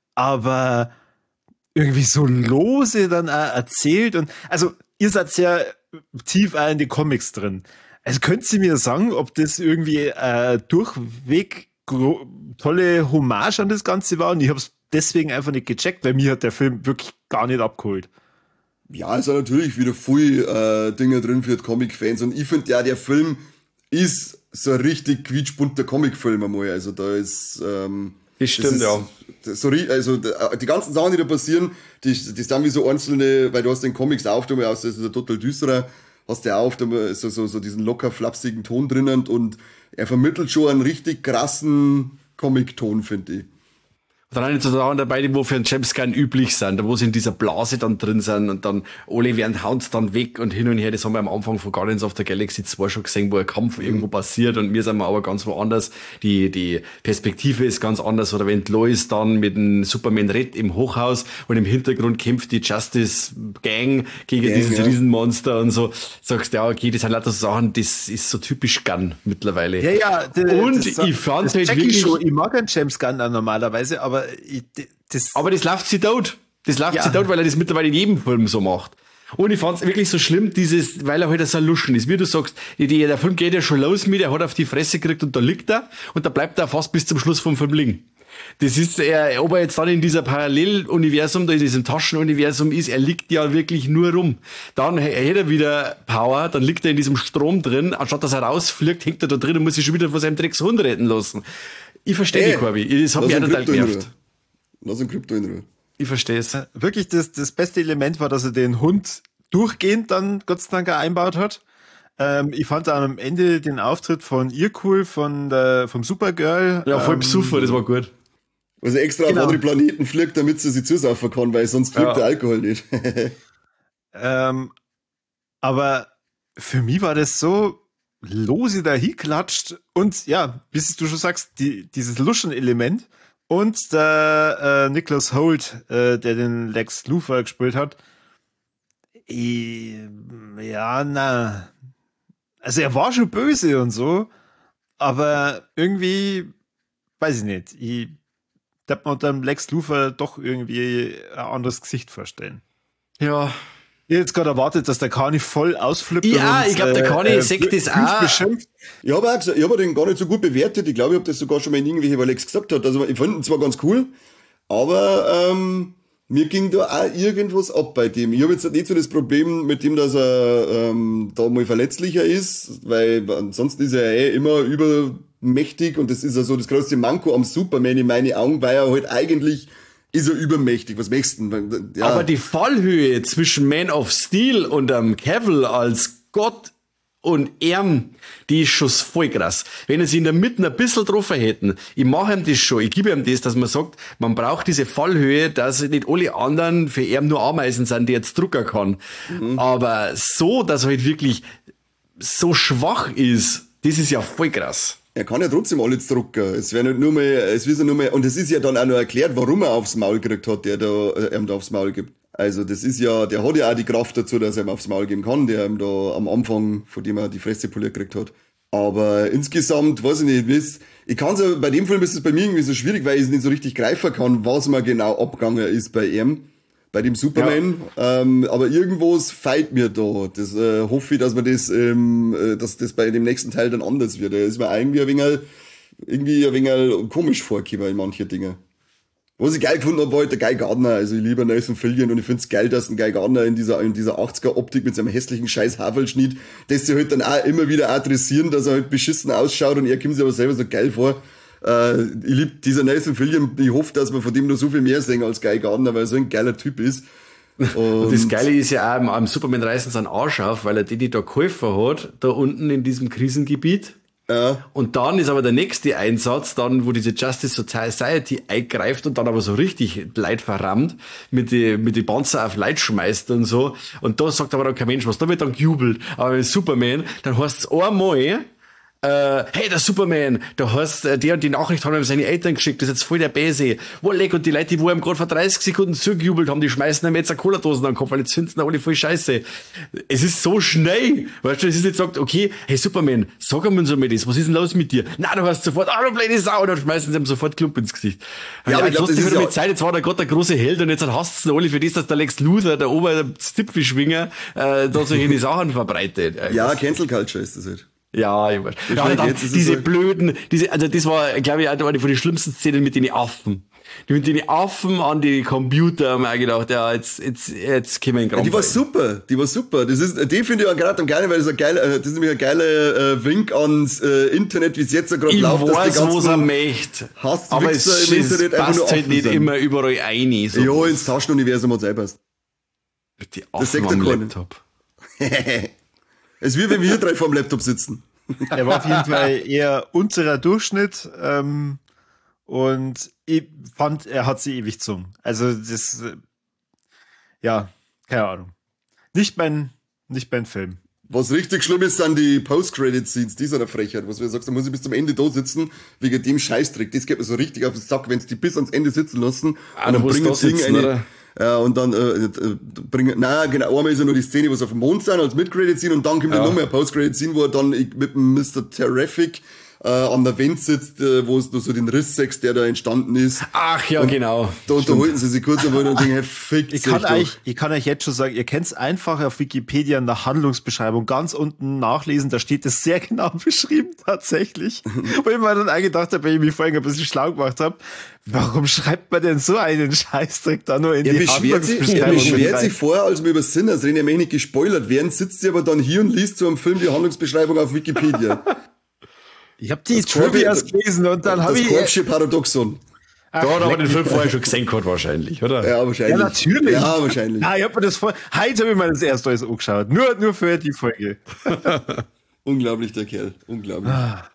aber irgendwie so lose dann auch erzählt und, also, ihr seid ja tief auch in die Comics drin. Also, könnt ihr mir sagen, ob das irgendwie äh, durchweg gro- tolle Hommage an das Ganze war und ich habe es deswegen einfach nicht gecheckt, weil mir hat der Film wirklich gar nicht abgeholt. Ja, es sind natürlich wieder viel äh, Dinge drin für die Comic-Fans und ich finde ja, der Film ist so ein richtig quietschbunter Comic-Film einmal. Also da ist ähm, Das stimmt, ist, ja. das- So, ri- also da- die ganzen Sachen, die da passieren, die, die sind wie so einzelne, weil du hast den Comics auf, du aus, das ist ein total düsterer, hast du auf, da ist so, so, so diesen locker flapsigen Ton drinnen und er vermittelt schon einen richtig krassen Comic-Ton, finde ich. Und dann sind so Sachen dabei, die wo für einen James Gunn üblich sind, da wo sie in dieser Blase dann drin sind und dann alle werden hauen dann weg und hin und her. Das haben wir am Anfang von Guardians of the Galaxy zwei schon gesehen, wo ein Kampf irgendwo passiert und wir sind aber ganz woanders. Die, die Perspektive ist ganz anders. Oder wenn Lois dann mit dem Superman redet im Hochhaus und im Hintergrund kämpft die Justice Gang gegen Gang, dieses ja. Riesenmonster und so, sagst du, ja, okay, das sind lauter so Sachen, das ist so typisch Gunn mittlerweile. Ja, ja. d- Und das- ich fand das halt check ich wirklich- schon. Ich mag einen James Gunn auch normalerweise, aber ich, d- das. Aber das läuft sie tot. Das läuft Ja. sie tot, weil er das mittlerweile in jedem Film so macht. Und ich fand's wirklich so schlimm, dieses, weil er halt so ein Luschen ist. Wie du sagst, die, die, der Film geht ja schon los mit, er hat auf die Fresse gekriegt und da liegt er und da bleibt er fast bis zum Schluss vom Film liegen. Das ist, er, ob er jetzt dann in dieser Paralleluniversum, da in diesem Taschenuniversum ist, er liegt ja wirklich nur rum. Dann h- hätte er wieder Power, dann liegt er in diesem Strom drin, anstatt dass er rausfliegt, hängt er da drin und muss sich schon wieder von seinem Dreckshund retten lassen. Ich verstehe Ey, dich, Corby. Das hat lass mich auch ihn total Krypto in genervt. Ruhe. Lass ihn Krypto in Ruhe. Ich verstehe es. Wirklich das, das beste Element war, dass er den Hund durchgehend dann Gott sei Dank einbaut hat. Ähm, ich fand am Ende den Auftritt von ihr cool, von der, vom Supergirl. Ja, voll ähm, besoffen, das war gut. Also extra Genau. auf andere Planeten fliegt, damit sie sich zusaufen kann, weil sonst fliegt Ja. der Alkohol nicht. Ähm, aber für mich war das so lose dahinklatscht und ja, bis du schon sagst, die, dieses Luschen-Element und der äh, Nicholas Hoult, äh, der den Lex Luthor gespielt hat, eh, ja, na, also er war schon böse und so, aber irgendwie, weiß ich nicht, ich darf mir unter dem Lex Luthor doch irgendwie ein anderes Gesicht vorstellen. Ja. Ich hätte jetzt gerade erwartet, dass der Kani voll ausflippt. Ja, und uns, ich glaub, der Kani sagt das fünf auch. beschimpft. Ich habe auch gesagt, ich hab den gar nicht so gut bewertet. Ich glaube, ich habe das sogar schon mal in irgendwelche Alex gesagt hat. Also ich fand ihn zwar ganz cool, aber ähm, mir ging da auch irgendwas ab bei dem. Ich habe jetzt nicht so das Problem mit dem, dass er ähm, da mal verletzlicher ist, weil ansonsten ist er eh immer übermächtig und das ist ja so das größte Manko am Superman in meinen Augen, weil er halt eigentlich ist er übermächtig. Was möchtest du denn? Ja. Aber die Fallhöhe zwischen Man of Steel und ähm, Cavill als Gott und ihm, die ist schon voll krass. Wenn er sie in der Mitte ein bisschen drauf hätten, ich mache ihm das schon, ich gebe ihm das, dass man sagt, man braucht diese Fallhöhe, dass nicht alle anderen für ihn nur Ameisen sind, die jetzt drucken kann. Mhm. Aber so, dass er halt wirklich so schwach ist, das ist ja voll krass. Er kann ja trotzdem alles drucken. Es wäre nicht nur mal, es wird ja nur mal, und es ist ja dann auch noch erklärt, warum er aufs Maul gekriegt hat, der da, äh, ihm da aufs Maul gibt. Also, das ist ja, der hat ja auch die Kraft dazu, dass er ihm aufs Maul geben kann, der ihm da am Anfang, von dem er die Fresse poliert gekriegt hat. Aber insgesamt, weiß ich nicht, wisst, ich kann's ja, bei dem Film ist es bei mir irgendwie so schwierig, weil ich es nicht so richtig greifen kann, was mir genau abgegangen ist bei ihm, bei dem Superman. Ähm, aber irgendwas fehlt mir da. Das äh, hoffe ich, dass man das, ähm, äh, dass das bei dem nächsten Teil dann anders wird. Er ist mir irgendwie ein wenig, irgendwie ein wenig komisch vorgekommen in manchen Dingen. Was ich geil gefunden habe, war halt der Guy Gardner. Also ich liebe Nathan Fillion und ich find's geil, dass ein Guy Gardner in dieser, in dieser achtziger-Optik mit seinem hässlichen scheiß Havelschnitt, dass sie halt dann auch immer wieder adressieren, dass er halt beschissen ausschaut und er kommt sich aber selber so geil vor. Äh, ich liebe dieser Nathan Fillion. Ich hoffe, dass wir von dem noch so viel mehr sehen als Guy Gardner, weil er so ein geiler Typ ist. Und, Und das Geile ist ja auch, am, am Superman reißen seinen Arsch auf, weil er die, die da geholfen hat, da unten in diesem Krisengebiet. Ja. Und dann ist aber der nächste Einsatz, dann, wo diese Justice Society eingreift und dann aber so richtig Leid verrammt, mit die, mit die Panzer auf Leid schmeißt und so. Und da sagt aber dann kein Mensch was, da wird dann gejubelt. Aber bei Superman, dann heißt es einmal, äh, hey, der Superman, da hast äh, der und die Nachricht haben ihm seine Eltern geschickt, das ist jetzt voll der Bäse. Wo leck, und die Leute, die wo ihm gerade vor dreißig Sekunden zugejubelt haben, die schmeißen ihm jetzt eine Cola-Dosen an den Kopf, weil jetzt finden sie alle voll scheiße. Es ist so schnell, weißt du, es ist nicht sagt, okay, hey Superman, sag uns so mal das, was ist denn los mit dir? Na, du hast sofort, ah, du blöde Sau, und dann schmeißen sie ihm sofort Klump ins Gesicht. Ja, ja, aber ich glaub, das ist ja mit Zeit, jetzt war der Gott der große Held und jetzt hasst es alle für das, dass der Lex Luthor, der Oberzipfelschwinger, äh, da solche Sachen verbreitet. Ja, Cancel Culture ist das halt. Ja, ich weiß. Ja, dann, jetzt ist diese es so. blöden, diese, also das war, glaube ich, eine von den schlimmsten Szenen mit den Affen. Die mit den Affen an die Computer haben wir gedacht, ja, jetzt, jetzt, jetzt können wir in den Gramm Die war rein. super, die war super. Das ist, die finde ich auch gerade am geilen, weil das ein geiler, äh, das ist nämlich ein geiler äh, Wink ans äh, Internet, wie es jetzt gerade Ich läuft, dass weiß, die was er ganzen möchte. Hasswichser Aber es, im es Internet einfach nur passt halt Affen nicht sind. immer überall ein. So. Ja, ins Taschenuniversum hat selber. Die das Affen sagt am der keiner. Laptop. Es ist wie wenn wir drei vorm Laptop sitzen. Er war auf jeden Fall eher unterer Durchschnitt ähm, und ich fand, er hat sie ewig zum. Also das, äh, ja, keine Ahnung. Nicht mein, nicht mein Film. Was richtig schlimm ist, sind die Post-Credit-Scenes, die sind eine Frechheit. Was du sagst, da muss ich bis zum Ende da sitzen, wegen dem Scheißtrick. Das geht mir so richtig auf den Sack, wenn sie die bis ans Ende sitzen lassen. Ah, und dann du musst bringen da sie sitzen, irgendeine, oder? ja, und dann, äh, äh, bringen, nein, genau, einmal ist ja nur die Szene, wo sie auf dem Mond sind, als Mid-Credit-Scene, und dann kommt ja noch mehr Post-Credit-Scene, wo er dann mit dem Mister Terrific, äh, an der Wand sitzt, äh, wo es du so den Riss siehst, der da entstanden ist. Ach ja, und genau. Da unterhalten sie sich kurz einmal und denken, hey, fick Ich sich kann, doch. euch, ich kann euch jetzt schon sagen, ihr könnt es einfach auf Wikipedia in der Handlungsbeschreibung ganz unten nachlesen, da steht es sehr genau beschrieben, tatsächlich. Wo ich mir dann eingedacht habe, weil ich mich vorhin ein bisschen schlau gemacht habe, warum schreibt man denn so einen Scheißdreck da nur in Er die beschwert sich, er Handlungsbeschreibung? beschwert mit sich rein? vorher, als wir über Sinners reden, er möchte nicht gespoilert werden, sitzt sie aber dann hier und liest zu einem Film die Handlungsbeschreibung auf Wikipedia. Ich habe die Das Corby- Trivias gelesen und dann habe Das ich... Korbsche Paradoxon. Da hat er aber den Film vorher schon gesehen gehabt, wahrscheinlich, oder? Ja, wahrscheinlich. Ja, natürlich. Ja, wahrscheinlich. Ja, ich hab mir das vor. Heute habe ich mir das erste alles angeschaut. Nur, nur für die Folge. Unglaublich, der Kerl. Unglaublich.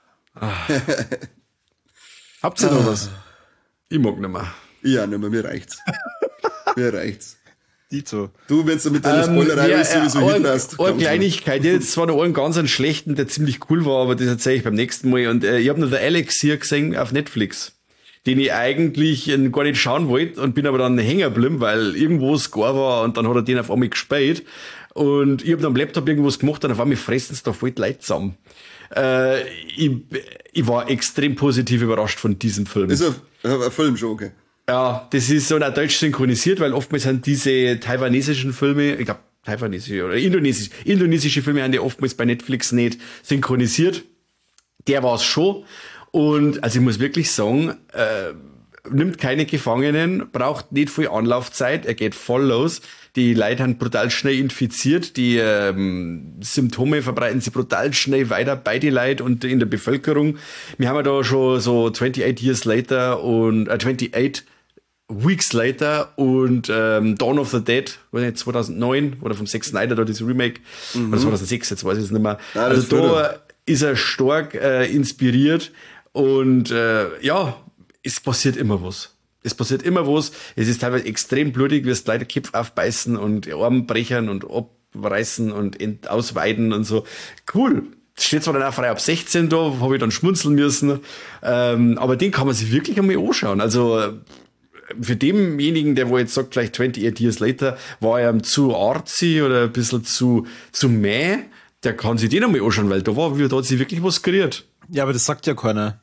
Habt ihr noch was? Ich mag nicht mehr. Ja, nicht mehr, mir reicht's. Mir reicht's. Dito. Du, wenn du mit deiner Ähm, Spoilerei ja, sowieso äh, hinlässt. eine Kleinigkeit, ich hab jetzt zwar noch einen ganz einen schlechten, der ziemlich cool war, aber das erzähle ich beim nächsten Mal. Und äh, ich habe noch der Alex hier gesehen auf Netflix, den ich eigentlich äh, gar nicht schauen wollte und bin aber dann hängen geblieben, weil irgendwo Score war und dann hat er den auf einmal gespielt. Und ich habe dann am Laptop irgendwas gemacht und auf einmal fressen es da voll die Leute zusammen. Äh, ich, ich war extrem positiv überrascht von diesem Film. Ist ein, ein Film schon, okay. Ja, das ist so auch deutsch synchronisiert, weil oftmals sind diese taiwanesischen Filme, ich glaube taiwanesische oder indonesisch, indonesische Filme haben die oftmals bei Netflix nicht synchronisiert. Der war es schon. Und also ich muss wirklich sagen, äh, nimmt keine Gefangenen, braucht nicht viel Anlaufzeit, er geht voll los. Die Leute sind brutal schnell infiziert, die ähm, Symptome verbreiten sich brutal schnell weiter bei den Leuten und in der Bevölkerung. Wir haben ja da schon so achtundzwanzig Years Later und äh, achtundzwanzig Weeks Later und ähm, Dawn of the Dead, war nicht zweitausendneun oder vom Zack Snyder da dieses Remake, mhm. oder zweitausendsechs, jetzt weiß ich es nicht mehr. Ah, also das da würde. ist er stark äh, inspiriert und äh, ja, es passiert immer was. Es passiert immer was. Es ist teilweise extrem blutig, wirst leider Köpfe aufbeißen und Arme brechen und abreißen und ent- ausweiden und so. Cool. Es steht zwar dann auch frei ab sechzehn da, habe ich dann schmunzeln müssen, ähm, aber den kann man sich wirklich einmal anschauen. Also für demjenigen, der wo jetzt sagt, gleich achtundzwanzig Years Later, war er zu artsy oder ein bisschen zu, zu mäh, der kann sich den einmal anschauen, weil da war, da hat sich wirklich was kreiert. Ja, aber das sagt ja keiner.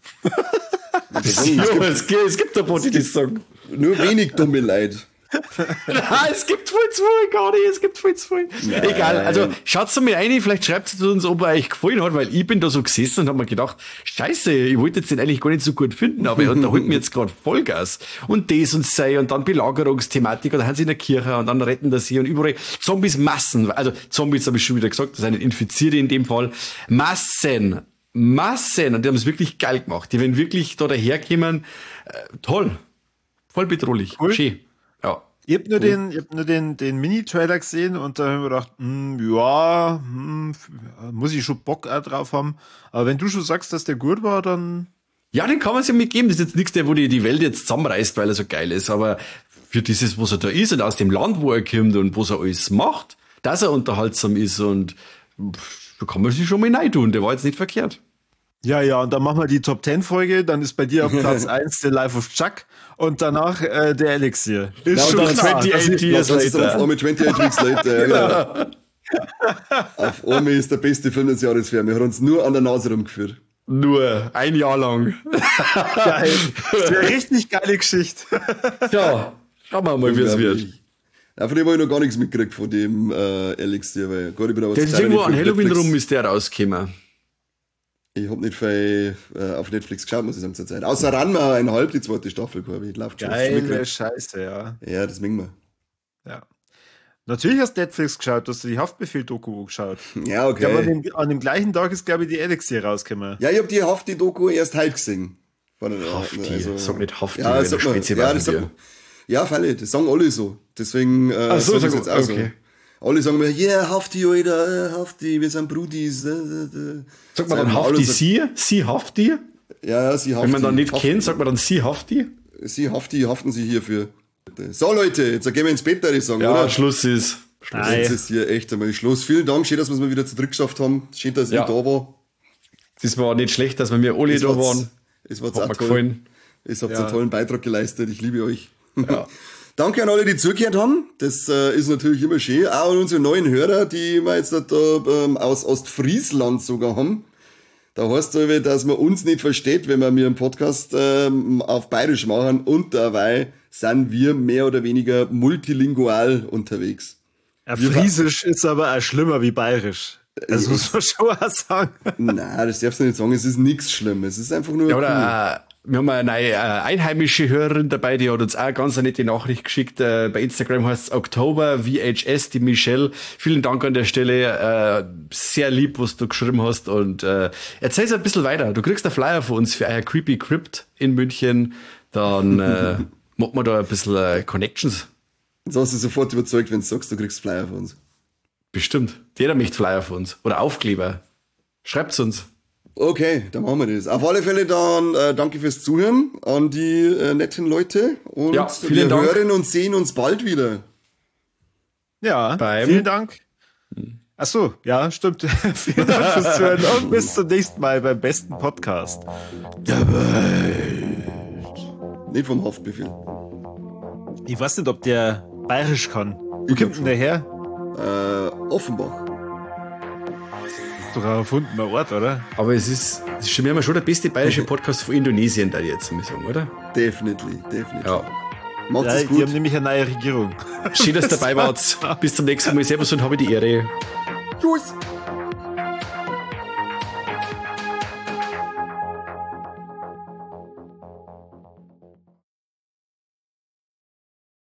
Ja, es gibt, es gibt ein paar, die das sagen. Nur wenig dumme Leute. Nein, es gibt voll zu viel, gar nicht, es gibt voll zu viel. Nein. Egal, also schaut's mal rein, vielleicht schreibt es uns, ob er euch gefallen hat, weil ich bin da so gesessen und hab mir gedacht, scheiße, ich wollte jetzt den eigentlich gar nicht so gut finden, aber er unterhält mir jetzt gerade Vollgas. Und das und sei und dann Belagerungsthematik und dann haben sie in der Kirche und dann retten das hier und überall Zombies Massen, also Zombies habe ich schon wieder gesagt, das sind nicht Infizierte in dem Fall, Massen. Massen, und die haben es wirklich geil gemacht. Die werden wirklich da daherkommen, äh, toll. Voll bedrohlich. Cool. Schön. Ja. Ich hab nur den, ich hab nur den, den Mini-Trailer gesehen und da habe ich mir gedacht, hm, ja, hm, muss ich schon Bock auch drauf haben. Aber wenn du schon sagst, dass der gut war, dann. Ja, den kann man sich mitgeben. Das ist jetzt nichts, der, wo die, die Welt jetzt zusammenreißt, weil er so geil ist. Aber für dieses, was er da ist und aus dem Land, wo er kommt und was er alles macht, dass er unterhaltsam ist und pff, da kann man sich schon mal reintun. Der war jetzt nicht verkehrt. Ja, ja, und dann machen wir die Top zehn Folge, dann ist bei dir auf Platz eins der Life of Chuck und danach äh, der Elixier. Ist Ja, und schon dann klar. achtundzwanzig Years later. Auf einmal achtundzwanzig Weeks later, ja, genau. Auf einmal ist der beste Film des Jahres für mich. Wir haben uns nur an der Nase rumgeführt. Nur ein Jahr lang. Geil. Das wäre eine richtig geile Geschichte. Ja, schauen wir mal, wie es wird. Ja, von dem habe ich noch gar nichts mitgekriegt, von dem äh, Elixier, weil Gott, ich bin aber Der ist irgendwo an Halloween rum, ist der rausgekommen. Ich hab nicht viel äh, auf Netflix geschaut, muss ich sagen, zur Zeit. Außer Ranma eineinhalb, die zweite Staffel, glaube ich. Läuft schon. Geile Scheiße, ja. Ja, das mengen wir. Ja. Natürlich hast du Netflix geschaut, hast du die Haftbefehl-Doku geschaut. Ja, okay. Ich glaub, an, dem, an dem gleichen Tag ist, glaube ich, die Elixier rausgekommen. Ja, ich hab die Hafti-Doku erst heute gesehen. Hafti, also, sag nicht Hafti, ja, wenn sag der mal, Spezi ja, war das von sag, dir. ja, freilich, das sagen alle so. Deswegen äh, Ach so, sag ich sag, jetzt auch okay. so. Alle sagen mir, yeah, Hafti, Alter, Hafti, wir sind Brudis. Äh, äh. Sagt man dann Hafti sie? Sie Hafti? Ja, ja, sie Hafti. Wenn man dann nicht Hafti. kennt, sagt man dann sie Hafti? Sie Hafti, haften sie hierfür. So, Leute, jetzt gehen wir ins Bett, würde ich sagen, Ja, oder? Schluss ist. Schluss. Nein. Jetzt ist hier echt einmal Schluss. Vielen Dank, schön, dass wir es mal wieder zu dritt geschafft haben. Schön, dass Ja. ich da war. Das war nicht schlecht, dass wir mir alle Es da war's- waren. Es war Hat mir auch toll. gefallen. Es habt Ja. einen tollen Beitrag geleistet. Ich liebe euch. Ja. Danke an alle, die zugehört haben. Das äh, ist natürlich immer schön. Auch an unsere neuen Hörer, die wir jetzt da ähm, aus Ostfriesland sogar haben. Da heißt es, dass man uns nicht versteht, wenn wir mir einen Podcast ähm, auf Bayerisch machen. Und dabei sind wir mehr oder weniger multilingual unterwegs. Ja, Friesisch ist aber auch schlimmer wie Bayerisch. Das muss man schon auch sagen. Nein, das darfst du nicht sagen. Es ist nichts Schlimmes. Es ist einfach nur Ja, cool. oder äh, wir haben eine neue äh, einheimische Hörerin dabei, die hat uns auch eine ganz nette Nachricht geschickt. Äh, bei Instagram heißt es Oktober V H S, die Michelle. Vielen Dank an der Stelle. Äh, sehr lieb, was du geschrieben hast. Und äh, erzähl's ein bisschen weiter. Du kriegst einen Flyer von uns für euer Creepy Crypt in München. Dann äh, machen wir da ein bisschen äh, Connections. Jetzt hast du sofort überzeugt, wenn du sagst, du kriegst Flyer von uns. Bestimmt. Jeder möchte Flyer von uns. Oder Aufkleber. Schreibt's uns. Okay, dann machen wir das. Auf alle Fälle dann äh, danke fürs Zuhören an die äh, netten Leute. Und Ja, vielen wir Dank. hören und sehen uns bald wieder. Ja, Beim- vielen Dank. Ach so, ja, stimmt. Vielen Dank fürs Zuhören und bis zum nächsten Mal beim besten Podcast. Nicht vom Haftbefehl. Ich weiß nicht, ob der bayerisch kann. Wo Ich glaub kommt denn der her? Äh, Offenbach. Doch ein erfundener Ort, oder? Aber es ist, es ist schon immer schon der beste bayerische Podcast von Indonesien, da jetzt, muss ich sagen, oder? Definitely, definitely. Ja. Macht's Ja, es die gut. haben nämlich eine neue Regierung. Schön, dass ihr dabei wart. Bis zum nächsten Mal. Servus und habe die Ehre. Tschüss.